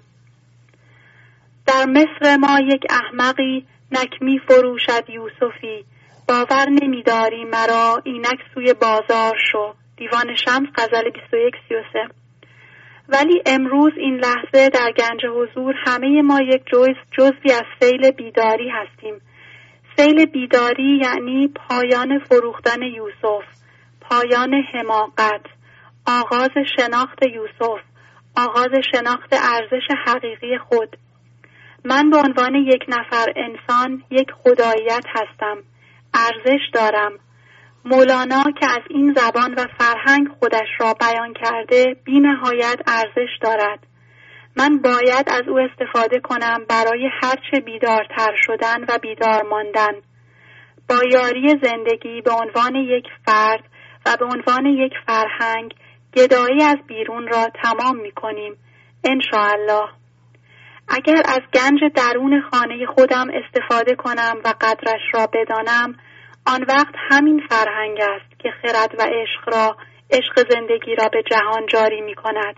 در مصر ما یک احمقی نک می فروشد یوسفی، باور نمی‌داری مرا اینک سوی بازار شو. دیوان شمس غزل 2133. ولی امروز این لحظه در گنج حضور همه ما یک جزوی از سیل بیداری هستیم. سیل بیداری یعنی پایان فروختن یوسف، پایان حماقت، آغاز شناخت یوسف، آغاز شناخت ارزش حقیقی خود. من به عنوان یک نفر انسان یک خداییت هستم، ارزش دارم. مولانا که از این زبان و فرهنگ خودش را بیان کرده بی نهایت ارزش دارد. من باید از او استفاده کنم برای هرچه بیدارتر شدن و بیدار ماندن. با یاری زندگی به عنوان یک فرد و به عنوان یک فرهنگ گدایی از بیرون را تمام می کنیم انشاءالله. اگر از گنج درون خانه خودم استفاده کنم و قدرش را بدانم، آن وقت همین فرهنگ است که خرد و عشق زندگی را به جهان جاری می کند.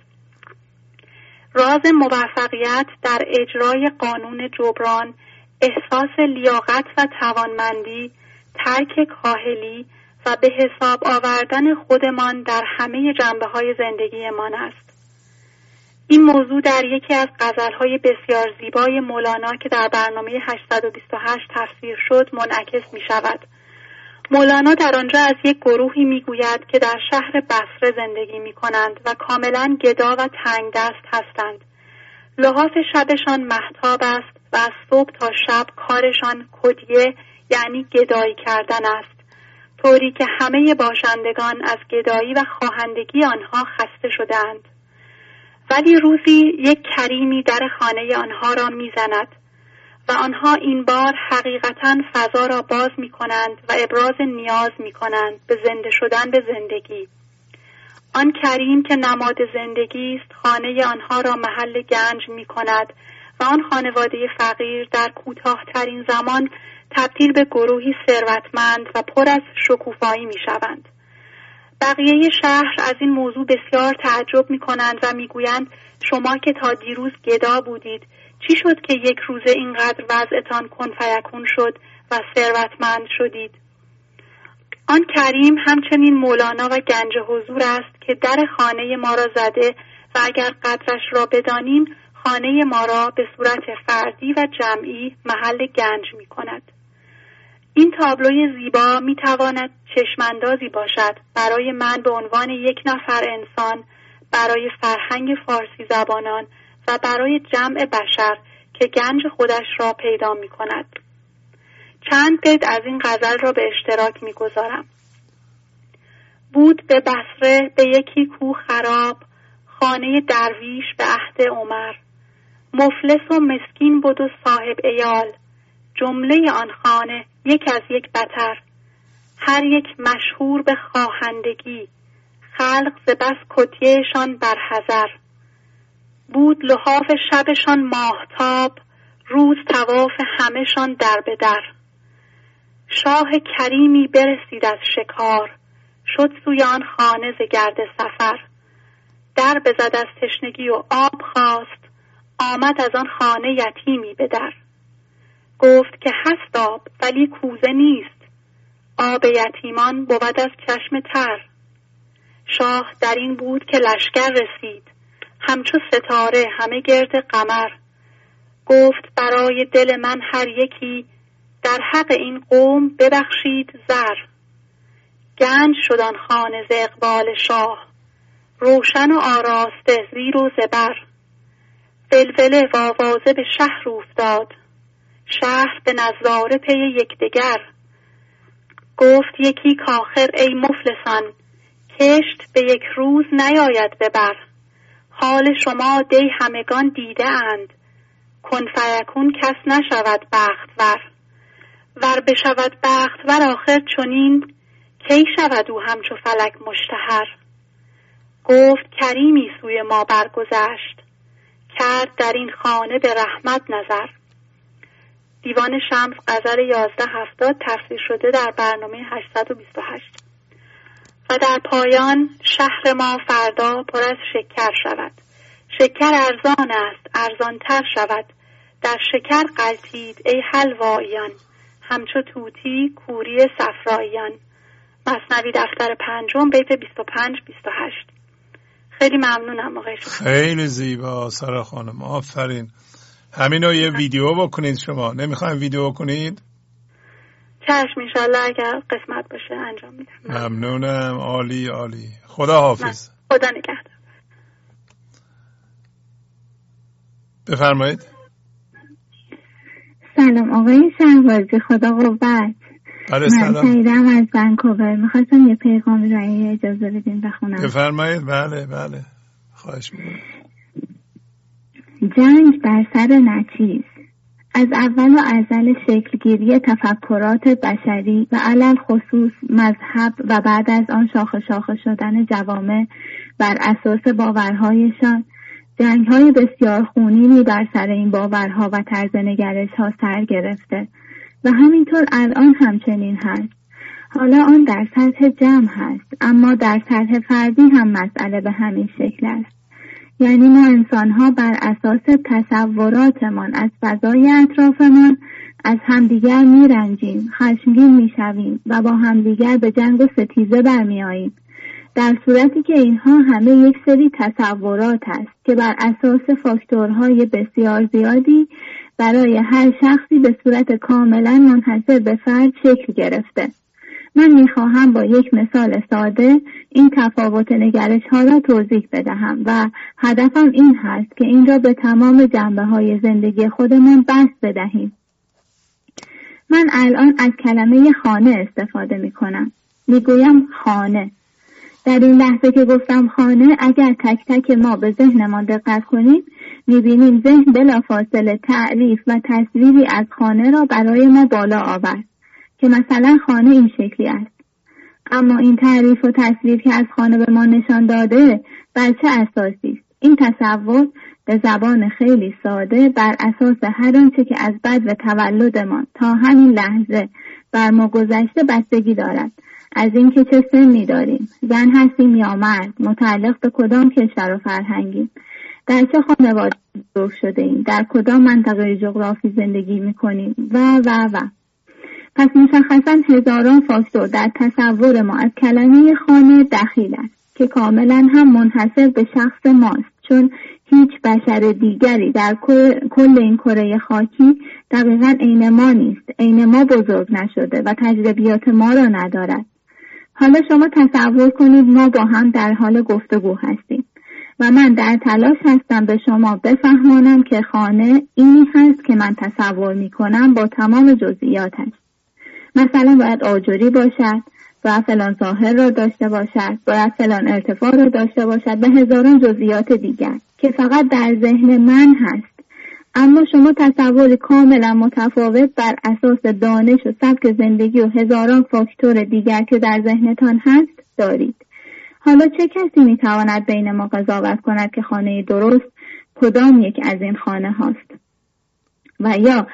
راز موفقیت در اجرای قانون جبران، احساس لیاقت و توانمندی، ترک کاهلی و به حساب آوردن خودمان در همه جنبه‌های زندگیمان است. این موضوع در یکی از غزل‌های بسیار زیبای مولانا که در برنامه 828 تفسیر شد منعکس می‌شود. مولانا در آنجا از یک گروهی می‌گوید که در شهر بصره زندگی می‌کنند و کاملاً گدا و تنگ دست هستند. لحاف شبشان مهتاب است و از صبح تا شب کارشان کدیه یعنی گدایی کردن است، طوری که همه باشندگان از گدایی و خواهندگی آنها خسته شدند. ولی روزی یک کریمی در خانه آنها را میزند و آنها این بار حقیقتاً فضا را باز می کنند و ابراز نیاز می کنند به زنده شدن به زندگی. آن کریم که نماد زندگی است خانه آنها را محل گنج می کند و آن خانواده فقیر در کوتاه‌ترین زمان تبدیل به گروهی ثروتمند و پر از شکوفایی می شوند. بقیه شهر از این موضوع بسیار تعجب می کنند و می گویند شما که تا دیروز گدا بودید چی شد که یک روزه اینقدر وضعتان کن فیکون شد و ثروتمند شدید؟ آن کریم همچنین مولانا و گنج حضور است که در خانه ما را زده و اگر قدرش را بدانیم خانه ما را به صورت فردی و جمعی محل گنج می کند. این تابلوی زیبا می تواند چشماندازی باشد برای من به عنوان یک نفر انسان، برای فرهنگ فارسی زبانان و برای جمع بشر که گنج خودش را پیدا می کند. چند بیت از این غزل را به اشتراک می گذارم. بود به بصره به یکی کوه خراب، خانه درویش به عهد عمر. مفلس و مسکین بود و صاحب عیال، جمله آن خانه یک از یک بتر. هر یک مشهور به خواهندگی، خلق ز بس کدیهشان بر حذر. بود لحاف شبشان ماهتاب، روز طواف همهشان در به در. شاه کریمی برسید از شکار، شد سوی آن خانه ز گرد سفر. در بزد از تشنگی و آب خواست، آمد از آن خانه یتیمی به در. گفت که هست آب ولی کوزه نیست، آب یتیمان بود از چشم تر. شاه در این بود که لشکر رسید، همچو ستاره همه گرد قمر. گفت برای دل من هر یکی، در حق این قوم ببخشید زر. گنج شد آن خانه ز اقبال شاه، روشن و آراسته زیر و زبر. ولوله و آوازه به شهر افتاد، شهر به نظاره پی یکدیگر. گفت یکی کاخر ای مفلسان، کشت به یک روز نیاید ببر. حال شما دی همگان دیده اند، کن فیکون کس نشود بختور. ور بشود بختور آخر چنین، کی شود او همچو فلک مشتهر. گفت کریمی سوی ما برگذشت، کرد در این خانه به رحمت نظر. دیوان شمس غزل 1170 تفسیر شده در برنامه 828. و در پایان شهر ما فردا پر از شکر شود. شکر ارزان است ارزانتر شود، در شکر غلتید ای حلوایان، همچو طوطی کوری صفراییان. مثنوی دفتر 5 بیت 25-28. خیلی ممنونم آقای شما. خیلی زیبا سارا خانم، آفرین. همینو یه ویدیو بکنید. شما نمیخواین ویدیو کنید؟ چشم انشالله اگر قسمت باشه انجام میدم. ممنونم. عالی عالی. خدا حافظ. خدا نگهدار. بفرمایید. سلام آقای شهبازی، خدا قوت. بله سلام. من سعیدم از ونکوور، میخواستم یه پیغامی رو اجازه بدین بخونم. بفرمایید. بله بله خواهش میکنم. جنگ بر سر نچیز. از اول و ازل شکلگیری تفکرات بشری و علل خصوص مذهب و بعد از آن شاخه شاخه شدن جوامع بر اساس باورهایشان، جنگ‌های بسیار خونینی بر سر این باورها و طرز نگرش‌ها سر گرفته و همینطور الان همچنین هست. حالا آن در سطح جمع هست، اما در سطح فردی هم مسئله به همین شکل است. یعنی ما انسان‌ها بر اساس تصوراتمان از فضای اطرافمان از همدیگر می‌رنجیم، خشمگین می‌شویم و با همدیگر به جنگ و ستیزه برمی‌آییم. در صورتی که اینها همه یک سری تصورات است که بر اساس فاکتورهای بسیار زیادی برای هر شخصی به صورت کاملا منحصر به فرد شکل گرفته. من میخواهم با یک مثال ساده این تفاوت نگرش ها را توضیح بدهم و هدفم این هست که این را به تمام جنبه های زندگی خودمان بسط بدهیم. من الان از کلمه خانه استفاده میکنم. میگویم خانه. در این لحظه که گفتم خانه، اگر تک تک ما به ذهنمان دقت کنیم میبینیم ذهن بلافاصله تعریف و تصویری از خانه را برای ما بالا آورد که مثلا خانه این شکلی است. اما این تعریف و تصویر که از خانه به ما نشان داده بر چه اساسی است؟ این تصور به زبان خیلی ساده بر اساس هر آنچه که از بعد و تولدمان تا همین لحظه بر ما گذشته بستگی دارد. از اینکه چه سنی داریم، زن هستیم یا مرد، متعلق به کدام کشور و فرهنگیم، در چه خانواده بزرگ شده ایم، در کدام منطقه جغرافی زندگی میکنیم و. پس مشخصاً هزاران فاکتور در تصور ما از کلمه خانه دخیل است که کاملا هم منحصر به شخص ماست، چون هیچ بشر دیگری در کل این کره خاکی دقیقاً عین ما نیست، عین ما بزرگ نشده و تجربیات ما را ندارد. حالا شما تصور کنید ما با هم در حال گفتگو هستیم و من در تلاش هستم به شما بفهمانم که خانه اینی هست که من تصور می کنم با تمام جزئیاتش. مثلا باید آجری باشد، باید فلان ظاهر را داشته باشد، باید فلان ارتفاع را داشته باشد و هزاران جزئیات دیگر که فقط در ذهن من هست. اما شما تصور کاملا متفاوت بر اساس دانش و سبک زندگی و هزاران فاکتور دیگر که در ذهنتان هست دارید. حالا چه کسی میتواند بین ما قضاوت کند که خانه درست کدام یک از این خانه هاست و یا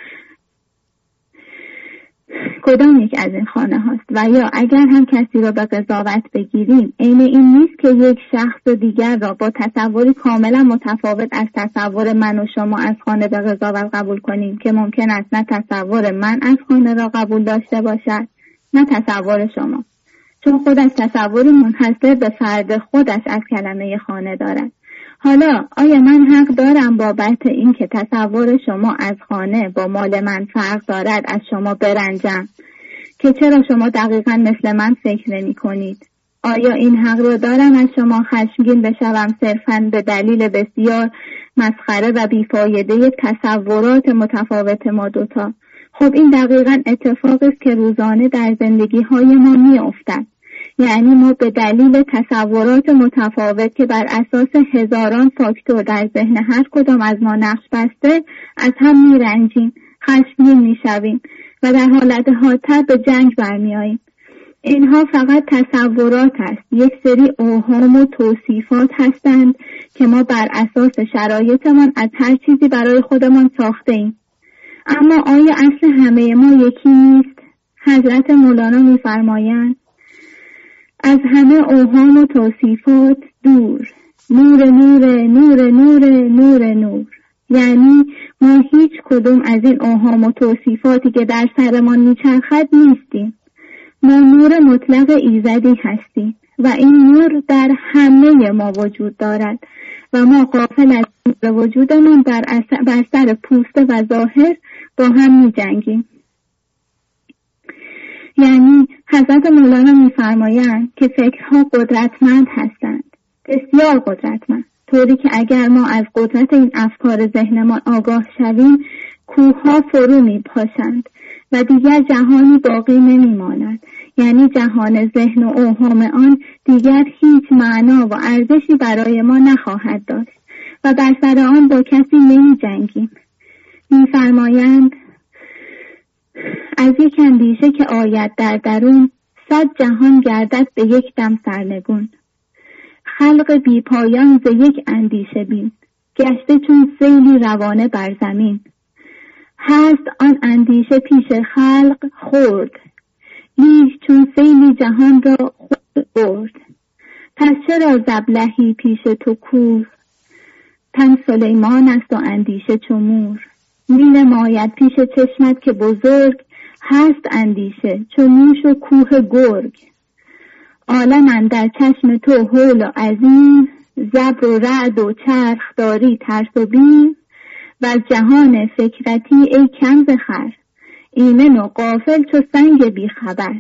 کدام یک از این خانه هاست و یا اگر هم کسی را به قضاوت بگیریم عین این نیست که یک شخص دیگر را با تصوری کاملا متفاوت از تصور من و شما از خانه به قضاوت قبول کنیم که ممکن است نه تصور من از خانه را قبول داشته باشد نه تصور شما، چون خودش تصوری منحصر به فرد خودش از کلمه خانه دارد. حالا آیا من حق دارم بابت این که تصور شما از خانه با مال من فرق دارد از شما برنجم که چرا شما دقیقاً مثل من فکر نمی کنید؟ آیا این حق رو دارم از شما خشمگین بشوم صرفاً به دلیل بسیار مسخره و بیفایده تصورات متفاوت ما دوتا؟ خب این دقیقاً اتفاقی است که روزانه در زندگی های ما می افتد. یعنی ما به دلیل تصورات متفاوت که بر اساس هزاران فاکتور در ذهن هر کدام از ما نقش بسته از هم می رنجیم، خشمگین می شویم و در حالت حادتر به جنگ برمی آییم. اینها فقط تصورات است، یک سری اوهام و توصیفات هستند که ما بر اساس شرایطمان از هر چیزی برای خودمان ساخته ایم. اما آیا اصل همه ما یکی نیست؟ حضرت مولانا می فرمایند از همه اوهام و توصیفات دور، نور نور نور نور نور نور. یعنی ما هیچ کدوم از این اوهام و توصیفاتی که در سرمان میچرخد نیستیم. ما نور مطلق ایزدی هستیم و این نور در همه ما وجود دارد و ما غافل از نور وجودمان بر سر پوسته و ظاهر با هم می‌جنگیم. یعنی حضرت مولانا می‌فرمایند که فکرها قدرتمند هستند، بسیار قدرتمند، طوری که اگر ما از قدرت این افکار ذهنمان آگاه شویم کوه‌ها فرو می‌پاشند و دیگر جهانی باقی نمی‌ماند. یعنی جهان ذهن و اوهام آن دیگر هیچ معنا و ارزشی برای ما نخواهد داشت و بر سر آن با کسی نمی‌جنگیم. می‌فرمایند از یک اندیشه که آید در درون 100 جهان گردد به یک دم سرنگون. خلق بی پایان ز یک اندیشه بین، گشته چون سیلی روانه بر زمین. هست آن اندیشه پیش خلق خورد، لیک چون سیلی جهان را خود برد. پس چرا زبلهی پیش تو کور، تن سلیمان است و اندیشه چو مور. می نماید پیش چشمت که بزرگ، هست اندیشه چو موش و کوه گرگ. عالم در چشم تو هول و عظیم، زبر و رعد و چرخ داری ترس و بیم. و از جهان فکرتی ای کم زخر، ایمن و غافل چو سنگ بی خبر.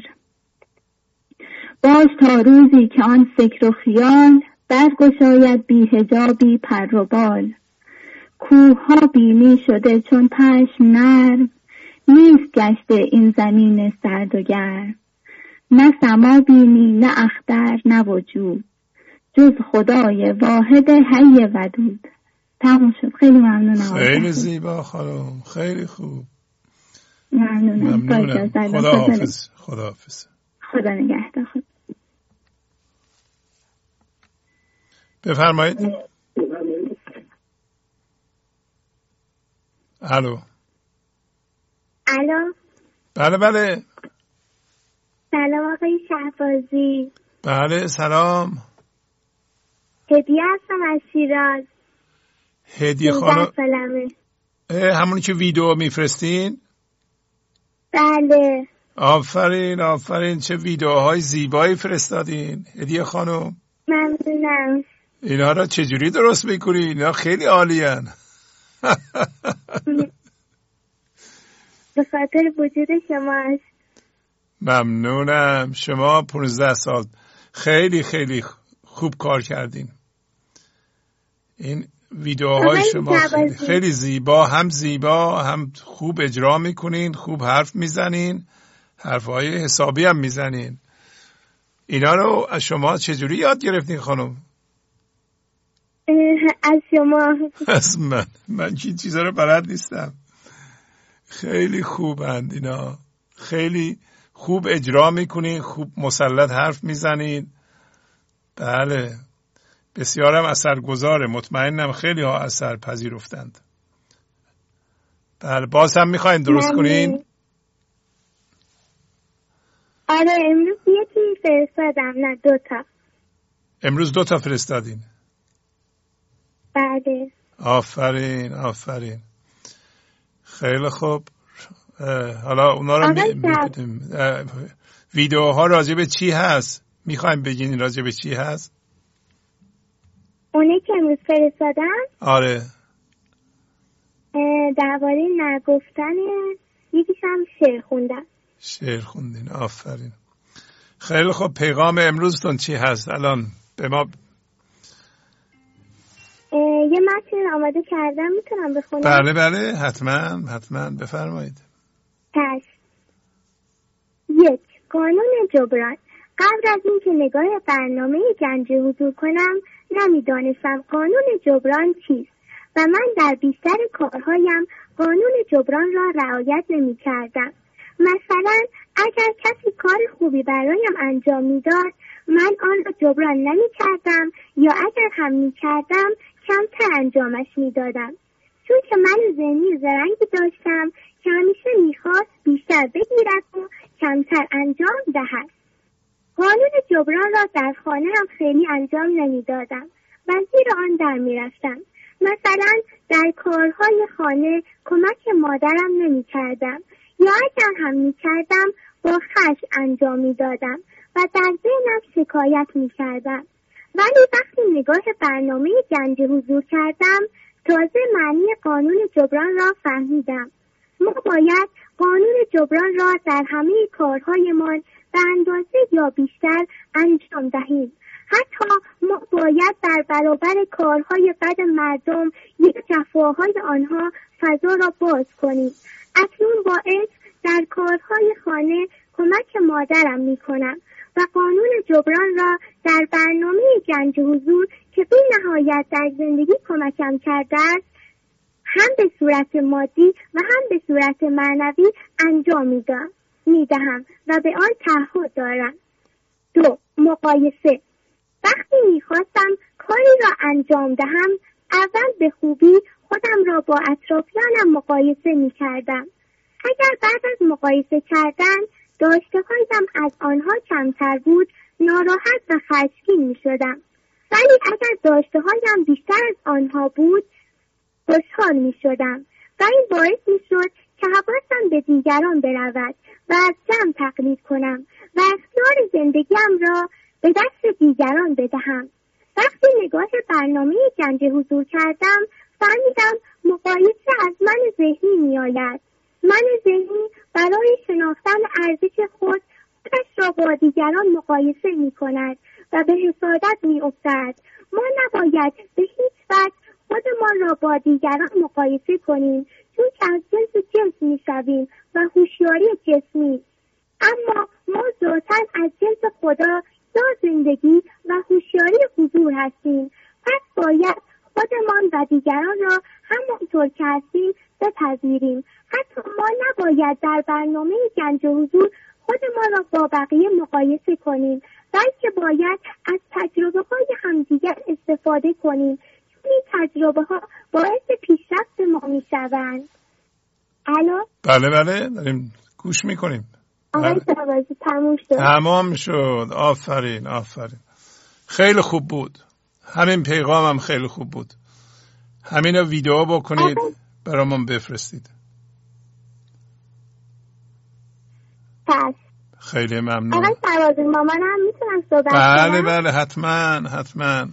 باش تا روزی که آن فکر و خیال، برگشاید بی حجابی پر و بال. کوه ها بینی شده چون پشم نرم، نیست گشته این زمین سرد و گرم. نه سما بینی نه اختر نه وجود، جز خدای واحد حی ودود. تمام شد. خیلی ممنونم. خیلی زیبا خانم، خیلی خوب. ممنونم. خدا حافظ. خدا حافظ. خدا نگهدار. بفرمایید. الو. الو. بله بله. سلام آقای شهبازی. بله سلام. هدیه هستم از شیراز. هدیه خانم. همونی که ویدیو میفرستین؟ بله. آفرین آفرین، چه ویدیوهای زیبایی فرستادین هدیه خانم. ممنونم. اینا را چجوری درست میکنین؟ اینا خیلی عالیان. به خاطر وجود شماست. ممنونم. شما 15 سال خیلی خیلی خوب کار کردین. این ویدیوهای شما خیلی, خیلی زیبا هم خوب اجرا میکنین، خوب حرف میزنین، حرفهای حسابی هم میزنین. اینا رو از شما چجوری یاد گرفتین خانم؟ از شما. از من که چیزا رو بلد نیستم. خیلی خوبند اینا، خیلی خوب اجرا میکنین، خوب مسلط حرف میزنین. بله بسیارم اثرگذاره. مطمئنم خیلی ها اثر پذیرفتند. بله باز هم میخواین درست کنین؟ آره امروز یکی فرستادم، نه 2 تا. امروز 2 تا فرستادین؟ بله. آفرین آفرین. خیلی خوب. حالا اونا رو میکنیم. ویدیوها راجع به چی هست؟ میخوایم بگین راجع به چی هست؟ اونه که امروز فرستادم؟ آره. درباره نگفتن، یکیش هم شعر خوندم. شعر خوندین، آفرین. خیلی خوب. پیغام امروزتون چی هست الان به ما؟ یه متن آماده کردم، میتونم بخونم؟ بله بله حتما بفرمایید. 1. قانون جبران. قبل از این که نگاه برنامه گنج حضور کنم نمیدانستم قانون جبران چیست و من در بیشتر کارهایم قانون جبران را رعایت نمی کردم. مثلا اگر کسی کار خوبی برایم انجام میداد من آن را جبران نمی کردم یا اگر هم می کردم کمتر انجامش می دادم. چون که من ذهنی زرنگی داشتم که همیشه میخواست بیشتر بگیرد و کمتر انجام دهد. قانون جبران را در خانه هم خیلی انجام نمیدادم و زیر آن در میرفتم. مثلا در کارهای خانه کمک مادرم نمی کردم یا اگر هم می کردم با خشم انجام می دادم و در ذهنم شکایت می کردم. ولی وقتی نگاه برنامه گنج حضور کردم تازه معنی قانون جبران را فهمیدم. ما باید قانون جبران را در همه کارهایمان به اندازه یا بیشتر انجام دهیم. حتی ما باید در برابر کارهای بد مردم یک جفاهای آنها فضا را باز کنیم. اکنون باعث در کارهای خانه کمک مادرم می کنم و قانون جبران را در برنامه گنج حضور که بی نهایت در زندگی کمکم کرده است هم به صورت مادی و هم به صورت معنوی انجام می دهم و به آن تعهد دارم. 2. مقایسه. وقتی میخواستم کاری را انجام دهم اول به خوبی خودم را با اطرافیانم مقایسه میکردم. اگر بعد از مقایسه کردن داشته‌هایم از آنها کمتر بود ناراحت و خشمگین میشدم. ولی اگر داشته‌هایم بیشتر از آنها بود خوشحال میشدم و این باعث میشد که حواسم به دیگران برود و از جمع تقلید کنم و اختیار زندگیم را به دست دیگران بدهم. وقتی نگاه برنامه گنج حضور کردم فهمیدم مقایسه از من ذهنی می آید. من ذهنی برای شناختن ارزش خودش را با دیگران مقایسه می کند و به حسادت می افتد. ما نباید به هیچ وجه خودمان را با دیگران مقایسه کنیم، چون که از جنس می شویم و هوشیاری جسمی. اما ما ذاتاً از جنس خدا یا زندگی و هوشیاری حضور هستیم. پس باید خودمان و دیگران را همانطور که هستیم بپذیریم. حتی ما نباید در برنامه گنج حضور خودمان را با بقیه مقایسه کنیم، بلکه باید از تجربه های همدیگر استفاده کنیم، چون این تجربه ها باعث پیشرفت ما می شوند. الو؟ بله داریم گوش می کنیم. آقای شهبازی تموم شد. تمام شد. آفرین. خیلی خوب بود. همین پیغامم خیلی خوب بود. همین رو ویدیو بکنید برامون بفرستید. پس خیلی ممنون. آقای شهبازی مامانم میتونم صحبت کنم؟ بله حتما.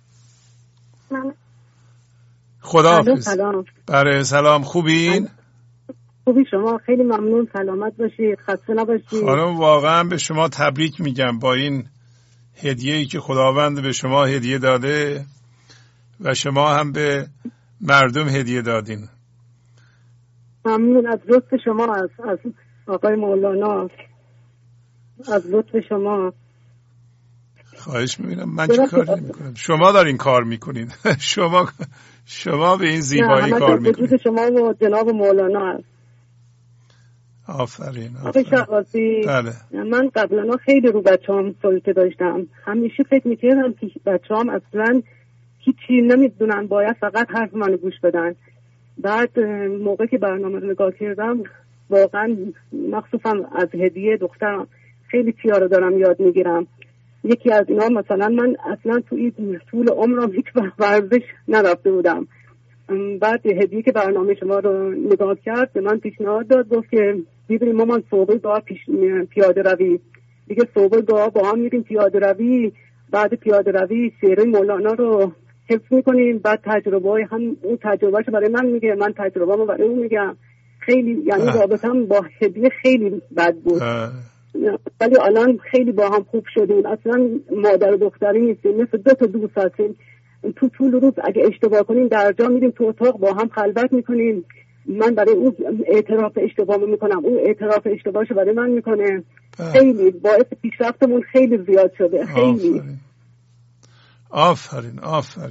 خداحافظ. سلام. بله سلام. خوبین؟ خوبی شما؟ خیلی ممنون. سلامت باشید، خسته نباشید. خانم واقعا به شما تبریک میگم با این هدیه‌ای که خداوند به شما هدیه داده و شما هم به مردم هدیه دادین. ممنون از لطف شما، از آقای مولانا، از لطف شما. خواهش می‌کنم. من چه کاری نمی‌کنم؟ شما دارین کار می‌کنید. شما به این زیبایی کار می‌کنید. وجود شما و جناب مولانا هست. آفرین. بله. من قبلا خیلی رو بچه‌ام سلطه داشتم. همیشه فکر می‌کردم که بچه‌ام اصلاً هیچی نمی‌دونن، باید فقط حرف منو گوش بدن. بعد موقعی که برنامه رو نگاه کردم واقعاً مخصوصاً از هدیه دخترم خیلی چیزا رو دارم یاد می‌گیرم. یکی از اینا مثلا من اصلا طول عمرم هیچ وقت ورزش نرفته بودم. بعد هدیه که برنامه شما رو نگاه کرد به من پیشنهاد داد، گفت که ببینیم مامان صبح با پیاده روی دیگه، صبح با هم میریم پیاده روی، بعد پیاده روی شعر مولانا رو حفظ میکنیم، بعد تجربه هم اون تجربهش برای من میگه، من تجربه‌مو برای اون میگم. خیلی یعنی رابطه‌م با هدیه خیلی بد بود ولی الان خیلی با هم خوب شدیم. اصلا مادر و دختری نیستیم، مثل دو تا دوست هستیم. تو طول روز اگه اشتباه کنیم در جا میریم تو اتاق با هم خلوت میکنیم. من برای اون اعتراف اشتباهمو میکنم، اون اعتراف اشتباهشو برای من میکنه. خیلی باعث پیشرفتمون خیلی زیاد شده. خیلی آفرین.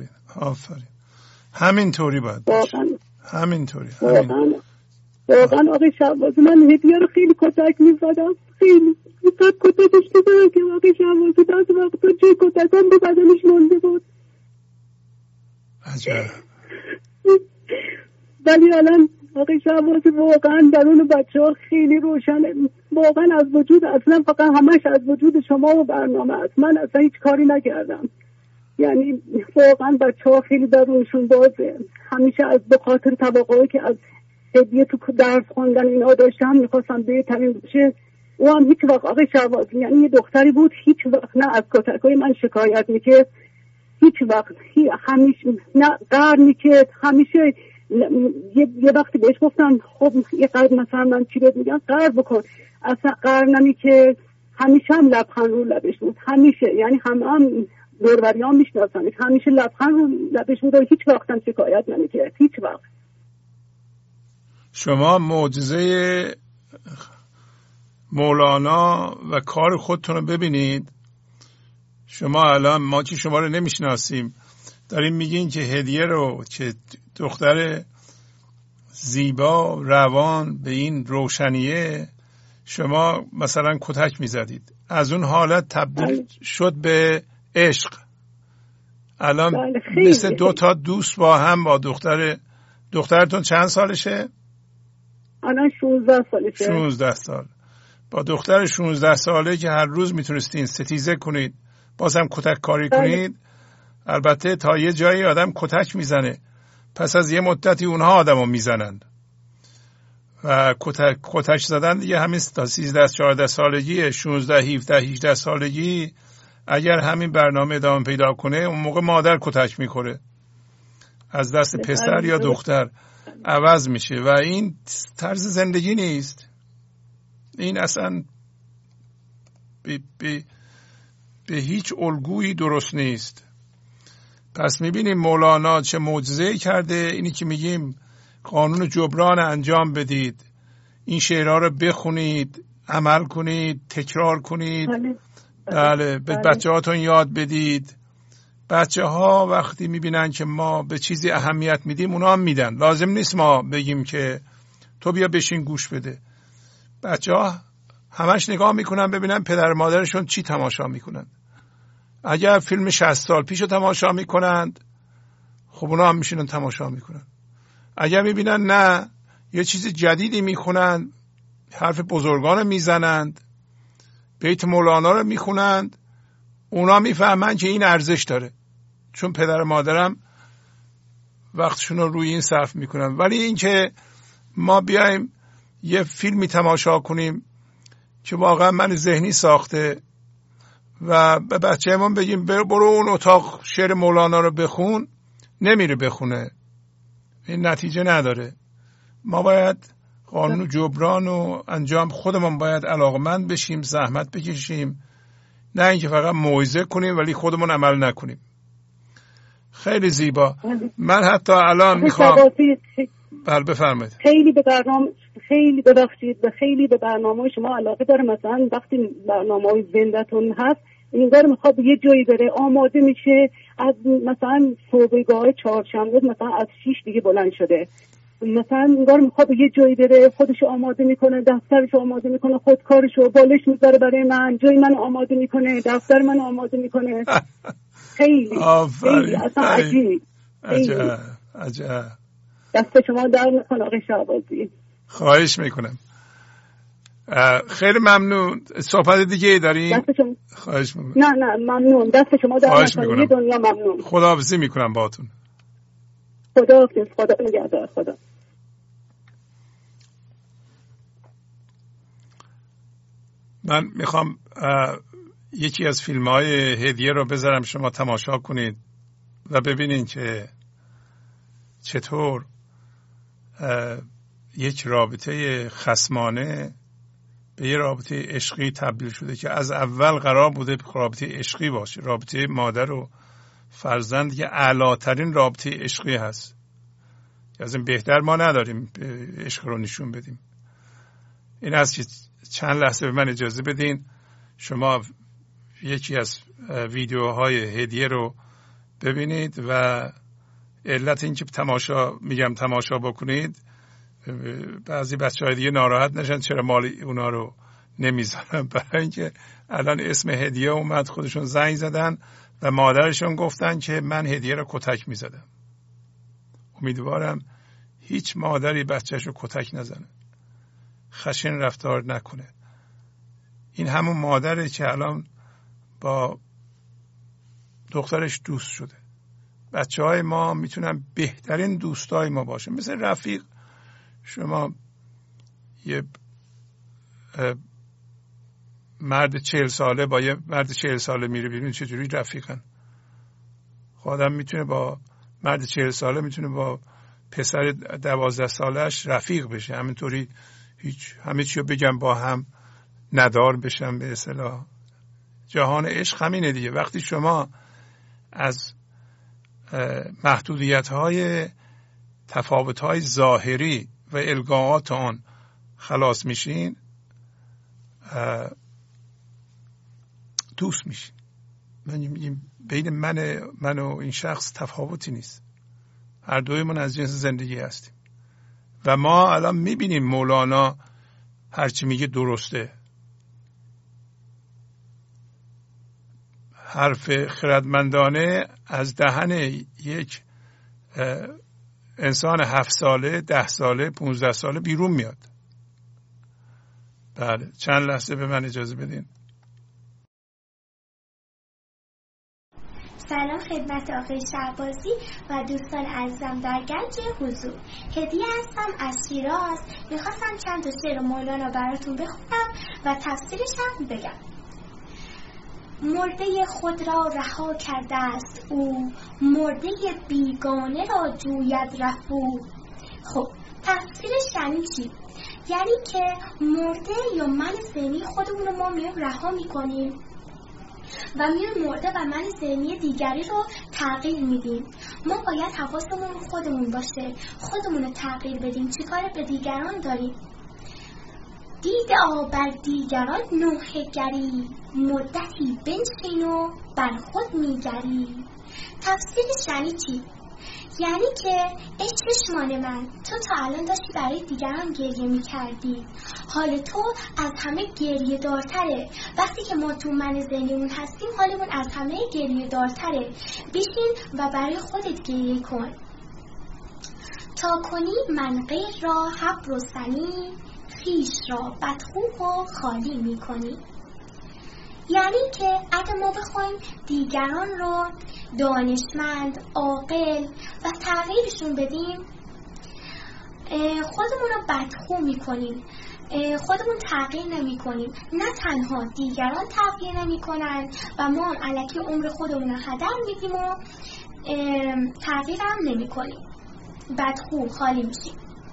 همینطوری باید باشه. همینطوری. واقعا آقای شهبازی من هدیه رو خیلی کتک میزدم، خیلی کتکش میزدم که آقای شهبازی دست وقتا چه کتکم به بدنش مونده بود. عجب. ولی الان آقای شهبازی واقعا درون بچه ها خیلی روشنه. واقعا از وجود اصلا فقط همش از وجود شما و برنامه است. من اصلا هیچ کاری نکردم. یعنی واقعا بچه ها خیلی درونشون بازه. همیشه از بخاطر طبقه‌ای که از هدیه تو درس خوندن اینا داشتم میخواستم بهترین بشه. او هم هیچ وقت آقای شهبازی یعنی یه دختری بود هیچ وقت نه از کتکای من شکایت میکرد، هیچ وقت همیشه نه قهر میکرد. همیشه یه وقتی بهش گفتم خب یه قدر مثلا من چی بهت میگم قهر بکن، اصلا قهر نمیکرد. همیشه هم لبخند رو لبش بود، همیشه. یعنی هم دوروریان میشناسنش، همیشه لبخند رو لبش بود و هیچ وقت هم شکایت نمیکرد، هیچ وقت. شما معجزه مولانا و کار خودتون رو ببینید. شما الان ما که شما رو نمیشناسیم داریم میگین که هدیه رو که دختر زیبا روان به این روشنیه شما مثلا کتک میزدید، از اون حالت تبدیل شد به عشق. الان مثل دو تا دوست با هم با دخترتون چند سالشه؟ الان 16 سالشه. 16 سال. با دختر 16 ساله که هر روز میتونستین ستیزه کنید باز هم کتک کاری کنید. البته تا یه جایی آدم کتک میزنه، پس از یه مدتی اونها آدمو میزنند و کتک زدن دیگه همین تا 13 14 سالگی، 16 17 18 سالگی اگر همین برنامه ادامه پیدا کنه اون موقع مادر کتک میخوره، از دست پسر یا دختر عوض میشه و این طرز زندگی نیست. این اصلا به هیچ الگویی درست نیست. پس میبینیم مولانا چه معجزه‌ای کرده. اینی که میگیم قانون جبران انجام بدید، این شعرها رو بخونید، عمل کنید، تکرار کنید. بله، به بچه هاتون یاد بدید. بچه ها وقتی میبینن که ما به چیزی اهمیت میدیم اونا هم میدن. لازم نیست ما بگیم که تو بیا بشین گوش بده. بچه ها همش نگاه میکنن ببینن پدر مادرشون چی تماشا میکنن. اگر فیلم 60 سال پیشو تماشا میکنند خب اونا هم میشینن تماشا میکنن. اگر میبینن نه یه چیز جدیدی میخونند، حرف بزرگان میزنند، بیت مولانا رو میخونند، اونا میفهمن که این ارزش داره، چون پدر مادرم وقتشون رو روی این صرف میکنن. ولی اینکه ما بیایم یه فیلمی تماشا کنیم که واقعا من ذهنی ساخته و به بچه‌مون بگیم برو اون اتاق شعر مولانا رو بخون، نمیره بخونه، این نتیجه نداره. ما باید قانون جبران و انجام خودمون باید علاقمند بشیم، زحمت بکشیم، نه اینکه فقط موعظه کنیم ولی خودمون عمل نکنیم. خیلی زیبا. من حتی الان میخوام بفرمایید. خیلی به برنامه شما علاقه داره. مثلا وقتی برنامه‌های زنده‌تون هست اینگار میخواد یه جایی بره آماده میشه، از مثلا صبحگاه چهارشنبه مثلا از 6 دیگه بلند شده، مثلا انگار میخواد یه جایی بره، خودشو آماده میکنه، دفترشو آماده میکنه، خودکارشو بالش میذاره برای من، جای من آماده میکنه، دفتر من آماده میکنه. خیلی اصلا عجیب. عجب. دست شما در میکنه آقای شهبازی. خواهش میکنم. خیلی ممنون. صحبت دیگه داریم؟ خواهش میکنم. نه ممنون. دست شما در میکنه. یه دنیا ممنون. خداحافظی میکنم باهاتون. خدا نگهدار. خدا. من میخوام یکی از فیلم‌های هدیه رو بذارم شما تماشا کنید و ببینین که چطور یک رابطه خصمانه به یه رابطه عشقی تبدیل شده که از اول قرار بوده رابطه عشقی باشه. رابطه مادر و فرزند که اعلاترین رابطه عشقی هست. از این بهتر ما نداریم عشق رو نشون بدیم. این است که چند لحظه به من اجازه بدین شما یکی از ویدیوهای هدیه رو ببینید و علت این که تماشا بکنید بعضی بچه‌های دیگه ناراحت نشن چرا مال اونا رو نمیذارن، برای اینکه الان اسم هدیه اومد خودشون زنگ زدن و مادرشون گفتن که من هدیه رو کتک میزدم. امیدوارم هیچ مادری بچه‌ش رو کتک نزنه، خشن رفتار نکنه. این همون مادره که الان با دخترش دوست شده. بچه‌های ما میتونن بهترین دوستای ما باشن، مثل رفیق. شما یه مرد 40 ساله با یه مرد 40 ساله میره بیرون چجوری رفیقن؟ آدم میتونه با مرد 40 ساله میتونه با پسر 12 سالهش رفیق بشه، همینطوری همه چی رو بگم با هم ندار بشن به اصطلاح. جهان عشق همینه دیگه. وقتی شما از محدودیت‌های تفاوت‌های ظاهری و الگاهات آن خلاص میشین دوست میشین. بین من و این شخص تفاوتی نیست، هر دویمون از جنس زندگی هستیم. و ما الان میبینیم مولانا هرچی میگه درسته. حرف خردمندانه از دهن یک انسان 7 ساله، 10 ساله، 15 ساله بیرون میاد. بله، چند لحظه به من اجازه بدین. سلام خدمت آقای شهبازی و دوستان عزیزم در گنج حضور. هدیه هستم از شیراز. میخواستم چند تا شعر مولانا براتون بخونم و تفسیرش هم بگم. مرده خود را رها کرده است او، مرده بیگانه را جوید رفو. خب تفسیرش یعنی چی؟ یعنی که مرده یا من ذهنی خودمون رو ما میایم رها میکنیم و میایم مرده و من ذهنی دیگری رو تغییر میدیم. ما باید حواسمون خودمون باشه، خودمون رو تغییر بدیم. چی کار به دیگران داریم؟ دید بر دیگران نوحه گری، مدتی بنشین و بر خود میگری. تفسیرش یعنی چی؟ یعنی که ای چشمان من، تو تا الان داشتی برای دیگران گریه میکردی، حال تو از همه گریه دارتره. وقتی که ما تو من ذهنیمون هستیم حالمون از همه گریه دارتره. بشین و برای خودت گریه کن. تا کنی من غیر را حبر و سنی، خیش را بدخو و خالی میکنی. یعنی که اگه ما بخوایم دیگران رو دانشمند، عاقل و تغییرشون بدیم، خودمون رو بدخو میکنیم، خودمون تغییر نمی کنیم. نه تنها دیگران تغییر نمی کنن و ما الکی عمر خودمون رو هدر میدیم و تغییر هم نمی کنیم، بدخو خالی میشیم.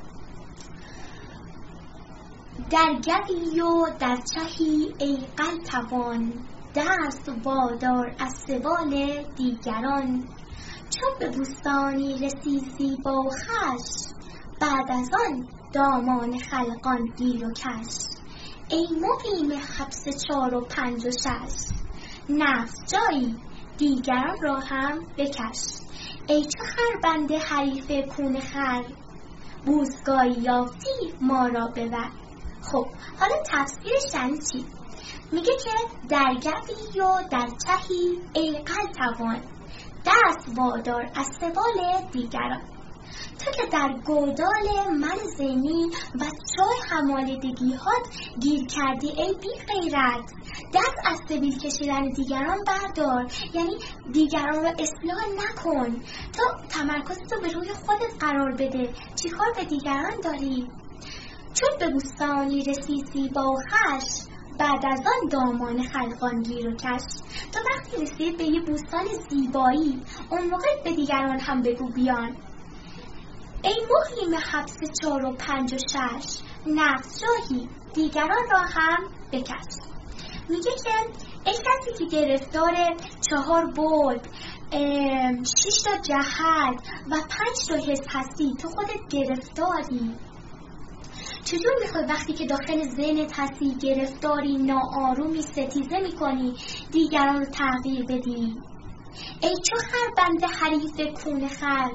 در گوی و در چهی ای قلتوان، دست وادار از سوال دیگران. چون به بوستانی رسی زیبا و خوش، بعد از آن دامان خلقان گیر و کش. ای مقیم حبس 4 و 5 و 6، نفس جایی دیگران را هم بکش. ای چو خربند حریف کون خر، بوزگاهی یافتی ما را ببر. خب حالا تفسیرش یعنی چی؟ میگه که در گوی و در چهی ای قلتوان، دست وادار از سوال دیگران. تو که در گودال من ذهنی و چای همالدگی هات گیر کردی ای بی غیرت، دست از سبیل کشیدن دیگران بردار. یعنی دیگران رو اصلاح نکن، تو تمرکزتو به روی خودت قرار بده. چی کار به دیگران داری؟ چون به بوستانی رسی زیبا و خوش، بعد از آن دامان خلقان گیر و کش. تو وقتی رسید به یه بوستان زیبایی، اون موقع به دیگران هم بگو بیان. ای مقیم حبس 4 و 5 و 6، نفس جاهی دیگران را هم بکش. میگه که ای کسی که گرفتار 4 بعد، 6 تا جهت و 5 تا حس هستی، تو خودت گرفتاری. چجور میخوای وقتی که داخل ذهنت هستی گرفتاری، ناآرومی، ستیزه میکنی، دیگران رو تغییر بدی؟ ای چو خربند حریف کون خر،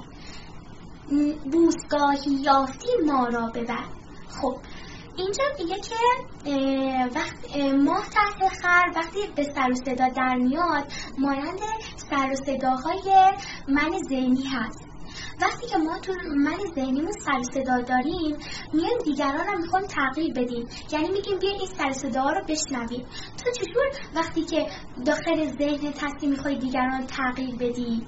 بوزگاهی یافتی ما را ببر. خب اینجا میگه که ماه تحت خر وقتی به سر و صدا در میاد، مانند سر و صداهای من ذهنی هست. وقتی که ما تو من ذهنیمون سر و صدا داریم، میایم دیگران هم میخوایم تغییر بدیم. یعنی میگیم بیا این سر و صدا رو بشنویم. تو چجور وقتی که داخل ذهنت هستی میخوای دیگران تغییر بدی؟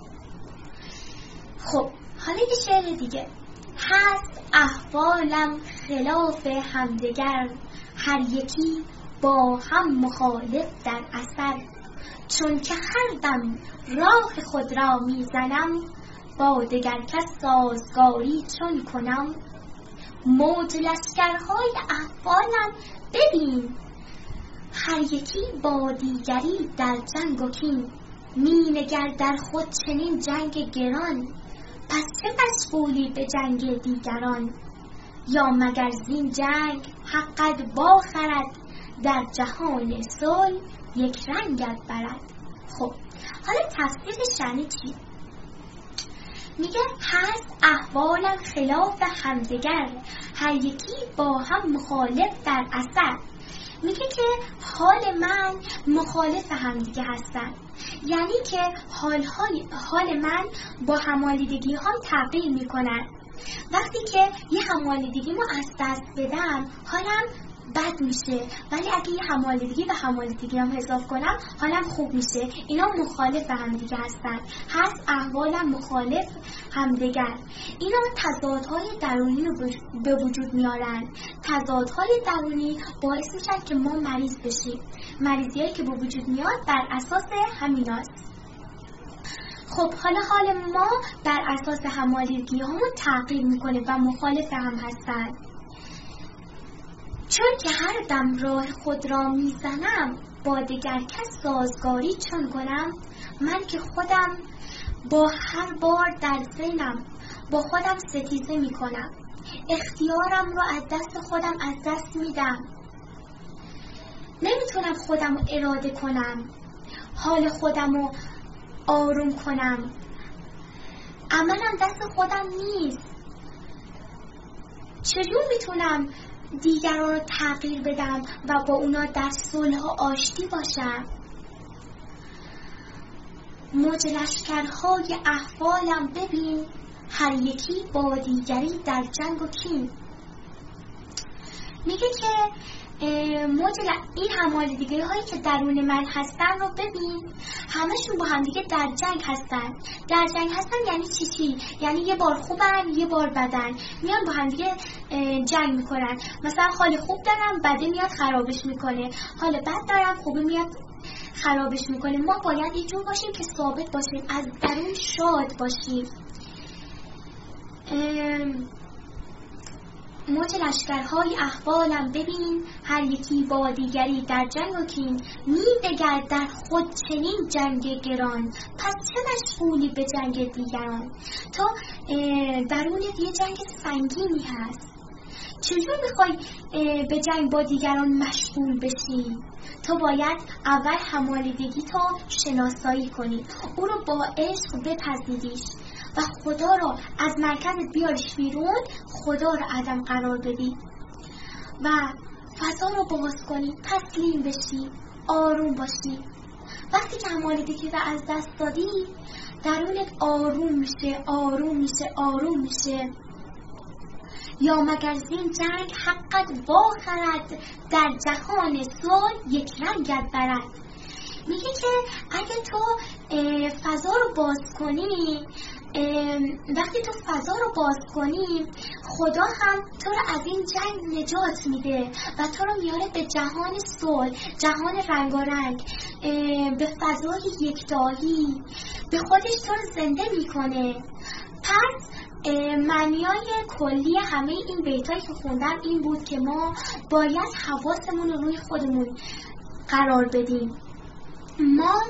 خب حالا یه شعر دیگه هست: احوالم خلاف همدگر، هر یکی با هم مخالف در اثر. چون که هر دم راه خود را میزنم، با دگر کس سازگاری چون کنم. موج لشکرهای احوالم ببین، هر یکی با دیگری در جنگ و کین. می نگر در خود چنین جنگ گران، پس چه مشغولی به جنگ دیگران؟ یا مگر زین جنگ حقت باخرد، در جهان صلح یک رنگت برد. خب حالا تفسیرش یعنی چی؟ میگه هست احوالم خلاف همدگر، هر یکی با هم مخالف در اثر. میگه که حال من مخالف همدیگه هستن، یعنی که حال من با همالیدگی هم تغییر میکنن. وقتی که یه همالیدگی ما از دست بدم، حالم بد میشه، ولی اگه یه حمالگی و حمالگی هم حساب کنم حالم خوب میشه. اینا مخالف همدیگه هستن، هست احوالم مخالف همدیگر. اینا تضادهای درونی رو به وجود میارن. تضادهای درونی باعث میشن که ما مریض بشیم. مریضیایی که به وجود میاد بر اساس همیناست. خب حالا حال ما بر اساس همالگی همون تغییر میکنه و مخالف هم هستن. چون که هر دم راه خود را میزنم، با دگر کس سازگاری چون کنم. من که خودم با هر بار در ذهنم با خودم ستیزه میکنم، اختیارم رو از دست خودم از دست میدم. نمیتونم خودم رو اراده کنم، حال خودم رو آروم کنم. عملم دست خودم نیست. چجور میتونم دیگران رو تغییر بدم و با اونا در صلح و آشتی باشم؟ موج لشکرهای احوالم ببین، هر یکی با دیگری در جنگ و کین. میگه که این همالگی هایی که درون من هستن رو ببین، همشون با هم دیگه در جنگ هستن. در جنگ هستن یعنی چی؟ یعنی یه بار خوبن یه بار بدن، میان با هم دیگه جنگ میکنن. مثلا حال خوب دارم، بده میاد خرابش میکنه، حال بد دارم، خوبه میاد خرابش میکنه. ما باید یه جور باشیم که ثابت باشیم، از درون شاد باشیم. موج لشکرهای احوالم ببین، هر یکی با دیگری در جنگ و کین. می بگرد در خود چنین جنگ گران، پس چه مشغولی به جنگ دیگران؟ تو درونت یه جنگ سنگینی هست، چجور میخوای به جنگ با دیگران مشغول بشی؟ تو باید اول همالگی تو شناسایی کنی، او رو با عشق بپذیریش و خدا رو از مرکز بیاریش بیرون، خدا رو عدم قرار بدی و فضا رو باز کنی، تسلیم بشی، آروم باشی. وقتی که همالگی رو از دست دادی، درونت آروم میشه، آروم میشه، آروم میشه. یا مگر زین جنگ حقت واخرد، در جهان صلح یک رنگت برد. میگه که اگه تو فضا رو باز کنی، وقتی تو فضا رو باز کنی، خدا هم تو رو از این جنگ نجات میده و تو رو میاره به جهان صلح، جهان رنگارنگ، به فضای یکتایی، به خودش تو رو زنده میکنه. پس معنیای کلی همه این بیتایی که خوندم این بود که ما باید حواسمون رو روی خودمون قرار بدیم. ما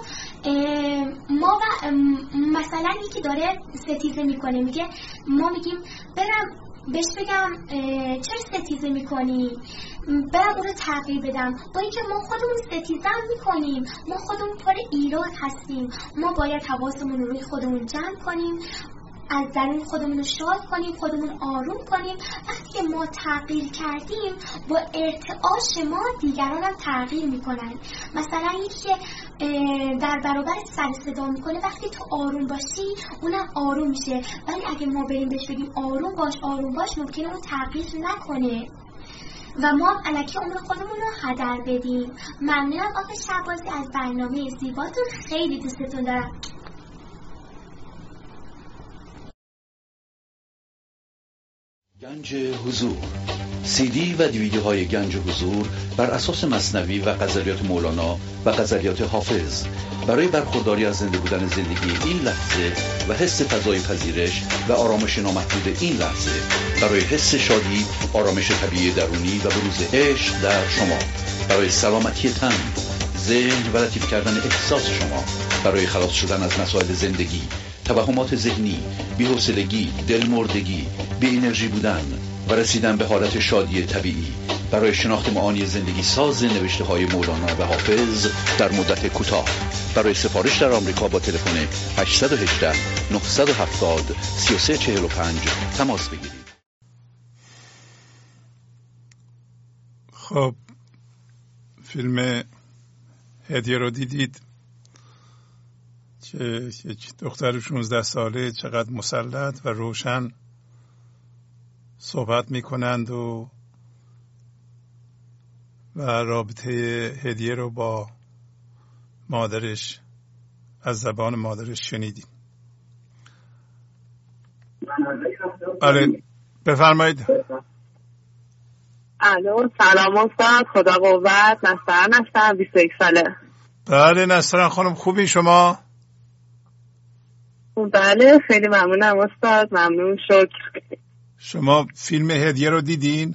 مثلا یکی داره ستیزه میکنه، میگه ما میگیم برم بهش بگم چرا ستیزه میکنی، برم اون رو تغییر بدم، با اینکه ما خودمون ستیزه میکنیم، ما خودمون پر ایراد هستیم. ما باید حواسمون رو روی خودمون جمع کنیم، از درون خودمون رو شاد کنیم، خودمون آروم کنیم. وقتی که ما تغییر کردیم، با ارتعاش ما دیگران هم تغییر میکنن. مثلا یکی در برابر سر صدا میکنه، وقتی تو آروم باشی اونم آروم میشه، ولی اگه ما بریم بهش بگیم آروم باش آروم باش، ممکنه اون تغییر نکنه و ما الکی عمر خودمون رو هدر بدیم. ممنونم آقای شهبازی از برنامه زیباتون، خیلی دوستتون دارم. گنج حضور، سی دی و دیویدیو های گنج حضور بر اساس مثنوی و غزلیات مولانا و غزلیات حافظ، برای برخورداری از زنده بودن زندگی این لحظه و حس فضای پذیرش و آرامش نامحدود این لحظه، برای حس شادی، آرامش طبیعی درونی و بروز عشق در شما، برای سلامتی تن، ذهن و لطیف کردن احساس شما، برای خلاص شدن از مسائل زندگی، توهمات ذهنی، بی‌حوصلگی، دلمردگی، بی انرژی بودن و رسیدن به حالت شادی طبیعی، برای شناخت معانی زندگی ساز نوشته های مولانا و حافظ در مدت کوتاه. برای سفارش در آمریکا با تلفن 818 970 3345 تماس بگیرید. خب فیلم هدیه رو دیدید که یک دختر 16 ساله چقدر مسلط و روشن صحبت می کنند و و رابطه هدیه رو با مادرش از زبان مادرش شنیدیم. آره بفرمایید. الو سلام استاد، خدا قوت. نسترن هستم، 21 ساله. بله نسترن خانم، خوبی شما؟ بله خیلی ممنونم استاد، ممنون، شکر. شما فیلم هدیه رو دیدین؟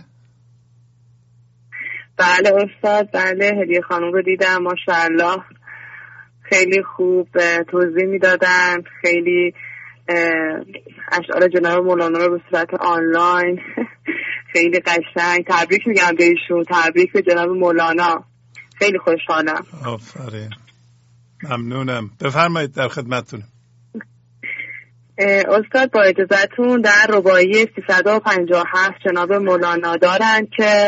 بله استاد، بله هدیه خانم رو دیدم، ماشاءالله خیلی خوب توضیح میدادن، خیلی اشعار جناب مولانا رو به صورت آنلاین خیلی قشنگ. تبریک میگم به ایشون، تبریک به جناب مولانا، خیلی خوشحالم. آفرین، ممنونم. بفرمایید، در خدمتتونم. استاد با اجازهتون در رباعی 357 جناب مولانا دارن که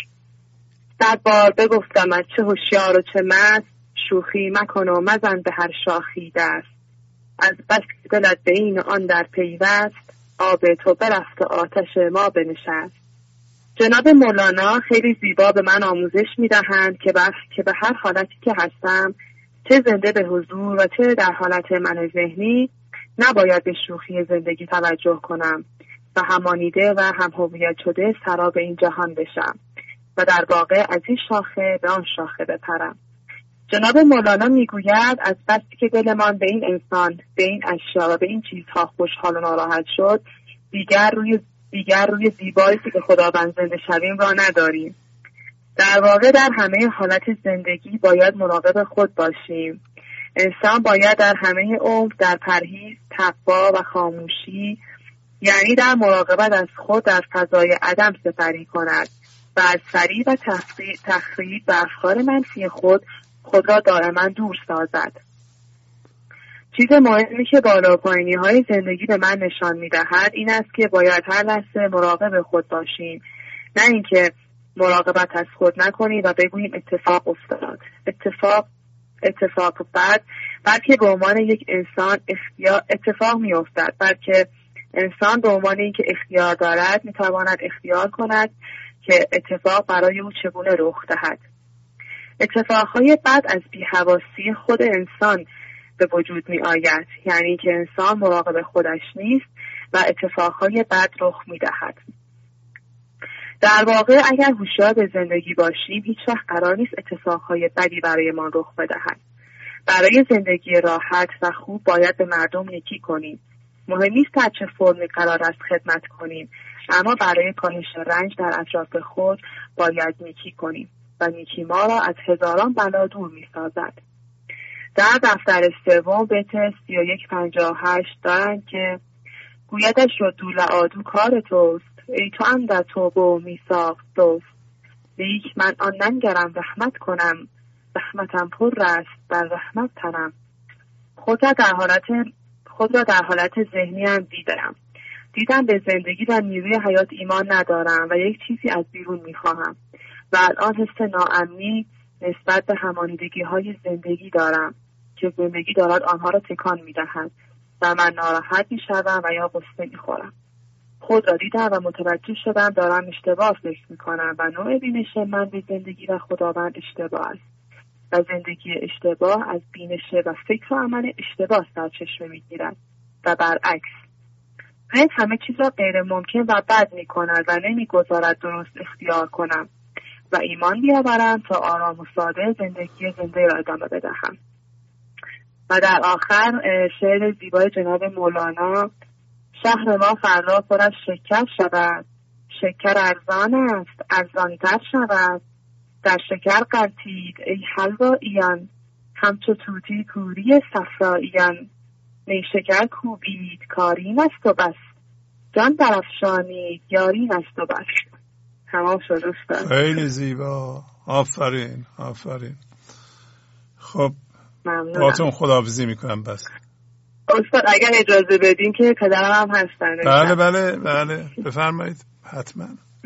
100 بار بگفتم از چه هوشیار و چه مست، شوخی مکن و مزن به هر شاخی دست، از بس که دلت به این آن در پیوست، آب تو برفت و آتش ما بنشست. جناب مولانا خیلی زیبا به من آموزش میدهند که به هر حالتی که هستم، چه زنده به حضور و چه در حالت من ذهنی، نباید به شوخی زندگی توجه کنم و همانیده و هم هویت شده سراب این جهان بشم و در واقع از این شاخه به آن شاخه بپرم. جناب مولانا میگوید از بسی که دلمان به این انسان، به این اشیا و به این چیزها خوشحال و ناراحت شد، دیگر روی زیبایی که خداوند زنده شویم را نداریم. در واقع در همه حالت زندگی باید مراقب خود باشیم. انسان باید در همه عمر در پرهیز، تقوا و خاموشی، یعنی در مراقبت از خود در فضای عدم سپری کند و از فریب و تخریب و افکار منفی خود را دائما دور سازد. چیز مهمی که بالا پایینی های زندگی به من نشان می‌دهد این است که باید هر لحظه مراقب خود باشیم، نه اینکه مراقبت از خود نکنیم و بگوییم اتفاق افتاد، اتفاق بعد، بلکه به عنوان یک انسان اتفاق می‌افتد، بلکه انسان به عنوان اینکه اختیار دارد می‌تواند اختیار کند که اتفاق برای او چگونه رخ دهد. اتفاقهای بد از بی‌حواسی خود انسان به وجود می آید، یعنی که انسان مراقب خودش نیست و اتفاقهای بد رخ می دهد. در واقع اگر هوشیار به زندگی باشیم هیچ وقت قرار نیست اتفاقهای بدی برای ما رخ بدهد. برای زندگی راحت و خوب باید به مردم نیکی کنیم. مهم نیست در چه فرمی قرار است خدمت کنیم، اما برای کاهش رنج در اطراف خود باید نیکی کنیم و نیکی ما را از هزاران بلا دور می سازد. در دفتر سوم بیت 3158 دارند که گویدش شد دول آدو کار توست، ای تو اندر توبه و میثاق دوست، لیک من آن ننگرم رحمت کنم، رحمتم پر است بر رحمت تنم. خود را در حالت ذهنی هم دیدم به زندگی و نیروی حیات ایمان ندارم و یک چیزی از بیرون میخواهم و الان حس ناامنی نسبت به همانیدگی های زندگی دارم که زندگی دارد آنها را تکان میدهد و من ناراحت میشوم و یا غصه میخورم. خود را دیدم و متوجه شدم دارم اشتباه فکر میکنم و نوع بینش من به زندگی و خداوند اشتباه است و زندگی اشتباه از بینش و فکر و عمل اشتباه سرچشمه میگیرد و برعکس. ذهن همه چیز را غیر ممکن و بد میکند و نمیگذارد درست اختیار کنم و ایمان بیاورم تا آرام و ساده زندگی زنده را ادامه بدهم. و در آخر شعر زیبای جناب مولانا: شهر ما فردا پر از شکر شود، شکر ارزان است ارزانتر شود، در شکر غلتید ای حلواییان، همچو طوطی کوری صفراییان، نیشکر کوبید کارین است و بس، جان درفشانید یارین است و بس. تمام شد استاد. خیلی زیبا، آفرین آفرین. خب ممنونم. خداحافظی میکنم. بس استاد اگر اجازه بدین که پدرم هم هستن. بله بله بله بفرمایید. حتما.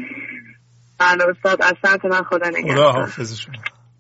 بله استاد، از سمت من خدا نگهدار. خدا حافظ شما.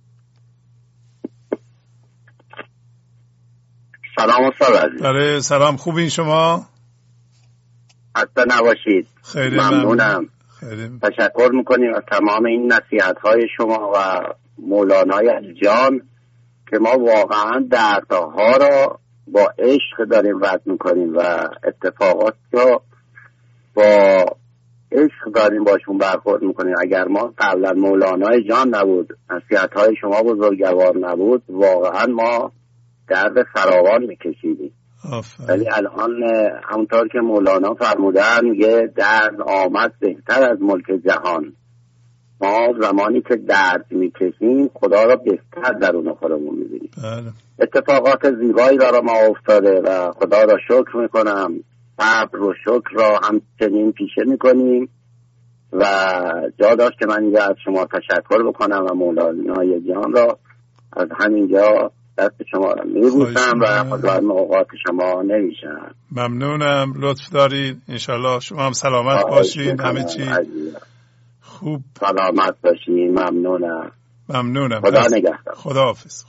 سلام استاد عزیز. بله سلام، خوبین شما؟ حتی نباشید. خیلی ممنونم. تشکر میکنیم از تمام این نصیحت های شما و مولانای جان که ما واقعا دردها را با عشق داریم رد میکنیم و اتفاقات را با عشق داریم باشون برخورد میکنیم. اگر ما قبلا مولانای جان نبود، نصیحت های شما بزرگوار نبود، واقعا ما درد فراوان میکشیدیم. ولی الان همونطور که مولانا فرمودن میگه درد آمد بهتر از ملک جهان. ما زمانی که درد میکشیم خدا را بهتر درون خودمون میبینیم. اتفاقات زیبایی را ما افتاده و خدا را شکر میکنم. صبر و شکر را همچنین پیشه میکنیم و جا داشت که من اینجا از شما تشکر بکنم و مولانای جان را از همینجا دست شما را میبوسم و خداوند اوقات شما نمیشن. ممنونم، لطف دارید. انشالله شما هم سلامت باشین، همه چی خوب سلامت باشین. ممنونم. خدا نگهدار. خداحافظ.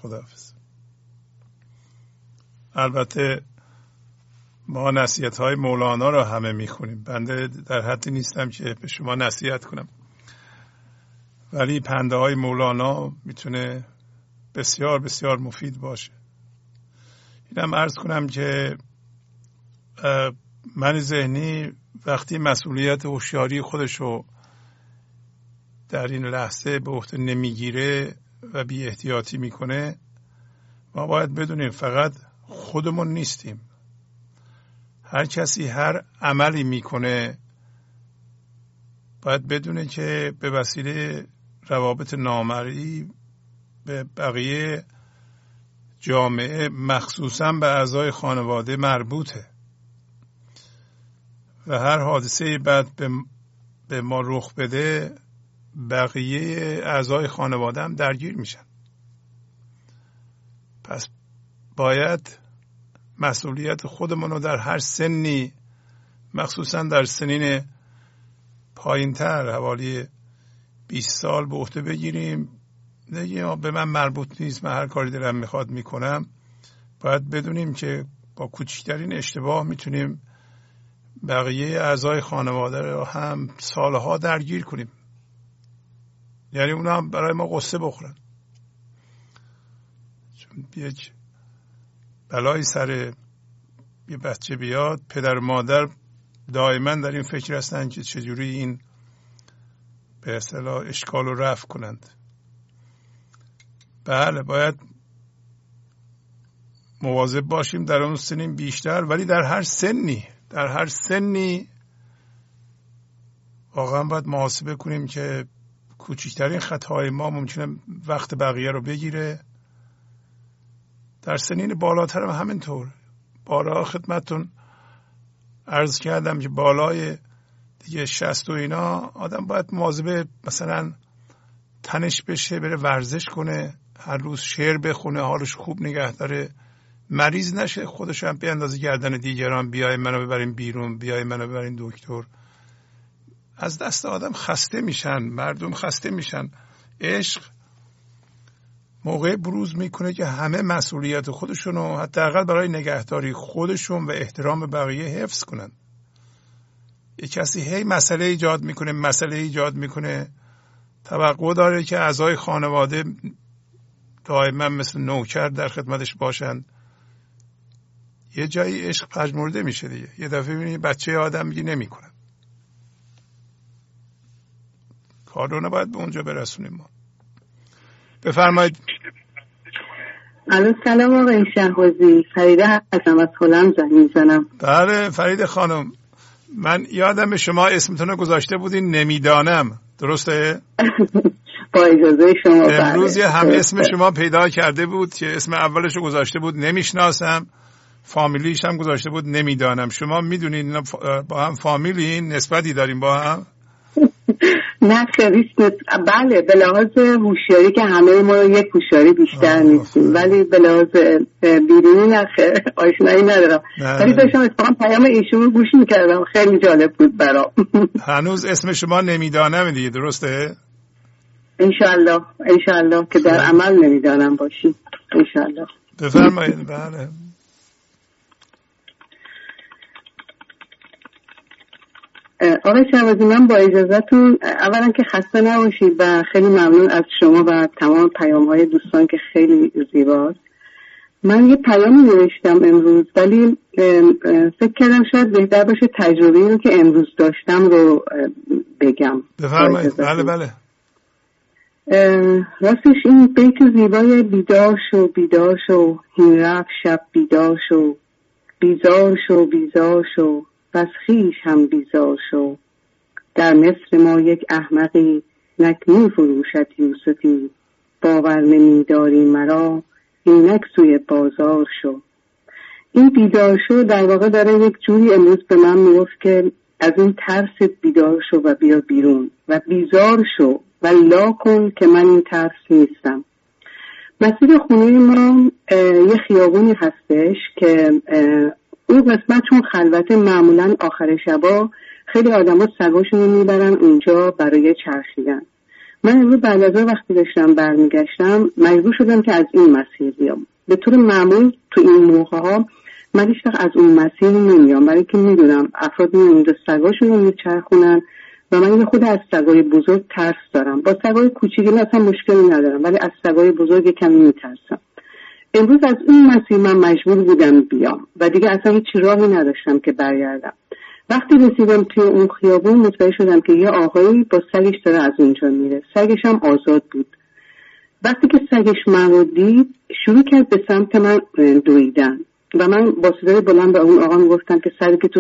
البته ما نصیحت های مولانا را همه میخونیم، بنده در حدی نیستم که به شما نصیحت کنم، ولی پنده های مولانا میتونه بسیار بسیار مفید باشه. اینم عرض کنم که من ذهنی وقتی مسئولیت هوشیاری خودشو در این لحظه به عهده نمیگیره و بی احتیاطی میکنه، ما باید بدونیم فقط خودمون نیستیم. هر کسی هر عملی میکنه باید بدونه که به وسیله روابط نامرئی به بقیه جامعه، مخصوصا به اعضای خانواده مربوطه و هر حادثه بعد به ما رخ بده بقیه اعضای خانواده هم درگیر میشن. پس باید مسئولیت خودمون رو در هر سنی، مخصوصا در سنین پایین‌تر حوالی 20 سال به عهده بگیریم. دیگه به من مربوط نیست، من هر کاری دلم میخواد میکنم. باید بدونیم که با کوچکترین اشتباه میتونیم بقیه اعضای خانواده رو هم سالها درگیر کنیم، یعنی اونا هم برای ما قصه بخورن. چون یک بلایی سر یه بچه بیاد، پدر و مادر دائما در این فکر هستن که چجوری این به اصطلاح اشکال رو رفع کنند. بله باید مواظب باشیم در اون سنین بیشتر، ولی در هر سنی واقعا باید محاسبه کنیم که کوچکترین خطای ما ممکنه وقت بقیه رو بگیره. در سنین بالاتر هم همینطور. بالا خدمتون عرض کردم که بالای دیگه 60 و اینا آدم باید مواظب مثلا تنش بشه، بره ورزش کنه، هر روز شعر بخونه، حالش خوب نگه داره، مریض نشه، خودش هم به اندازه گردن دیگران بیای منو ببرین بیرون، بیای منو ببرین دکتر. از دست آدم خسته میشن، مردم خسته میشن. عشق موقع بروز میکنه که همه مسئولیت خودشونو حداقل برای نگهداری خودشون و احترام بقیه حفظ کنن. یک کسی هی مسئله ایجاد میکنه، توقع داره که اعضای خانواده دائما مثل نوکر در خدمتش باشن. یه جایی عشق پژمرده میشه دیگه. یه دفعه میبینی بچه آدم میگه نمیکنن. کار رو نباید به اونجا برسونیم ما. بفرمایید. الو سلام آقای شهبازی، فریده هستم از هلند زنگ میزنم. بله فریده خانم، من یادم شما اسمتون رو گذاشته بودین نمیدانم، درسته؟ با اجازه شما. امروز یه هم اسم شما پیدا کرده بود که اسم اولش رو گذاشته بود نمیشناسم، فامیلیش هم گذاشته بود نمیدانم. شما میدونین با هم فامیلین، نسبتی داریم با هم؟ نه خیلی بله، به لحاظ هوشیاری که همه ما یک هوشیاری بیشتر نیستیم، ولی به لحاظ بیرونی نه آشنایی ندارم، ولی داشتم اتفاقا پیام ایشون گوش میکردم، خیلی جالب بود برام. هنوز اسم شما نمیدانم دیگه، درسته؟ انشالله که در عمل نمیدانم باشیم انشالله. بفرمایید. بله آقای شهبازی، من با اجازهتون اولا که خسته نباشید و خیلی ممنون از شما و تمام پیام‌های دوستان که خیلی زیباست. من یه پیامی نوشتم امروز، ولی فکر کردم شاید بهتر باشه تجربه‌ای رو که امروز داشتم رو بگم. بفرمایید. بله. راستش این بیت زیبای بیدار شو هین رفت شب بیدار شو، بیزار شو پس خویش هم بیزار شو. در مصر ما یک احمقی نک می فروشد یوسفی، باور نمی‌داری مرا اینک سوی بازار شو. این بیدار شو در واقع داره یک جوری امروز به من میگفت که از این ترس بیدار شو و بیا بیرون و بیزار شو و لا کن که من این ترس نیستم. مسیر خونه ما یه خیابونی هستش که اون قسمت چون خلوته، معمولا آخر شبا خیلی آدما سگاشون رو میبرن اونجا برای چرخیدن. من امروز بعد از وقتی داشتم برمیگشتم مجبور شدم که از این مسیر بیام. به طور معمول تو این موقع ها من هیچ وقت از اون مسیر نمیام، برای که میدونم افراد اونجا سگاشون رو میچرخونن و من یه خود از سگای بزرگ ترس دارم. با سگای کوچیکی اصلا مشکلی ندارم، ولی از سگای بزرگ کمی میترسم. امروز از این مسیر من مجبور بودم بیام و دیگه اصلا هیچ راهی نداشتم که برگردم. وقتی رسیدم توی اون خیابون متوجه شدم که یه آقایی با سگش داره از اونجا میره. سگش هم آزاد بود. وقتی که سگش من رو دید شروع کرد به سمت من دویدن و من با صدای بلند به اون آقا میگفتم که سگتو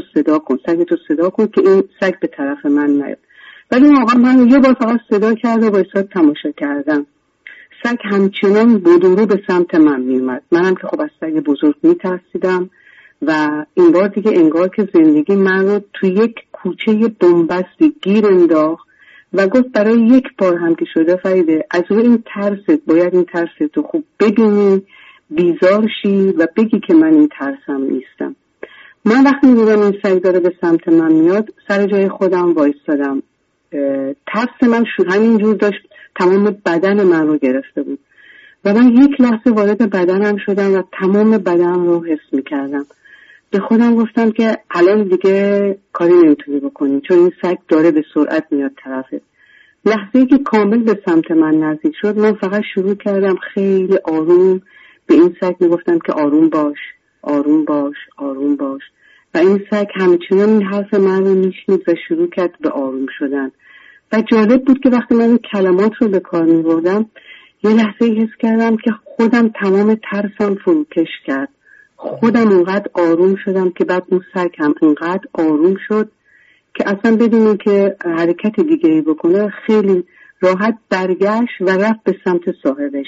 صدا کن که این سگ به طرف من نیاد. ولی اون آقا من یه بار فقط صدا کرد و وایساد تماشا کردم. سگ همچنان بدورو به سمت من میومد. منم که خب از سگ بزرگ میترسیدم و این بار دیگه انگار که زندگی من رو توی یک کوچه بنبستی گیر انداخت و گفت برای یک بار هم که شده فریده، از روی این ترست باید این ترست رو خوب ببینی، بیزار شی و بگی که من این ترسم نیستم. من وقتی میدونم این سگ داره به سمت من میاد سر جای خودم وایستادم. ترس من همینجور داشت تمام بدن من رو گرفته بود و من یک لحظه وارد بدنم شدم و تمام بدنم رو حس میکردم. به خودم گفتم که الان دیگه کاری نمیتونی بکنی چون این سگ داره به سرعت میاد طرفت. لحظه‌ای که کامل به سمت من نزدیک شد من فقط شروع کردم خیلی آروم به این سگ میگفتم که آروم باش و این سگ همچنان این حرف من رو میشنید و شروع کرد به آروم شدن. و جالب بود که وقتی من این کلمات رو به کار میبردم یه لحظه حس کردم که خودم تمام ترسم فروکش کرد. خودم اونقدر آروم شدم که بعد اون سگ هم اونقدر آروم شد که اصلا بدون که حرکت دیگری بکنه خیلی راحت برگشت و رفت به سمت صاحبش.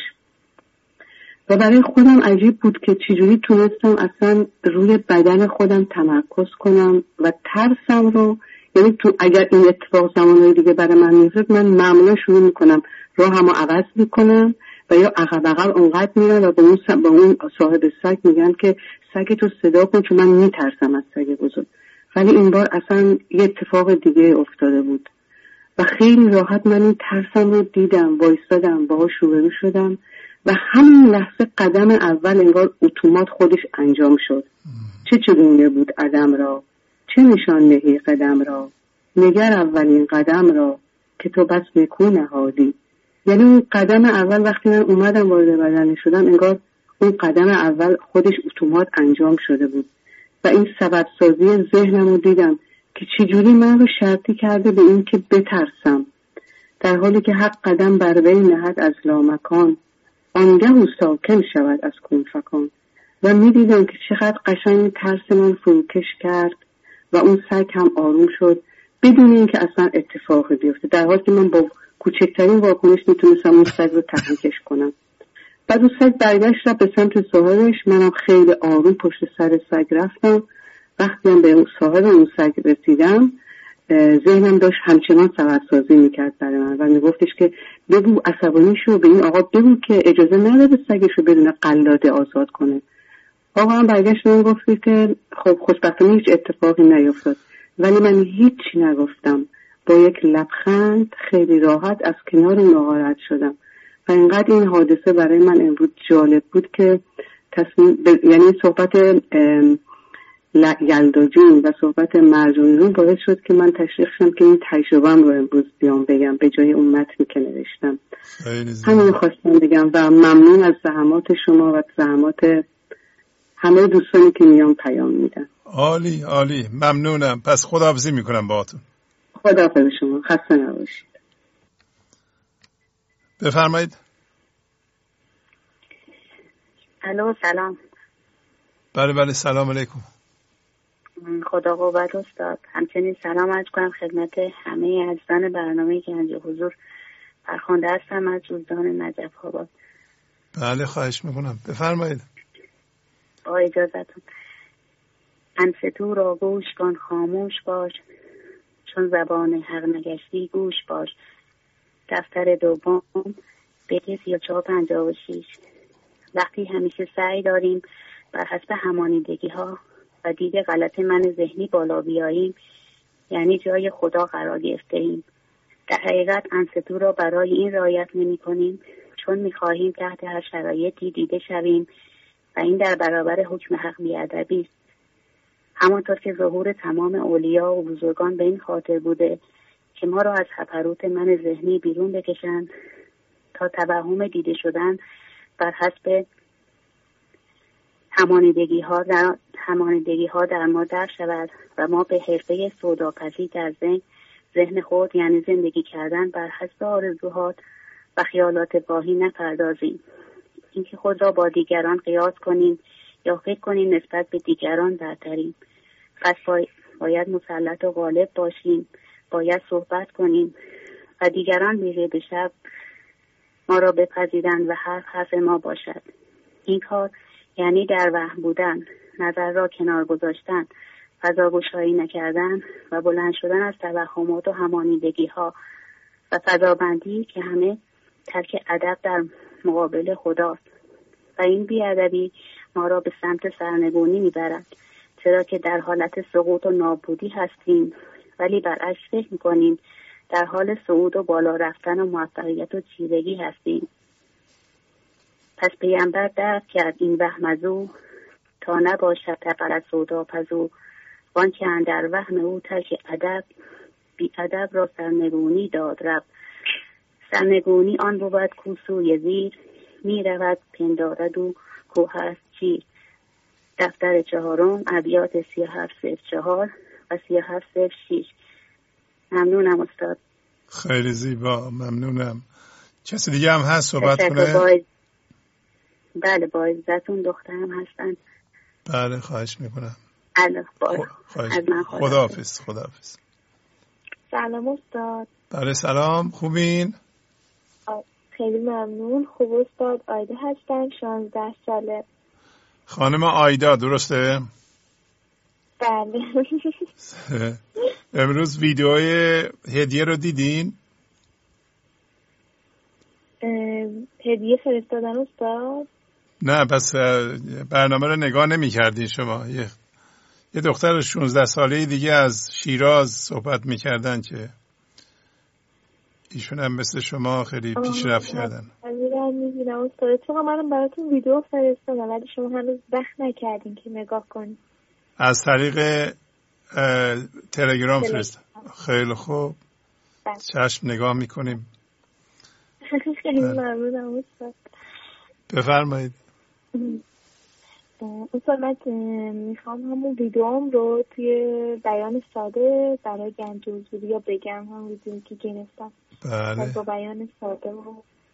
و برای خودم عجیب بود که چجوری تونستم اصلا روی بدن خودم تمرکز کنم و ترسم رو، یعنی تو اگر این اتفاق زمانهای دیگه برای من میفته من معمولا شروع میکنم راهمو عوض میکنم و یا عقب اونقدر میرم و به اون صاحب سگ میگن که سگتو صدا کن چون من میترسم از سگ بزرگ. ولی این بار اصلا یه اتفاق دیگه افتاده بود و خیلی راحت من این ترسم رو دیدم، وایستادم، باهاش روبرو شدم و همین لحظه قدم اول انگار اتومات خودش انجام شد. چگونه بود عدم را، چه نشان نهی قدم را، نگر اولین قدم را که تو بس نکو نهادی. یعنی اون قدم اول وقتی من اومدم وارد بدن شدم انگار اون قدم اول خودش اتومات انجام شده بود و این سبب سازی ذهنم رو دیدم که چجوری من رو شرطی کرده به این که بترسم، در حالی که حق قدم بر وی نهد از لامکان، آنگه او ساکن شود از کون فکان. و میدیدم که چقدر قشنگ ترس من فروکش کرد و اون سگ هم آروم شد بدون اینکه اصلا اتفاقی بیفته، در حالی که من با کوچکترین واکنش میتونستم اون سگ رو تحریکش کنم. بعد اون سگ برگشت رفت به سمت صاحبش، منم خیلی آروم پشت سر سگ رفتم. وقتی هم به صاحب اون سگ رسیدم ذهنم داشت همچنان سوارسازی میکرد برای من و میگفتش که بگو عصبانی شو، به این آقا بگو که اجازه نداده سگش رو بدون قلاده آزاد کنه. آقا هم برگشت و گفت که خب خوشبختانه هیچ اتفاقی نیفتاد، ولی من هیچی نگفتم. با یک لبخند خیلی راحت از کنار اون آقا رد شدم و اینقدر این حادثه برای من امروز جالب بود که یعنی صحبت یلدا جون و صحبت مرجان جون باعث شد که من تشویق شدم که این تجربه‌ام رو امروز بیام بگم به جای اون متنی که نوشتم. همین خواستم بگم و ممنون از زحمات شما و زحمات همه دوستانی که میان پیام میدن. عالی عالی، ممنونم. پس خداحافظی میکنم باهاتون. خداحافظ شما، خسته نباشید. بفرمایید. الو سلام. بله سلام علیکم. خدا قوت استاد. همچنین سلام عرض کنم خدمت همه عزیزان برنامه گنج حضور. فرخنده هستم از روزدان نجف آباد. بله خواهش میکنم، بفرمایید. با اجازتون. انصتو را گوش کن خاموش باش، چون زبان حق نگشتی گوش باش. دفتر دوم بیت 3456. وقتی همیشه سعی داریم بر حسب همانیدگی ها و دید غلط من ذهنی بالا بیاییم، یعنی جای خدا قرار گرفته ایم. در حقیقت انصتو را برای این رعایت نمی کنیم چون می خواهیم تحت هر شرایطی دیده شویم و این در برابر حکم حق بی‌ادبی است. همانطور که ظهور تمام اولیا و بزرگان به این خاطر بوده که ما را از خطرات من ذهنی بیرون بکشند تا توهم دیده شدن بر حسب همانیدگی ها در ما در شود و ما به حرفه سوداپزی در ذهن خود، یعنی زندگی کردن بر حسب آرزوهات و خیالات واهی نپردازیم. اینکه خود را با دیگران قیاس کنیم یا فکر کنیم نسبت به دیگران برتریم. پس باید مسلط و غالب باشیم، باید صحبت کنیم و دیگران بیره به شب ما را بپذیرند و حرف ما باشد. این کار یعنی در وهم بودن، نظر را کنار گذاشتن، فضاگشایی نکردن و بلند شدن از توهمات و همانیدگی ها و فضابندی که همه ترک ادب در مقابل خداست. و این بی‌ادبی ما را به سمت سرنگونی میبرد، چرا که در حالت سقوط و نابودی هستیم ولی برعکس فکر میکنیم در حال صعود و بالا رفتن و موفقیت و چیرگی هستیم. پس پیامبر درک کرد این وهم از او تا نباشد تقل سودا پزو، وان که اندر وهم او ترک ادب بی ادب را سرنگونی داد رب. سرنگونی آن بود کوسوی زیر، می رود پندارد و کوه است چیر. دفتر چهارم ابیات 3704 و 3706. ممنونم استاد. خیلی زیبا، ممنونم. کسی دیگه هم هست صحبت کنه؟ بله با عزتون دخترم هستن. بله خواهش میکنم. خداحافظ. سلام استاد. بله سلام، خوبین؟ خیلی ممنون. خوب استاد. آیدا هستم، 16 ساله. خانم آیدا درسته؟ بله. امروز ویدیوهای هدیه رو دیدین؟ هدیه فرستادن استاد؟ نه پس برنامه رو نگاه نمی کردین شما. یه دختر 16 ساله دیگه از شیراز صحبت می کردن که ایشون هم مثل شما خیلی پیشرفت کردن. می‌بینم استاد. چون منم براتون ویدیو فرستادم ولی شما هنوز وقت نکردین که نگاه کنید. از طریق تلگرام فرست. خیلی خوب. چشم نگاه میکنیم. خیلی ممنونم استاد. بفرمایید. استاد من میخوام همون ویدیوام رو توی بیان ساده برای گنج حضوری یا بگم همون ویدیویی که گرفتم. بله. با بیان ساده و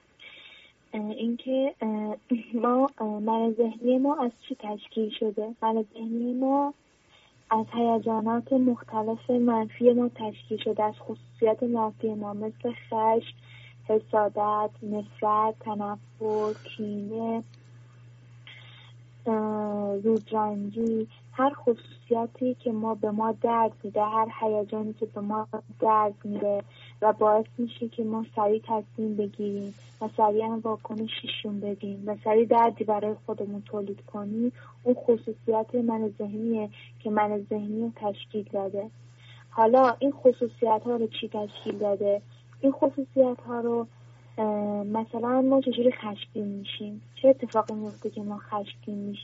اینکه ما من ذهنی ما از چی تشکیل شده؟ من ذهنی ما از هیجانات مختلف منفی ما تشکیل شده، از خصوصیات منفی ما مثل خشم، حسادت، نفرت، تنفر، کینه، زودرنجی. هر خصوصیاتی که به ما درد میده، هر هیجانی که به ما درد میده و باعث میشه که ما سریع تصمیم بگیریم و سریع واکنششون بدیم و سریع دردی برای خودمون تولید کنیم، اون خصوصیات من ذهنیه که من ذهنی رو تشکیل داده. حالا این خصوصیت ها رو چی تشکیل داده؟ این خصوصیت ها رو مثلا ما چجوری خشمگین میشیم؟ چه اتفاقی میفته که ما خشمگین میشیم؟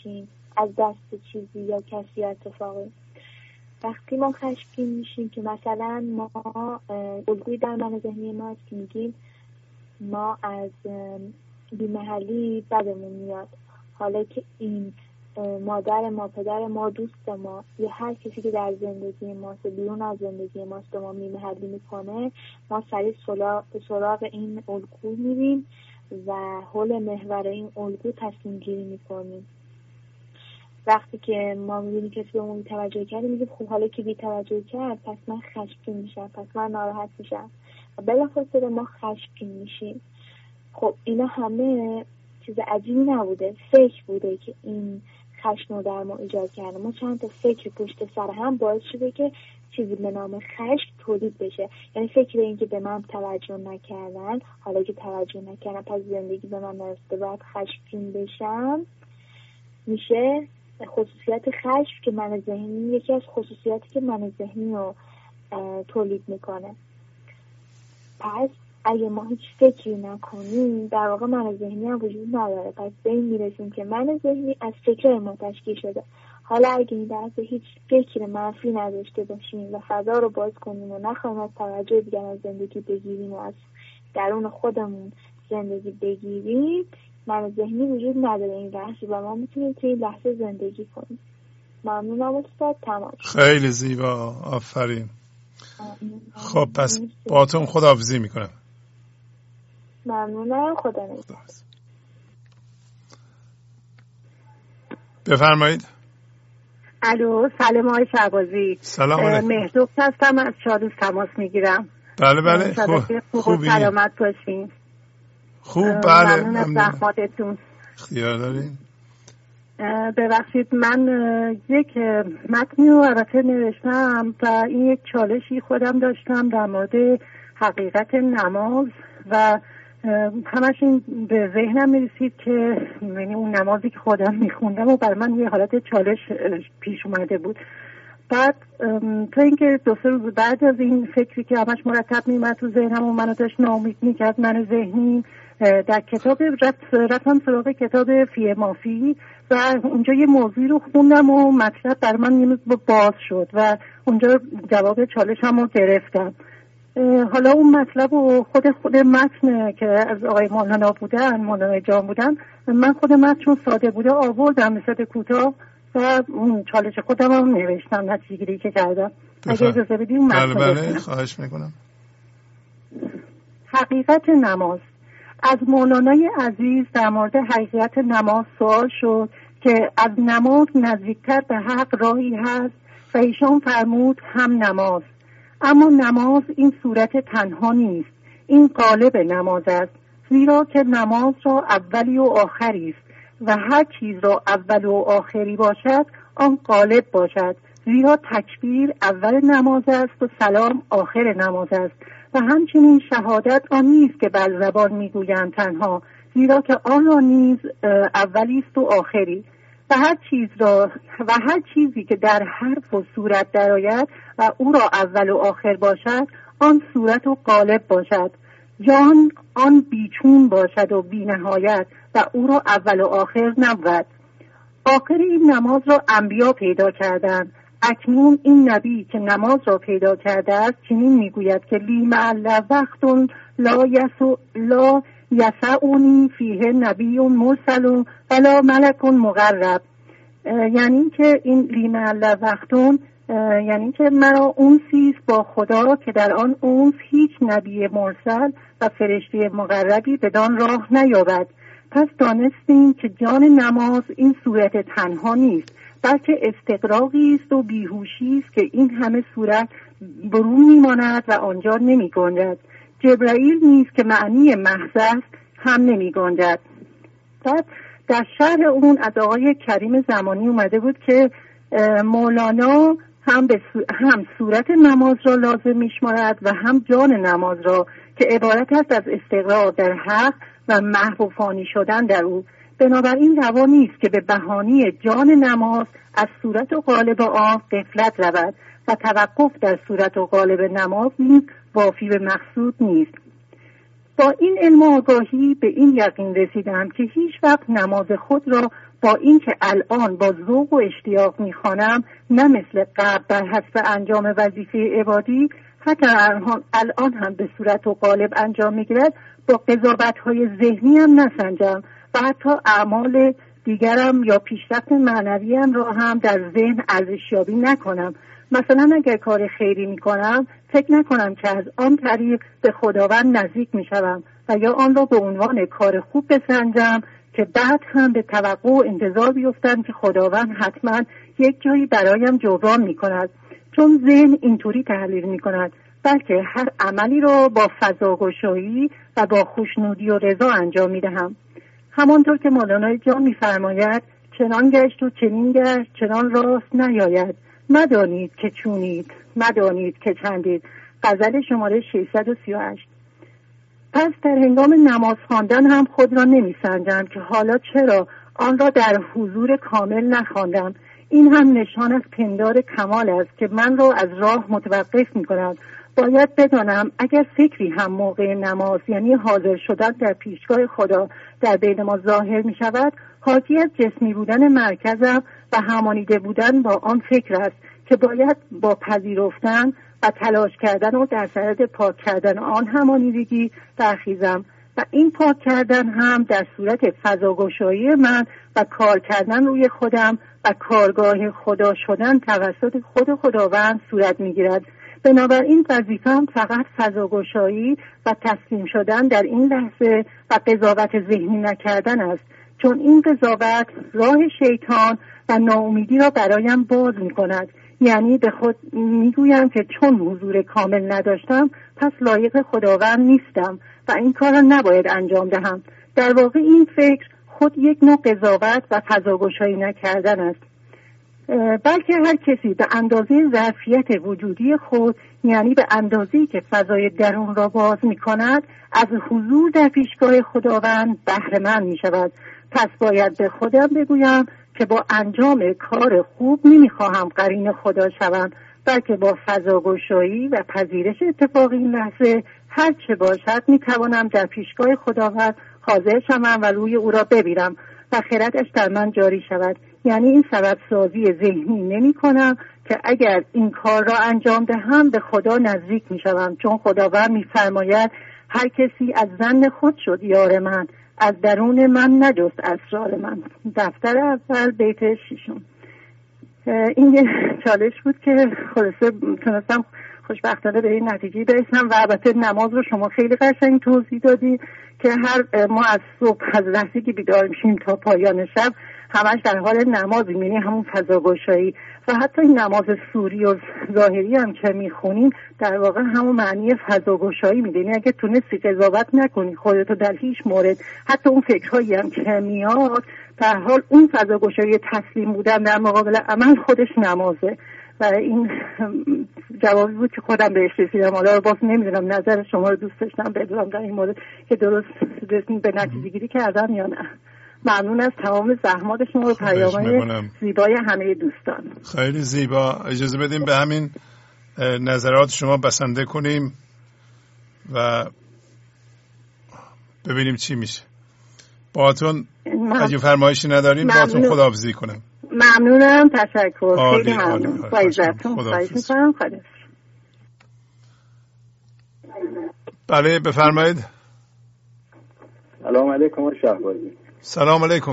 از دست چیزی یا کسی اتفاقی. وقتی ما خشمگین میشیم که مثلا ما الگویی در من ذهنی ما است که میگیم ما از بی‌محلی بدمون میاد، حالا که این مادر ما، پدر ما، دوست ما یا هر کسی که در زندگی ماست بیرون از زندگی ماست ما بی‌محلی میکنه، ما سریع به سراغ این الگو میریم و حول محور این الگو تصمیم گیری میکنیم. وقتی که ما میبینیم کسی به اون توجه کرده میگیم خب حالا که بی توجه کرد پس من خشمگین میشم، پس من ناراحت میشم و بلافاصله ما خشمگین میشیم. خب اینا همه چیز عجیبی نبوده، فکر بوده که این خشم رو در ما ایجاد کرده. ما چند تا فکر پشت سر هم باعث شده که چیزی به نام خشم تولید بشه. یعنی فکر این که به من توجه نکردن، حالا که توجه نکردن پس زندگی به من نرسیده باید خشمگین بشم، میشه خصوصیت خشم که من ذهنی، یکی از خصوصیاتی که من ذهنی رو تولید میکنه. پس اگه ما هیچ فکری نکنیم در واقع من ذهنی هم وجود نداره. پس به این میرسیم که من ذهنی از فکر ما تشکیل شده. حالا اگه این درسته هیچ فکر منفی نداشته باشیم و فضا رو باز کنیم و نخواهیم از توجه دیگر از زندگی بگیریم و از درون خودمون زندگی بگیریم، من ذهنی وجود نداره این لحظه و ما میتونیم توی این لحظه زندگی کنیم. ممنونم استاد. تمام. خیلی زیبا، آفرین. خب پس باهاتون خداحافظی میکنم. ممنونم. خدا نگهدار. بفرمایید. الو، سلام آقای شعبازی. سلام علیکم. مهردخت هستم، از چالوس تماس میگیرم. بله بله. خوب سلامت باشین. خوب. بله ممنون از زحماتتون. اختیار دارین. ببخشید من یک متنی رو البته نوشتم و این یک چالشی خودم داشتم در مورد حقیقت نماز و همش این به ذهنم میرسید که یعنی اون نمازی که خودم میخوندم و بر من یه حالت چالش پیش اومده بود. بعد تا اینکه 2-3 روز بعد از این فکری که همش مرتب میومد تو ذهنم و منو داشت ناامید میکرد من ذهنی، در کتاب رفتم سراغ کتاب فی مافی و اونجا یه موضوعی رو خوندم و مطلب بر من یه باز شد و اونجا جواب چالشم رو گرفتم. حالا اون مطلب و خود متن که از آقای مولانا بودن، مولانا جان بودن، من خود متن چون ساده بوده آوردم به صورت کوتاه و اون چالش خودم هم نوشتم، نتیجه گیری که کردم. اگه اجازه بدیم متن بله خواهش میکنم. حقیقت نماز. از مولانای عزیز در مورد حقیقت نماز سوال شد که از نماز نزدیکتر به حق راهی هست و ایشان فرمود هم نماز. اما نماز این صورت تنها نیست، این قالب نماز است، زیرا که نماز را اولی و آخری است و هر چیز را اول و آخری باشد آن قالب باشد، زیرا تکبیر اول نماز است و سلام آخر نماز است و همچنین شهادت آن نیست که بر زبان میگویند تنها، زیرا که آن را نیز اولی است و آخری و هر چیزی که در حرف و صورت درآید و او را اول و آخر باشد آن صورت و قالب باشد. جان آن بیچون باشد و بی نهایت و او را اول و آخر نبود. آخر این نماز را انبیا پیدا کردند. اکنون این نبی که نماز را پیدا کرده است چنین میگوید که لی معل وقت لا یسعنی فیه نبی مرسل ولا ملک مقرب. یعنی که این لی معل وقتون یعنی که مرا اونسی است با خدا که در آن اونس هیچ نبی مرسل و فرشته مقربی بدان راه نیابد. پس دانستیم که جان نماز این صورت تنها نیست، بلکه استقراقی است و بیهوشی است که این همه صورت برون میماند و آنجا نمی گنجد. جبرائیل نیست که معنی محض است هم نمی گنجد. بعد در شرح اون از آقای کریم زمانی اومده بود که مولانا هم صورت نماز را لازم میشمارد و هم جان نماز را که عبارت است از استقرار در حق و محو و فانی شدن در او. بنابراین روا نیست که به بهانه جان نماز از صورت و قالب آن غفلت رود و توقف در صورت و قالب نماز نیز وافی به مقصود نیست. با این علم و آگاهی به این یقین رسیدم که هیچ وقت نماز خود را با اینکه الان با ذوق و اشتیاق میخوانم، نه مثل قبل بر حسب انجام وظیفه عبادی، حتی الان هم به صورت و قالب انجام میگیرد، با قضاوت‌های ذهنی هم نسنجم و حتی اعمال دیگرم یا پیشرفت معنویم را هم در ذهن ارزشیابی نکنم. مثلا اگر کار خیری میکنم فکر نکنم که از آن طریق به خداوند نزدیک میشوم و یا آن را به عنوان کار خوب بسنجم که بعد هم به توقع و انتظار بیفتم که خداوند حتما یک جایی برایم جبران میکند، چون ذهن اینطوری تحلیل میکند، بلکه هر عملی را با فضاگشایی و با خوشنودی و رضا انجام میدهم. همانطور که مولانا جان میفرماید چنان گشت و چنین گشت چنان راست نیاید، مدانید که چونید، مدانید که چندید. غزل شماره 638. پس در هنگام نماز خواندن هم خود را نمیسنجم که حالا چرا آن را در حضور کامل نخواندم. این هم نشان از پندار کمال است که من را از راه متوقف می‌کند. باید بدانم اگر فکری هم موقع نماز، یعنی حاضر شدن در پیشگاه خدا، در بین ما ظاهر می شود، حاکی از جسمی بودن مرکزم و همانیده بودن با آن فکر است که باید با پذیرفتن و تلاش کردن و در صدد پاک کردن آن همانیدگی برخیزم و این پاک کردن هم در صورت فضاگشایی من و کار کردن روی خودم و کارگاه خدا شدن توسط خود خداوند صورت می گیرد. بنابراین وظیفه‌ام فقط فضاگشایی و تسلیم شدن در این لحظه و قضاوت ذهنی نکردن است، چون این قضاوت راه شیطان و ناامیدی را برایم باز می‌کند. یعنی به خود میگویم که چون حضور کامل نداشتم پس لایق خداوند نیستم و این کار را نباید انجام دهم. در واقع این فکر خود یک نوع قضاوت و فضاگشایی نکردن است. بلکه هر کسی به اندازه ظرفیت وجودی خود، یعنی به اندازه‌ای که فضای درون را باز می کند، از حضور در پیشگاه خداوند بهره مند می شود. پس باید به خودم بگویم که با انجام کار خوب نمی خواهم قرین خدا شوم، بلکه با فضاگشایی و پذیرش اتفاق این لحظه هر چه باشد می توانم در پیشگاه خداوند حاضر شوم و روی او را ببینم و خردش در من جاری شود. یعنی این سبب سازی ذهنی نمی کنم که اگر این کار را انجام دهم به خدا نزدیک می شوم، چون خداوند می فرماید هر کسی از ظن خود شد یار من، از درون من نجست اسرار من. دفتر اول بیت 6. این یه چالش بود که خلاصه تونستم خوشبختانه به این نتیجه برسم و البته نماز رو شما خیلی قشنگ توضیح دادی که ما از صبح از لحظه که بیدار میشیم تا پایان شب همش در حال نمازیم، یعنی همون فضاگشایی و حتی این نماز سوری و ظاهری هم که میخونیم در واقع همون معنی فضاگشایی میده. یعنی اگه تونستی قضاوت نکنی خودتو در هیچ مورد، حتی اون فکرهایی هم که میاد، در حال اون فضاگشایی تسلیم بودن در مقابل عمل خودش نمازه. و این جوابی بود که خودم بهش رسیدم. حالا باز نمیدونم نظر شما رو دوست داشتم بدونم در این مورد که درست رسیم به نتیجه گیری کردم یا نه. ممنون از تمام زحمات شما و پیام‌های زیبای همه دوستان. خیلی زیبا. اجازه بدیم به همین نظرات شما بسنده کنیم و ببینیم چی میشه. باهاتون اگه فرمایشی ندارین باهاتون خداحافظی کنم. ممنونم، تشکر. خیلی ممنون. با عزتون خواهش می‌کنم. خدا. بله بفرمایید. سلام علیکم شهبازی. سلام علیکم.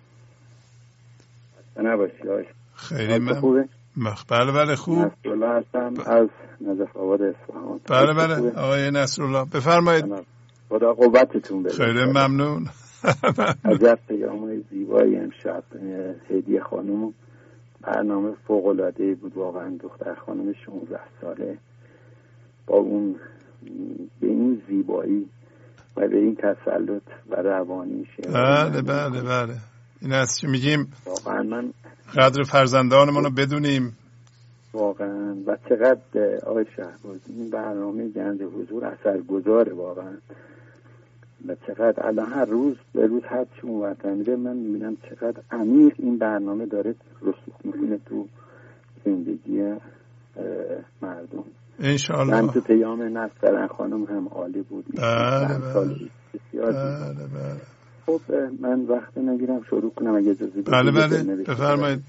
نباشید. خیلی ممنون. بله خوب. نصرالله هستم از نجف آباد اصفهان. بله آقای نصرالله بفرمایید. خدا قوتتون بده. خیلی ممنون. عجب پیام‌های زیبایی امشب هدیه خانم، برنامه فوق‌العاده‌ای بود واقعا. دختر خانم 16 ساله با اون به این زیبایی و به این تسلط و روانی بله این است که میگیم واقعا من قدر فرزندانمون رو بدونیم واقعا. و چقدر آقای شهبازی این برنامه گنج حضور اثرگذاره واقعا. و چقدر الان هر روز به روز هر چی اونورتر میره من میبینم چقدر عمیق این برنامه داره رسوخ میکنه تو زندگی مردم. انشاءالله. من تو پیام نصرالله خانم هم عالی بود. بله. بسیار خب من وقت نگیرم شروع کنم اگه اجازه بدید. بله بفرمایید.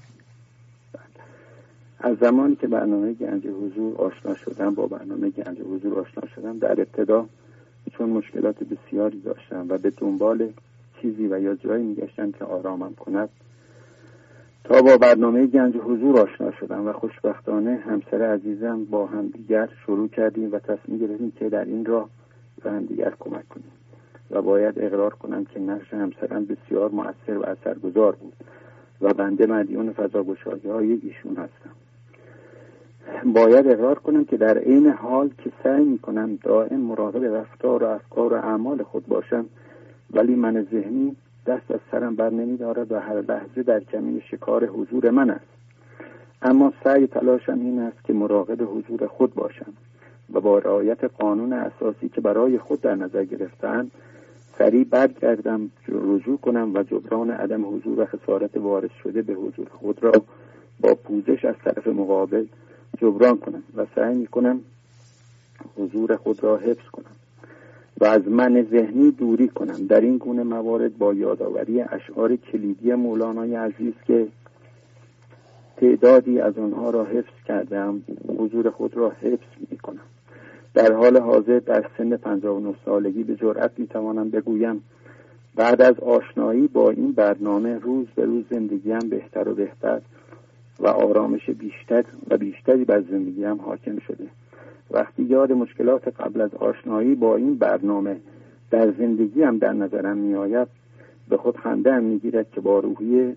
از زمانی که برنامه گنج حضور آشنا شدم، با برنامه گنج حضور آشنا شدم، در ابتدا چون مشکلات بسیاری داشتم و به دنبال چیزی و یا جایی میگشتم که آرامم کند، تا با برنامه گنج حضور آشنا شدم و خوشبختانه همسر عزیزم با هم دیگر شروع کردیم و تصمیم گرفتیم که در این راه به هم دیگر کمک کنیم و باید اقرار کنم که نقش همسرم بسیار مؤثر و اثرگذار بود و بنده مدیون فضاگشایی‌های ایشون هستم. باید اقرار کنم که در عین حال که سعی میکنم دائم مراقب رفتار و افکار و اعمال خود باشم، ولی من ذهنی دست از سرم بر نمی‌دارد و هر لحظه در کمین شکار حضور من است. اما سعی تلاشم این است که مراقب حضور خود باشم و با رعایت قانون اساسی که برای خود در نظر گرفته‌ام سریع برگردم، رجوع کنم و جبران عدم حضور و خسارت وارد شده به حضور خود را با پوزش از طرف مقابل جبران کنم و سعی می‌کنم حضور خود را حفظ کنم و از من ذهنی دوری کنم. در این گونه موارد با یادآوری اشعار کلیدی مولانای عزیز که تعدادی از آنها را حفظ کردم، حضور خود را حفظ می‌کنم. در حال حاضر در سن 59 سالگی به جرئت می‌توانم بگویم بعد از آشنایی با این برنامه روز به روز زندگیم بهتر و بهتر و آرامش بیشتر و بیشتری بر زندگیم حاکم شده. وقتی یاد مشکلات قبل از آشنایی با این برنامه در زندگیم در نظرم میآید، به خود خنده‌ام میگیرد که با روحیه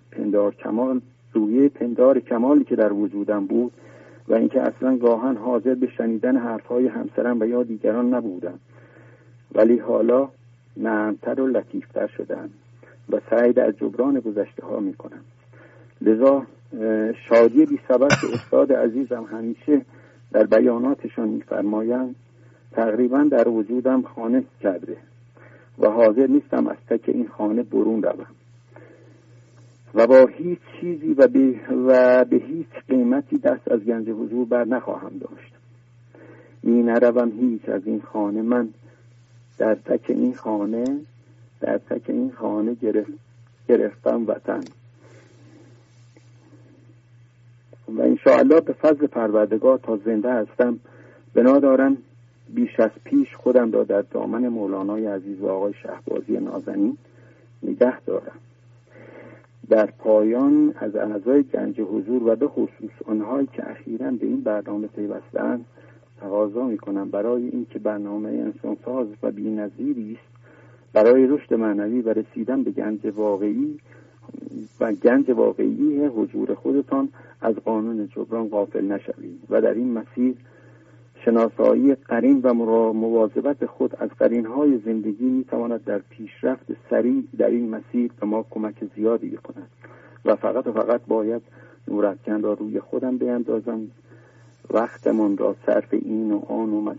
پندار کمالی که در وجودم بود و اینکه اصلا گاهن حاضر به شنیدن حرفهای همسرم و یا دیگران نبودم، ولی حالا نرمتر و لطیفتر شدم و سعی در جبران گذشته ها میکنم. لذا شادی بی سبب که استاد عزیزم همیشه در بیاناتشان میفرمایند تقریبا در وجودم خانه کرده و حاضر نیستم از تک این خانه برون روم و با هیچ چیزی و به هیچ قیمتی دست از گنج حضور بر نخواهم داشت. می نروم هیچ از این خانه، من در تک این خانه گرفتم وطن و انشاءالله به فضل پروردگار تا زنده هستم بنا دارم بیش از پیش خودم را در دامن مولانای عزیز و آقای شهبازی نازنین نگه دارم. در پایان از اعضای گنج حضور و به خصوص آنهایی که اخیراً به این برنامه پیوسته‌اند تقاضا می‌کنم برای اینکه برنامه انسانساز و بی‌نظیری است برای رشد معنوی و رسیدن به گنج واقعی حضور خودتان از قانون جبران غافل نشوید و در این مسیر شناسایی قرین و مواظبت خود از قرین‌های زندگی می‌تواند در پیشرفت سریع در این مسیر به ما کمک زیادی بکند و فقط باید نورافکن را روی خودم بیندازم، وقتمان را صرف این و آن و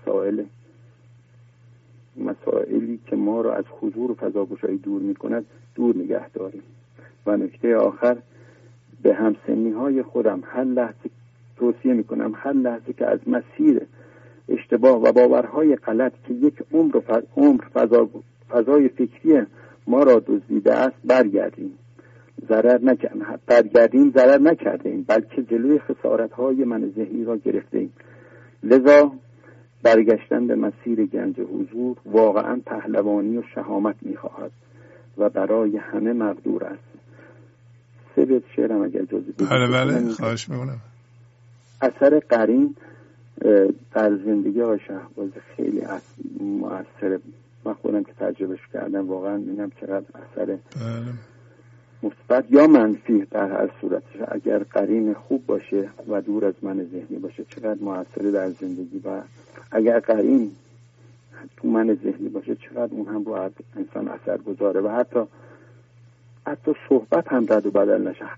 مسائلی که ما را از حضور و فضاگشایی دور می‌کند دور نگه داریم. و نکته آخر به همسنی‌های خودم هر لحظه توصیه می‌کنم هر لحظه که از مسیر اشتباه و باورهای غلط که یک عمر فضای فکری ما را دزدیده است برگردیم. ضرر نکردیم بلکه جلوی خسارت‌های من ذهنی را گرفتیم. لذا برگشتن به مسیر گنج حضور واقعا پهلوانی و شهامت می‌خواهد و برای همه مقدور است. سه بیت شعرم اگر اجازه بدید. بله خواهش می‌کنم. اثر قرین در زندگی آقای شهباز خیلی مؤثره. من خودم که تجربهش کردم واقعا می‌بینم چقدر اثر مثبت یا منفی در هر صورت اگر قرین خوب باشه و دور از من ذهنی باشه چقدر مؤثره در زندگی، و اگر قرین تو من ذهنی باشه چقدر اون هم رو انسان اثر گذاره و حتی صحبت هم رد و بدل نشه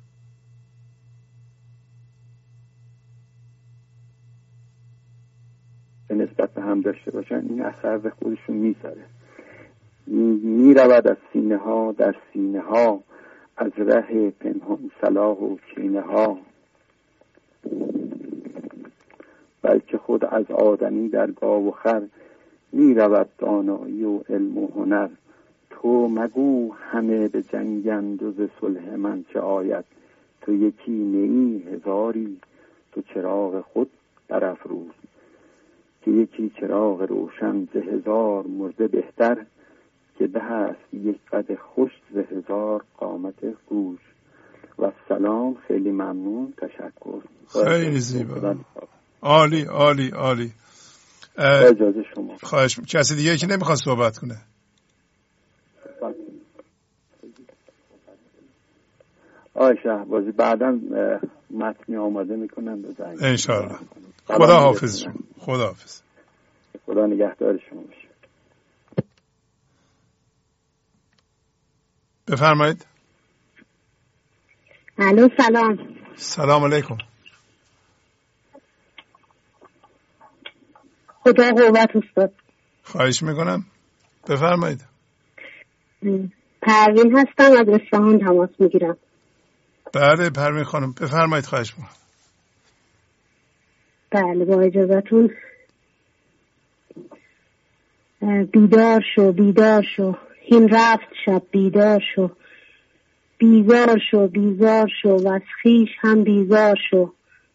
به نسبت به هم داشته باشن، این اثر به خودشون میذاره. میرود از سینه ها در سینه ها، از ره پنهان صلاح و کینه ها، بلکه خود از آدمی در گاو و خر، میرود دانایی و علم و هنر. تو مگو همه به جنگند و ز صلح من چه آید. تو یکی نیی هزاری، تو چراغ خود برافروز. که یکی چراغ روشن ز هزار مرده بهتر. که به هست یک قد خوش ز هزار قامت گوش. و سلام، خیلی ممنون، تشکر. خیلی زیبا، عالی عالی عالی. اجازه شما. خواهش. کسی دیگه که نمیخواد صحبت کنه؟ شهبازی بعدا متنی آماده میکنم بزنیم انشاءالله. خدا حافظ شما. خدا حافظ. خدا نگهدار شما باشه. بفرمایید. الو سلام. سلام علیکم. خدا قوت استاد. خواهش میکنم. بفرمایید. پروین هستم، از اصفهان تماس میگیرم. بله پروین خانم بفرمایید. خواهش میکنم. بله با اجازتون. بیدار شو بیدار شو، هین رفت شب، بیدار شو. بیزار شو بیزار شو، و از خویش هم بیزار شو.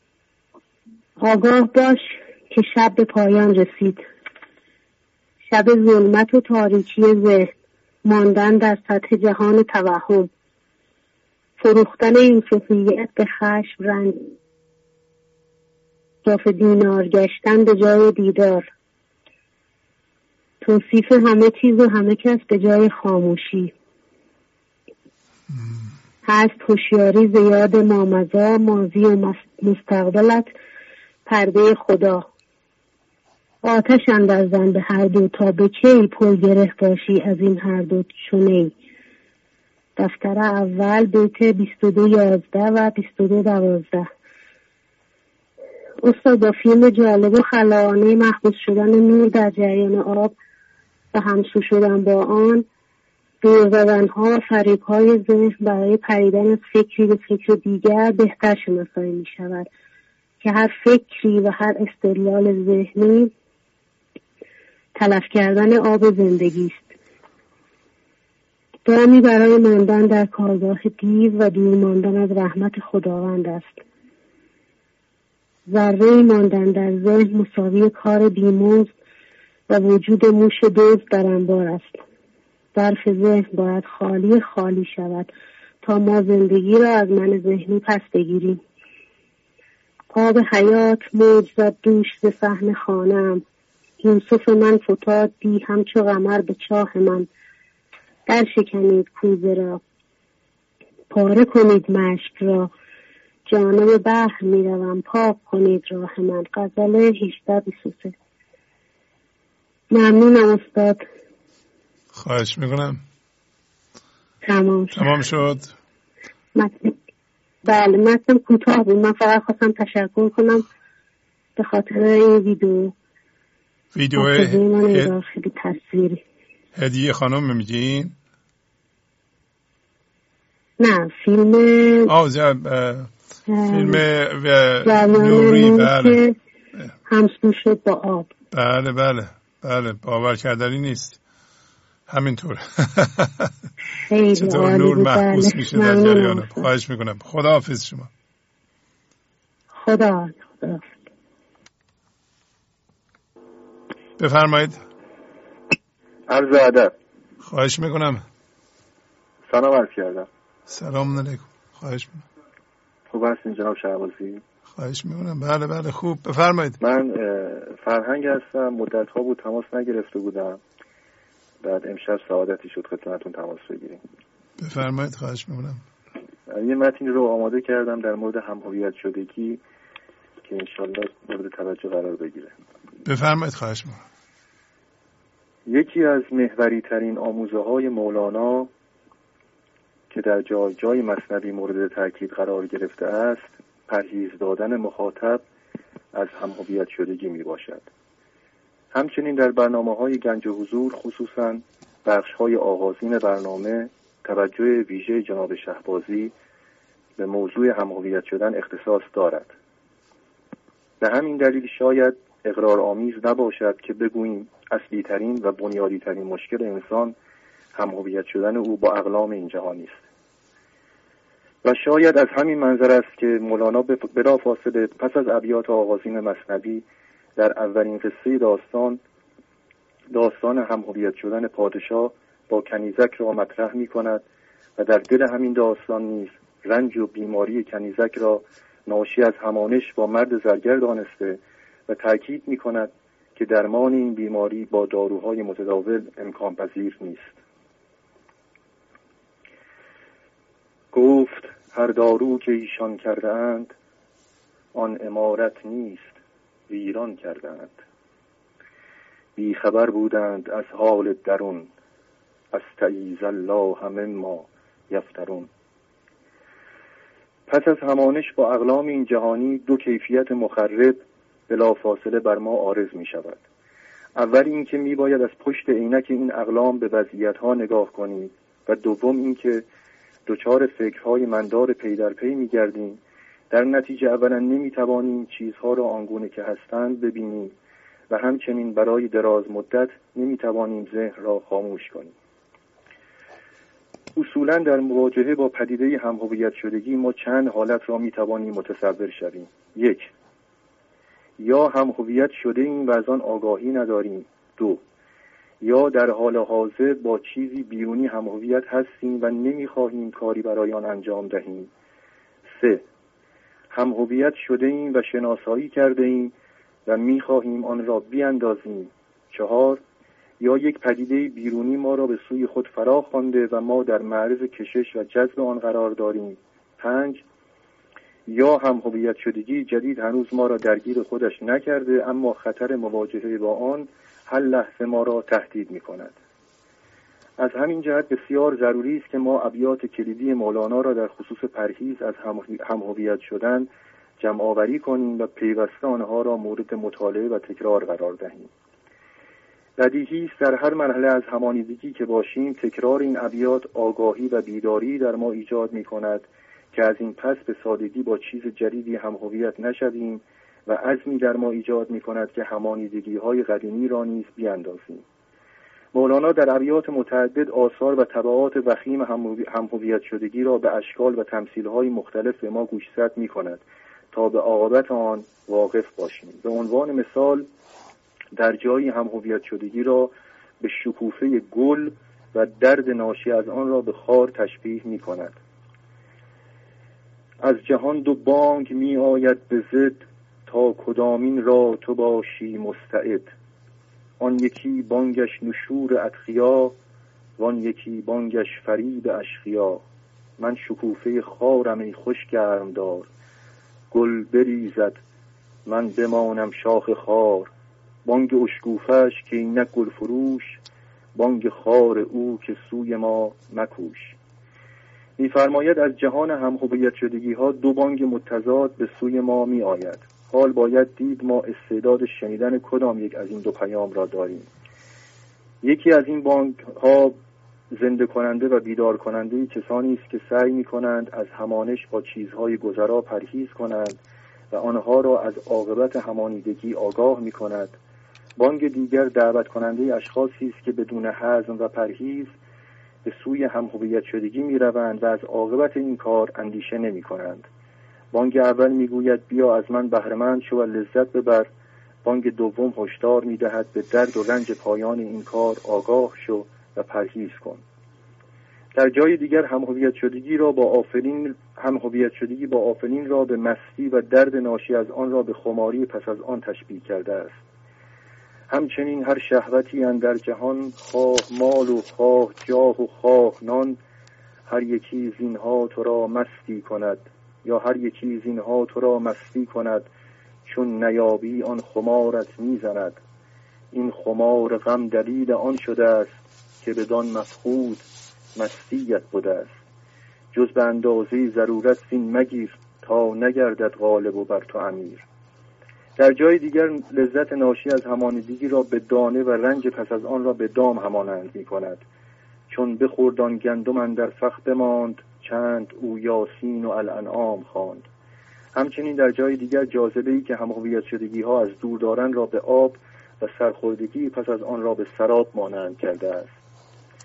آگاه باش که شب به پایان رسید. شب ظلمت و تاریکی ذهن، ماندن در سطح جهان توهم. فروختن یوسفیت به خشم رنج، اضافه دینار گشتن به جای دیدار. توصیف همه چیز و همه کس به جای خاموشی. هست هوشیاری زیاد مامضا، ماضی و مستقبلت پرده خدا. آتش اندازن به هر دو، تا به کی پل گره باشی از این هر دو چونی. دفتر اول بیت 22:11 و 22:12. استاد با فیلم جالب و خلاقانه محبوس شدن نور در جریان آب و همسو شدن با آن، دور زدن‌ها و فریب‌های ذهن برای پریدن از فکری به فکر دیگر بهتر شناسایی می شود که هر فکری و هر استدلال ذهنی تلف کردن آب زندگی است. دامی برای ماندن در کارگاه دیو و دور ماندن از رحمت خداوند است. ذره ماندن در ذهن مساوی کار بیمزد و وجود موش دزد در انبار است. ظرف ذهن باید خالی خالی شود تا ما زندگی را از من ذهنی پس بگیریم. آب حیات موج زد دوش ز صحن خانه‌ام. یوسف من فتاد دی همچو قمر به چاه من. در شکنید کوزه را، پاره کنید مشک را. جانب بحر می روم، پاک کنید راه من. غزل 1823. ممنونم استاد. خواهش میکنم. تمام شد. بله متن کوتاه بود. من فقط خواستم تشکر کنم به خاطر این ویدیو خیلی تصویری. هدیه خانم میگین؟ نه فیلم فیلم نوری. بله همسو شد با آب. بله بله بله باور کردنی نیست، همینطور. چطور نور محبوس میشه در جریان. خواهش میکنم. خدا حافظ شما. خدا. بفرمایید. عرض ادب. خواهش میکنم. سلام عرض کردم. سلام علیکم. خواهش میکنم. خوب هستین جناب شهبازی؟ خواهش میکنم. بله بله خوب. بفرمایید. من فرهنگ هستم. مدت ها بود تماس نگرفته بودم، بعد امشب سعادتی شد خدمتتون تماس بگیریم. بفرمایید. خواهش میکنم. یه متن رو آماده کردم در مورد هم‌هویت شدگی که انشالله مورد توجه قرار بگیره. بفرمایید. خواهش میکنم. یکی از محوری ترین آموزه های مولانا که در جای جای مثنوی مورد تاکید قرار گرفته است، پرهیز دادن مخاطب از هم‌هویت شدگی می باشد. همچنین در برنامه‌های گنج حضور، خصوصاً بخش‌های آغازین برنامه، توجه ویژه جناب شهبازی به موضوع هم‌هویت شدن اختصاص دارد. به همین دلیل شاید اقرارآمیز نباشد که بگوییم اصلی ترین و بنیادی ترین مشکل انسان هم‌هویت شدن او با اقلام این جهانی است. و شاید از همین منظر است که مولانا بلافاصله پس از ابیات آغازین مثنوی در اولین قصه داستان هم‌هویت شدن پادشاه با کنیزک را مطرح می کند و در دل همین داستان نیز رنج و بیماری کنیزک را ناشی از همانش با مرد زرگر دانسته و تأکید می کند که درمان این بیماری با داروهای متداول امکان پذیر نیست. گفت هر دارو که ایشان کرده اند آن عمارت نیست ویران کرده اند. بی خبر بودند از حال درون استعیذ الله مما یفترون. پس از همانش با اقلام این جهانی دو کیفیت مخرب بلافاصله بر ما عارض می شود. اول این که می باید از پشت عینک این اقلام به وضعیت‌ها نگاه کنیم و دوم این که دچار فکرهای مندار پی در پی می گردیم. در نتیجه اولا نمی توانیم چیزها را آنگونه که هستند ببینیم و همچنین برای دراز مدت نمی توانیم ذهن را خاموش کنیم. اصولا در مواجهه با پدیده هم‌هویت شدگی ما چند حالت را می توانیم متصور شویم. یک، یا هم‌هویت شده ایم و از آن آگاهی نداریم. دو، یا در حال حاضر با چیزی بیرونی هم‌هویت هستیم و نمی‌خواهیم کاری برای آن انجام دهیم. سه، هم‌هویت شده ایم و شناسایی کرده ایم و می‌خواهیم آن را بیاندازیم. چهار، یا یک پدیده بیرونی ما را به سوی خود فرا خوانده و ما در معرض کشش و جذب آن قرار داریم. پنج، یا هم‌هویت شدگی جدید هنوز ما را درگیر خودش نکرده اما خطر مواجهه با آن هر لحظه ما را تهدید می‌کند. از همین جهت بسیار ضروری است که ما ابیات کلیدی مولانا را در خصوص پرهیز از هم‌هویت شدن جمع آوری کنیم و پیوسته آنها را مورد مطالعه و تکرار قرار دهیم. بدیهی است در هر مرحله از همانیدگی که باشیم تکرار این ابیات آگاهی و بیداری در ما ایجاد می‌کند که از این پس به سادگی با چیز جدیدی هم‌هویت نشویم و عزمی در ما ایجاد می‌کند که همانیدگی‌های قدیمی را نیز بیاندازیم. مولانا در ابیات متعدد آثار و تبعات وخیم هم‌هویت شدگی را به اشکال و تمثیل‌های مختلف به ما گوشزد می‌کند تا به عاقبت آن واقف باشیم. به عنوان مثال در جایی هم‌هویت شدگی را به شکوفه گل و درد ناشی از آن را به خار تشبیه می‌کند. از جهان دو بانگ می آید به ضد تا کدامین را تو باشی مستعد. آن یکی بانگش نشور اتقیا وان یکی بانگش فریب اشقیا. من شکوفه خارم ای خوش گرم دار گل بریزد من بمانم شاخ خار. بانگ اشکوفش که اینک گل فروش بانگ خار او که سوی ما مکوش. می‌فرماید از جهان هم‌هویت شدگی ها دو بانگ متضاد به سوی ما می آید. حال باید دید ما استعداد شنیدن کدام یک از این دو پیام را داریم. یکی از این بانگ ها زنده کننده و بیدار کننده کسانی است که سعی می کنند از همانش با چیزهای گذرا پرهیز کنند و آنها را از عاقبت همانیدگی آگاه می کند. بانگ دیگر دعوت کننده اشخاصی است که بدون حزم و پرهیز به سوی هم‌هویت شدگی می روند و از عاقبت این کار اندیشه نمی کنند. بانگ اول می گوید بیا از من بهره‌مند شو و لذت ببر. بانگ دوم هشدار می دهد به درد و رنج پایان این کار آگاه شو و پرهیز کن. در جای دیگر هم‌هویت شدگی با آفرین را به مستی و درد ناشی از آن را به خماری پس از آن تشبیه کرده است. همچنین هر شهوتی اندر جهان خواه مال و خواه جاه و خواه نان هر یکی زینها تو را مستی کند یا هر یکی زینها تو را مستی کند چون نیابی آن خمارت میزند. این خمار غم دلیل آن شده است که بدان مفقود مستیت بوده است. جز به اندازه ضرورت زین مگیر تا نگردد غالب و بر تو امیر. در جای دیگر لذت ناشی از همانیدگی را به دانه و رنج پس از آن را به دام همانند می کند. چون بخوردان گندم اندر فخ بماند چند او یاسین و الانعام خواند. همچنین در جای دیگر جاذبه‌ای که هم‌هویت شدگی ها از دور دارن را به آب و سرخوردگی پس از آن را به سراب مانند کرده است.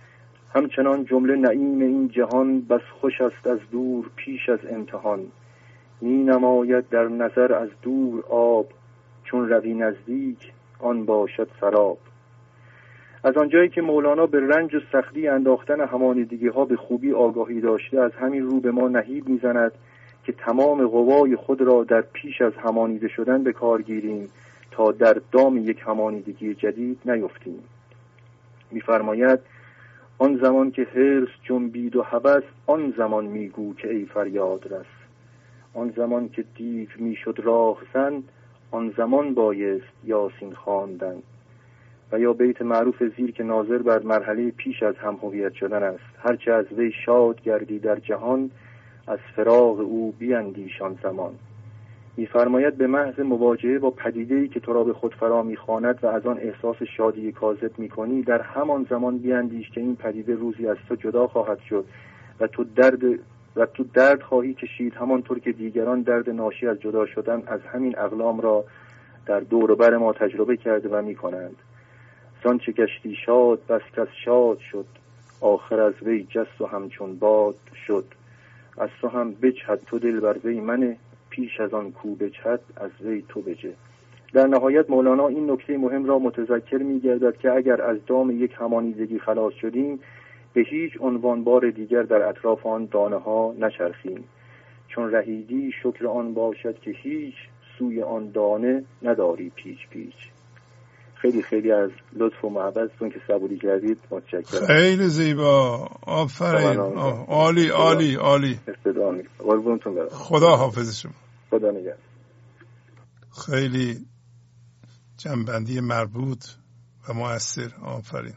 همچنان جمله نعیم این جهان بس خوش است از دور پیش از امتحان. می نماید در نظر از دور آب، چون روی نزدیک آن باشد سراب. از آنجایی که مولانا به رنج و سختی انداختن همانیدگی ها به خوبی آگاهی داشته، از همین رو به ما نهیب میزند که تمام قوای خود را در پیش از همانیده شدن به کار گیریم تا در دام یک همانیدگی جدید نیفتیم. می‌فرماید آن زمان که حرص جنبید و هوس، آن زمان میگو که ای فریاد رس. آن زمان که دیو میشد راهزن، آن زمان بایست یاسین خواندن. و یا بیت معروف زیر که ناظر بر مرحله پیش از هم هویت شدن است: هرچه از وی شاد گردی در جهان، از فراق او بیندیشان زمان. می‌فرماید به محض مواجهه با پدیده‌ای که تو را به خود فرا می‌خواند و از آن احساس شادی کاذب می‌کنی، در همان زمان بیندیش که این پدیده روزی از تو جدا خواهد شد و تو درد خواهی کشید، همانطور که دیگران درد ناشی از جدا شدن از همین اقلام را در دور و بر ما تجربه کرده و می‌کنند. زان چه گشتی شاد بس کس شاد شد، آخر از وی جست و همچون باد شد. از تو هم بجهد تو دل بر وی منه، پیش از آن کو بجهد از وی تو بجه. در نهایت مولانا این نکته مهم را متذکر می‌گردد که اگر از دام یک همانیدگی خلاص شدیم، به هیچ عنوان بار دیگر در اطراف آن دانه ها نچرخیم، چون رهیدی شکر آن باشد که هیچ سوی آن دانه نداری پیچ پیچ. خیلی خیلی از لطف و محبتتون که صبوری کردید متشکرم. خیلی زیبا، آفرین، عالی عالی عالی. قربونتون برم. خدا حافظ شما. خدا نگهدار. خیلی جنبندی مربوط و مؤثر. آفرین.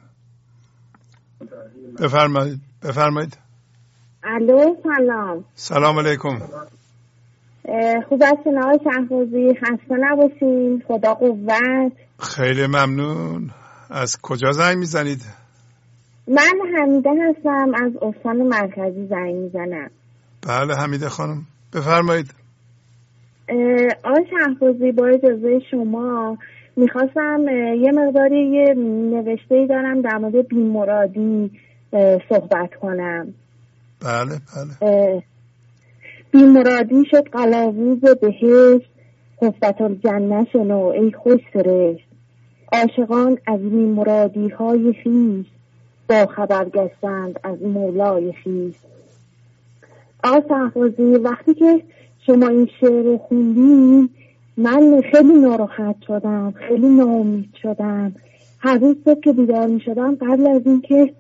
بفرمایید. الو، سلام. سلام علیکم. خوب هستین آقای شهبازی؟ خسته نباشین. خدا قوت. خیلی ممنون. از کجا زنگ میزنید؟ من حمیده هستم، از استان مرکزی زنگ میزنم. بله حمیده خانم، بفرمایید. آقای شهبازی با اجازه شما میخواستم یه مقداری یه نوشته‌ای دارم در مورد بیمرادی صحبت کنم. بله بله. بیمرادی شد قلاووز بهشت، خفت الجنه شنو ای خوش سرشت. عاشقان از بیمرادی های خویش، با خبر گشتند از مولای خویش. آقا شهبازی وقتی که شما این شعر رو خوندین، من خیلی ناراحت شدم، خیلی ناامید شدم. هر روز صبح که بیدار می شدم، قبل از این که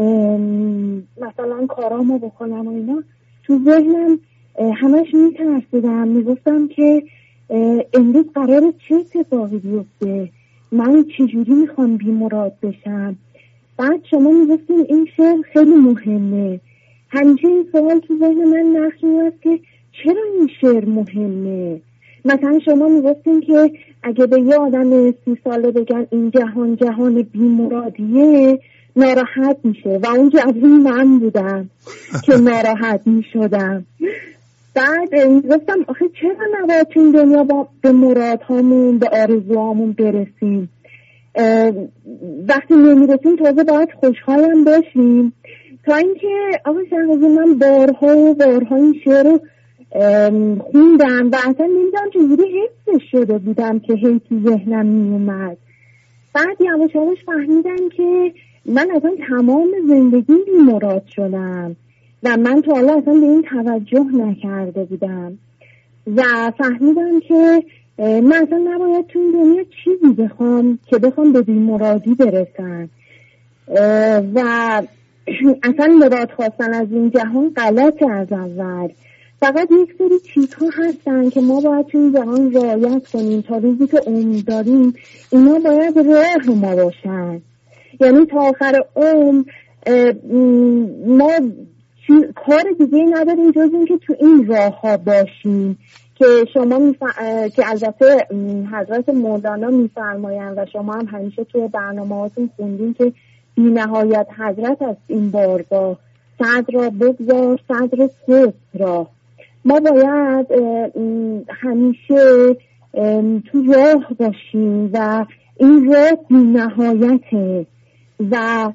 مثلا کارامو بکنم و اینا، تو ذهنم همش می ترسیدم، می گفتم که امروز قراره چه اتفاقی بیفته، من چجوری میخوام بیمراد بشم. بعد شما می گفتین این شعر خیلی مهمه. همیشه این سوال تو ذهن من نقش می‌بست که چرا این شعر مهمه. مثلا شما میگفتین که اگه به یه آدم 30 ساله بگن این جهان بیمرادیه، ناراحت میشه و اون جوون من بودم که ناراحت میشدم. بعد میگفتم آخه چرا نباید این دنیا به مرادهامون، به آرزوهامون برسیم؟ وقتی نمیرسیم تازه باید خوشحالم باشیم. تا اینکه آقا شهبازی من بارها این شعر رو خوندم و اصلا نمیدونم چجوری حفظش شده بودم که هی تو ذهنم میومد. بعد یواش یواش فهمیدم که من اصلا تمام زندگیم بیمراد شدم و من تا حالا اصلا به این توجه نکرده بودم و فهمیدم که من اصلا نباید تو این دنیا چیزی بخوام که بخوام به بیمرادی برسم و اصلا مراد خواستن از این جهان غلطه. از اول فقط یک سری چیزها هستن که ما باید تو این جهان رعایت کنیم تا روزی که عمر داریم اینا باید راه ما باشن. یعنی تا آخر عمر ما کار دیگه نداریم جز این که تو این راه ها باشیم که شما که البته حضرت مولانا میفرمایند و شما هم همیشه توی برنامه هاتون خوندین که بی نهایت حضرت است این بارگاه، صدر را بگذار صدر خود را. ما باید همیشه تو راه باشیم و این راه بی نهایته و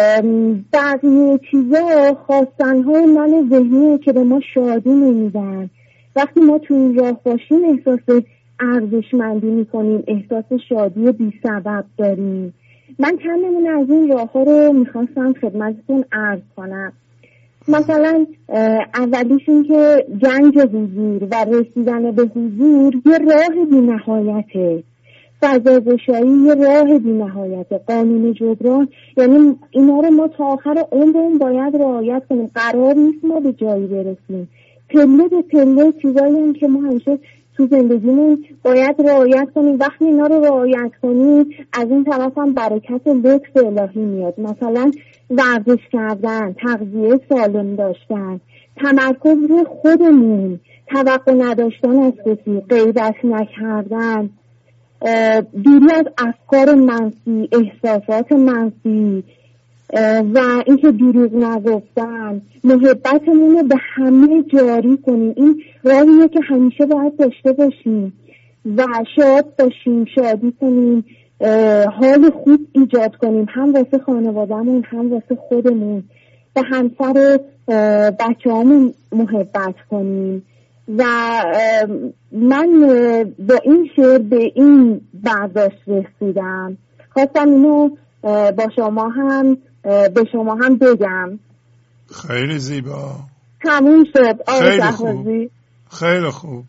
بقیه چیزا خواستنهای من ذهنیه که به ما شادی نمیدن. وقتی ما تو این راه باشیم احساس ارزشمندی میکنیم، احساس شادی بی سبب داریم. من چند نمونه از این راه ها رو میخواستم خدمتتون عرض کنم. مثلا اولیش این که گنج حضور و رسیدن به حضور یه راه بی نهایته، فضاگشایی یه راه بی نهایته، قانون جبران، یعنی اینا رو ما تا آخر عمرمون باید رعایت کنیم. قرار نیست ما به جایی برسیم، پله به پله چیزایی هم که ما همیشه تو زندگیمون باید رعایت کنیم. وقتی اینا رو رعایت کنیم از این طرف هم برکت لطف الهی میاد. مثلا ورزش کردن، تغذیه سالم داشتن، تمرکز روی خودمون، توقع نداشتن از کسی، غیبت نکردن، دوری از افکار منفی، احساسات منفی و اینکه دروغ نگفتن، محبتمون رو به همه جاری کنیم. این راهیه که همیشه باید داشته باشیم و شاد باشیم، شادی کنیم، حال خوب ایجاد کنیم، هم واسه خانوادهمون هم واسه خودمون، به همسر بچه هامون محبت کنیم. و من با این شعر به این برداشت رسیدم، خواستم اینو با شما هم به شما هم بگم. خیلی زیبا، تموم شد. خیلی خوب، خیلی خوب.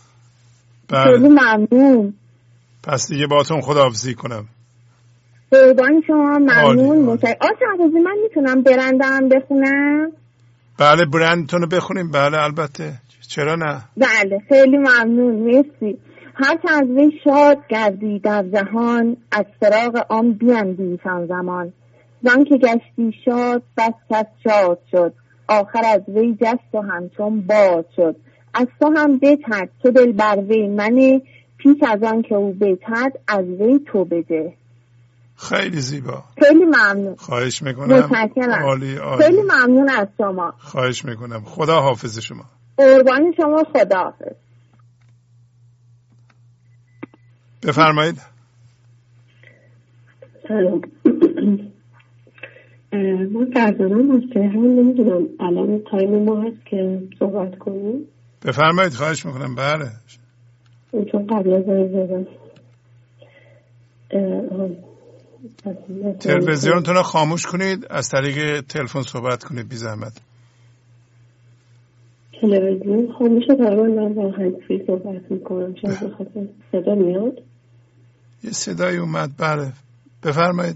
خیلی ممنون. پس دیگه باتون خداحافظی کنم. قربان شما، ممنون. شهبازی من میتونم برندم بخونم؟ بله برندتون بخونیم. بله البته، چرا نه. بله خیلی ممنون، مرسی. هر که از وی شاد گردی در جهان، از فراق آن بیندیش آن زمان. زن که گشتی شاد بس کس شاد شد، آخر از وی جست و همچون باد شد. از تو هم بترد که دل بر وی منه، پیش از آن که او بترد از وی تو بده. خیلی زیبا، خیلی ممنون. خواهش میکنم. متشکرم. عالی عالی. خیلی ممنون از شما. خواهش میکنم. خدا حافظ شما. قربان شما، خدا حافظ. بفرمایید. سلام. من فرزانم از تهران، نمیدونم الان تایم ما هست که صحبت کنیم. بفرمایید، خواهش میکنم. بله چون قبل از زدم تلویزیونتون رو خاموش کنید، از طریق تلفن صحبت کنید بی زحمت. تلویزیون خاموشه، من با هندفری صحبت میکنم. شاید بخاطر صدا میاد. یه صدایی اومد. بله بفرمایید.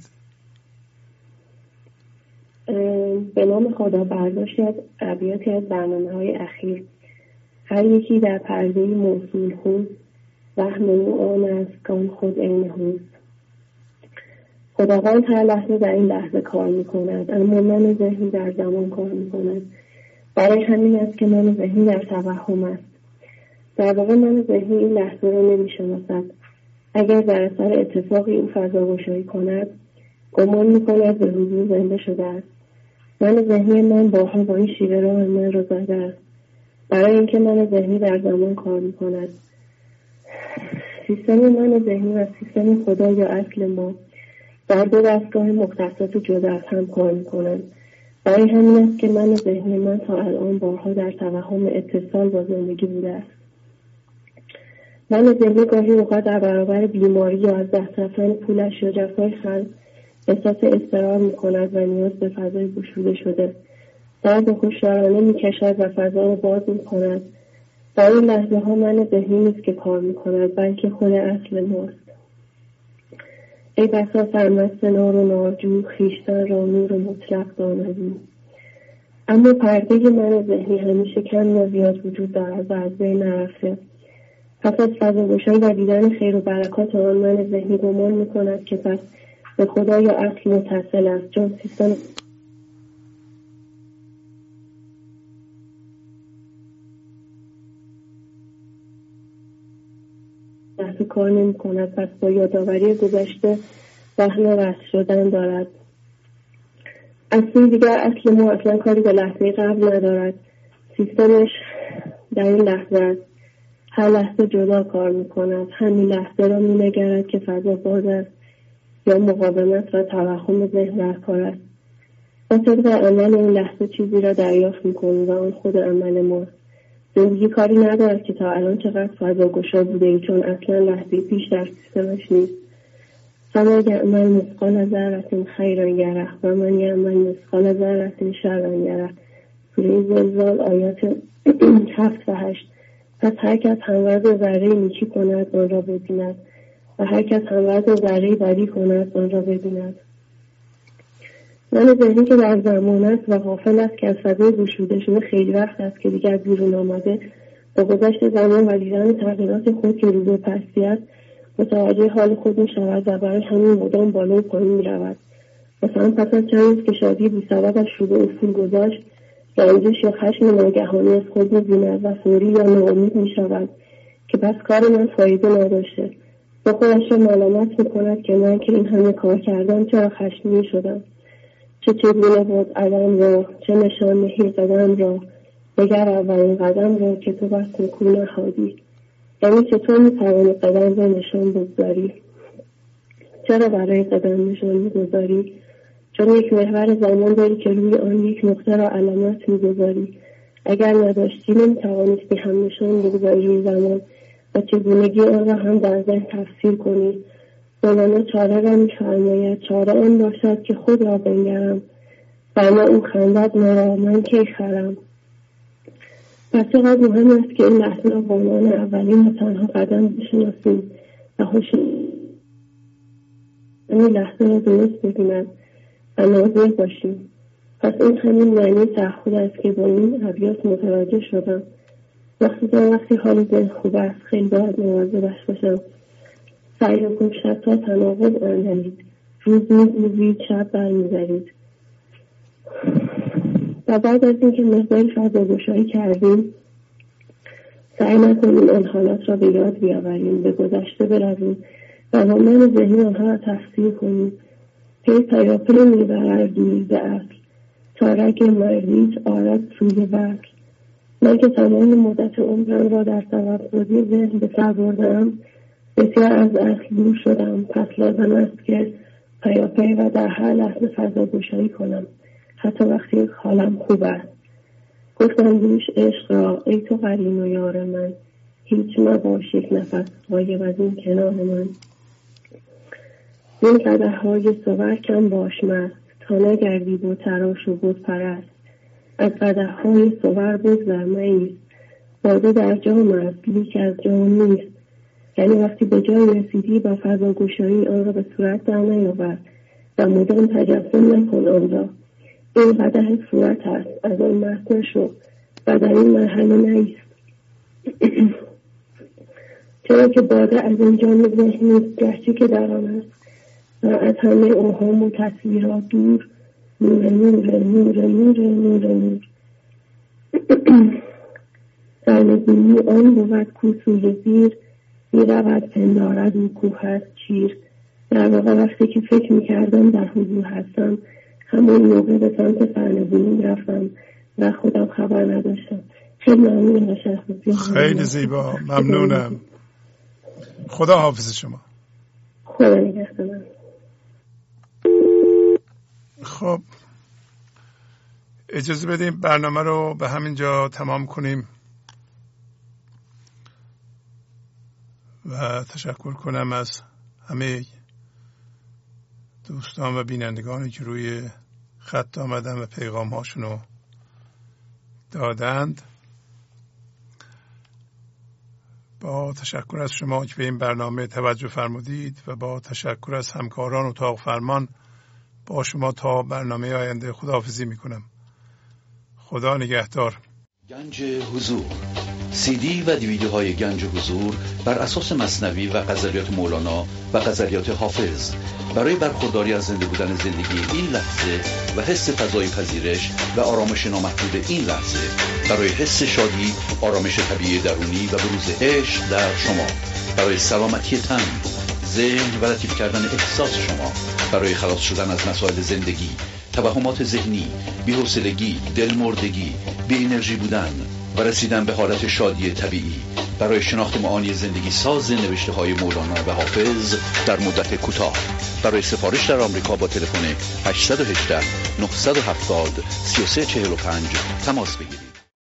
به نام خدا. برداشتی از ابیاتی از برنامه‌های اخیر. هر یکی در پرده موصول خوز، وهم او آن است کان خود عین هوز. خداوند هر لحظه در این لحظه کار میکند، اما من ذهنی در زمان کار میکند. برای همین است که من ذهنی در توهم است. در واقع من ذهنی این لحظه را نمیشناسد. اگر در اثر اتفاقی او فضاگشایی کند، گمان میکند به حضور زنده شده است. من ذهنی من بارها با این شیوه راه من را زده است، برای اینکه من ذهنی در زمان کار میکند. سیستم من ذهنی و سیستم خدا یا اصل ما در دو دستگاه مختصات جدا از هم کار میکنند. برای همین است که من ذهنی من تا الان بارها در توهم اتصال با زندگی بوده است. من ذهنی گاهی اوقات در برابر بیماری یا از دست رفتن پولش یا جفای خلق احساس اضطرار میکند و نیاز به فضای گشوده شده. درد هوشیارانه میکشد و فضا را باز میکند. در این لحظه ها من ذهنی نیست که کار میکند، بلکه خود اصل ماست. ای بسا سرمست نار و نارجو، خویشتن را نور مطلق دانجو. اما پرده من ذهنی همیشه کم یا زیاد وجود دارد و از بین نرفته. پس از فضاگشایی و دیدن خیر و برکات آن، من ذهنی گمان میکند که پس به خدا یا اصل متصل است، چون سیستم لحظه کار نمی کند. پس با یادآوری گذشته وهم وصل شدن دارد. از سوی دیگر اصل ما اصلا کاری به لحظه قبل ندارد. سیستمش در این لحظه است. هر لحظه جدا کار می کند. همین لحظه را می نگرد که فضا باز است یا مقاومت و توهم ذهن در کار است. با طبق عمل این لحظه چیزی را دریافت میکنیم و آن خود عمل ماست. زندگی کاری ندارد که تا الان چقدر فضاگشا بوده ای، چون اصلا لحظه پیش در سیستمش نیست. فمن یعمل مثقال ذرة خیرا یره و من یعمل مثقال ذرة شرا یره. سوره زلزال آیات 7 و 8. پس هر کس هموز ذره نیکی کند آن را ببیند و هر کس هموز ذره بدی کند آن را ببیند. من ذهنی که در زمان است و غافل است که از فضای گشوده شده خیلی وقت است که دیگر بیرون آمده، با گذشت زمان و دیدن تغییرات خود که رو به پستی است متوجه حال خود می شود و برای همین مدام بالا و پایین می رود. مثلا پس از چند روز که شادی بی سببش رو به افول گذاشت، رنجش یا خشم ناگهانی از خود می بیند و فوری یا ناامید می شود که بس کار من فایده نداشته. با خودش را ملامت می کند که من که این همه کار کردم چرا خشمگین شدم. چگونه بود عدم را، چه نشان نهی قدم را، بگر اولین قدم را که تو بس نکو نهادی. یعنی چطور میتوانی قدم را نشان بگذاری؟ چرا برای قدم نشان میگذاری؟ چون یک محور زمان داری که روی آن یک نقطه را علامت میگذاری. اگر نداشتی نمیتوانستی هم نشان بگذاری روی زمان و چگونگی آن را هم در ذهن تفسیر کنی. مولانا چاره را می‌فرماید چاره آن باشد که خود را بنگرم ورنه او خندد مرا من کی خرم. پس چقدر مهم است که این لحظه را به عنوان اولین و تنها قدم بشناسیم و این لحظه را درست ببینیم و ناظر باشیم. پس این همین معنی تعهد است که با این ابیات متوجه شدم. وقتی حال ذهن خوب است خیلی باید مواظبش باشم. سعی کن شب تا تناقض اندرید، روز می‌گویید شب برمی‌دارید. و بعد از اینکه مقداری فضاگشایی کردیم سعی نکنیم آن حالات را به یاد بیاوریم، به گذشته برویم و با من ذهنی آنها را تفسیر کنیم. پی پیاپی میبرد دوری به عقل تا رگ مریض آرد سوی وصل. من که تمام مدت عمرم را در توسطی ذهن به سر بردم بسیار از اصل دور شدم. پس لازم است که پیاپی و در هر لحظه فضاگشایی کنم، حتی وقتی حالم خوب است. گفتم دوش عشق را ای تو قرین و یار من، هیچ نباش یک نفس غایب از این کنار من. این قدح‌های صور کم باش مست تا نگردی بود تراش و بود پرست. از قدح‌های صور بگذر مایست، باده در جام است لیک از جام نیست. یعنی وقتی به جای رسیدی با فضاگشایی آن را به صورت در نیاور و مدام تجسم نکن آن را. این قدح صورت است، از آن مست نشو و در این مرحله نیست. چرا که باده از این جام ذهن نیست، گرچه که در آن است و از همه اوهام و تصویرات دور، نور نور نور نور نور نور. در نگونی آن بود کوسوی زیر، میرود پندارد و کوه هست چیر. در واقع وقتی که فکر میکردم در حضور هستم همون موقع به سمت سرنگونی رفتم و خودم خبر نداشتم. خیلی ممنون. خیلی زیبا، ممنونم. خدا حافظ شما. خدا نگهدار. خب اجازه بدیم برنامه رو به همین جا تمام کنیم و تشکر کنم از همه دوستان و بینندگانی که روی خط آمدن و پیغام هاشون رو دادند. با تشکر از شما که به این برنامه توجه فرمودید و با تشکر از همکاران اتاق فرمان با شما تا برنامه آینده خداحافظی میکنم. خدا نگهدار. گنج حضور، سی دی و دیویدیوهای گنج حضور بر اساس مثنوی و غزلیات مولانا و غزلیات حافظ برای برخورداری از زنده بودن زندگی این لحظه و حس فضای پذیرش و آرامش نامحدود این لحظه، برای حس شادی، آرامش طبیعی درونی و بروز عشق در شما، برای سلامتی تن، ذهن و لطیف کردن احساس شما، برای خلاص شدن از مسائل زندگی، توهمات ذهنی، بی‌حوصلگی، دلمردگی، بی انرژی بودن و رسیدن به حالت شادی طبیعی برای شناخت معانی زندگی ساز نوشته های مولانا و حافظ در مدت کوتاه. برای سفارش در آمریکا با تلفن 818 970 3345 تماس بگیرید.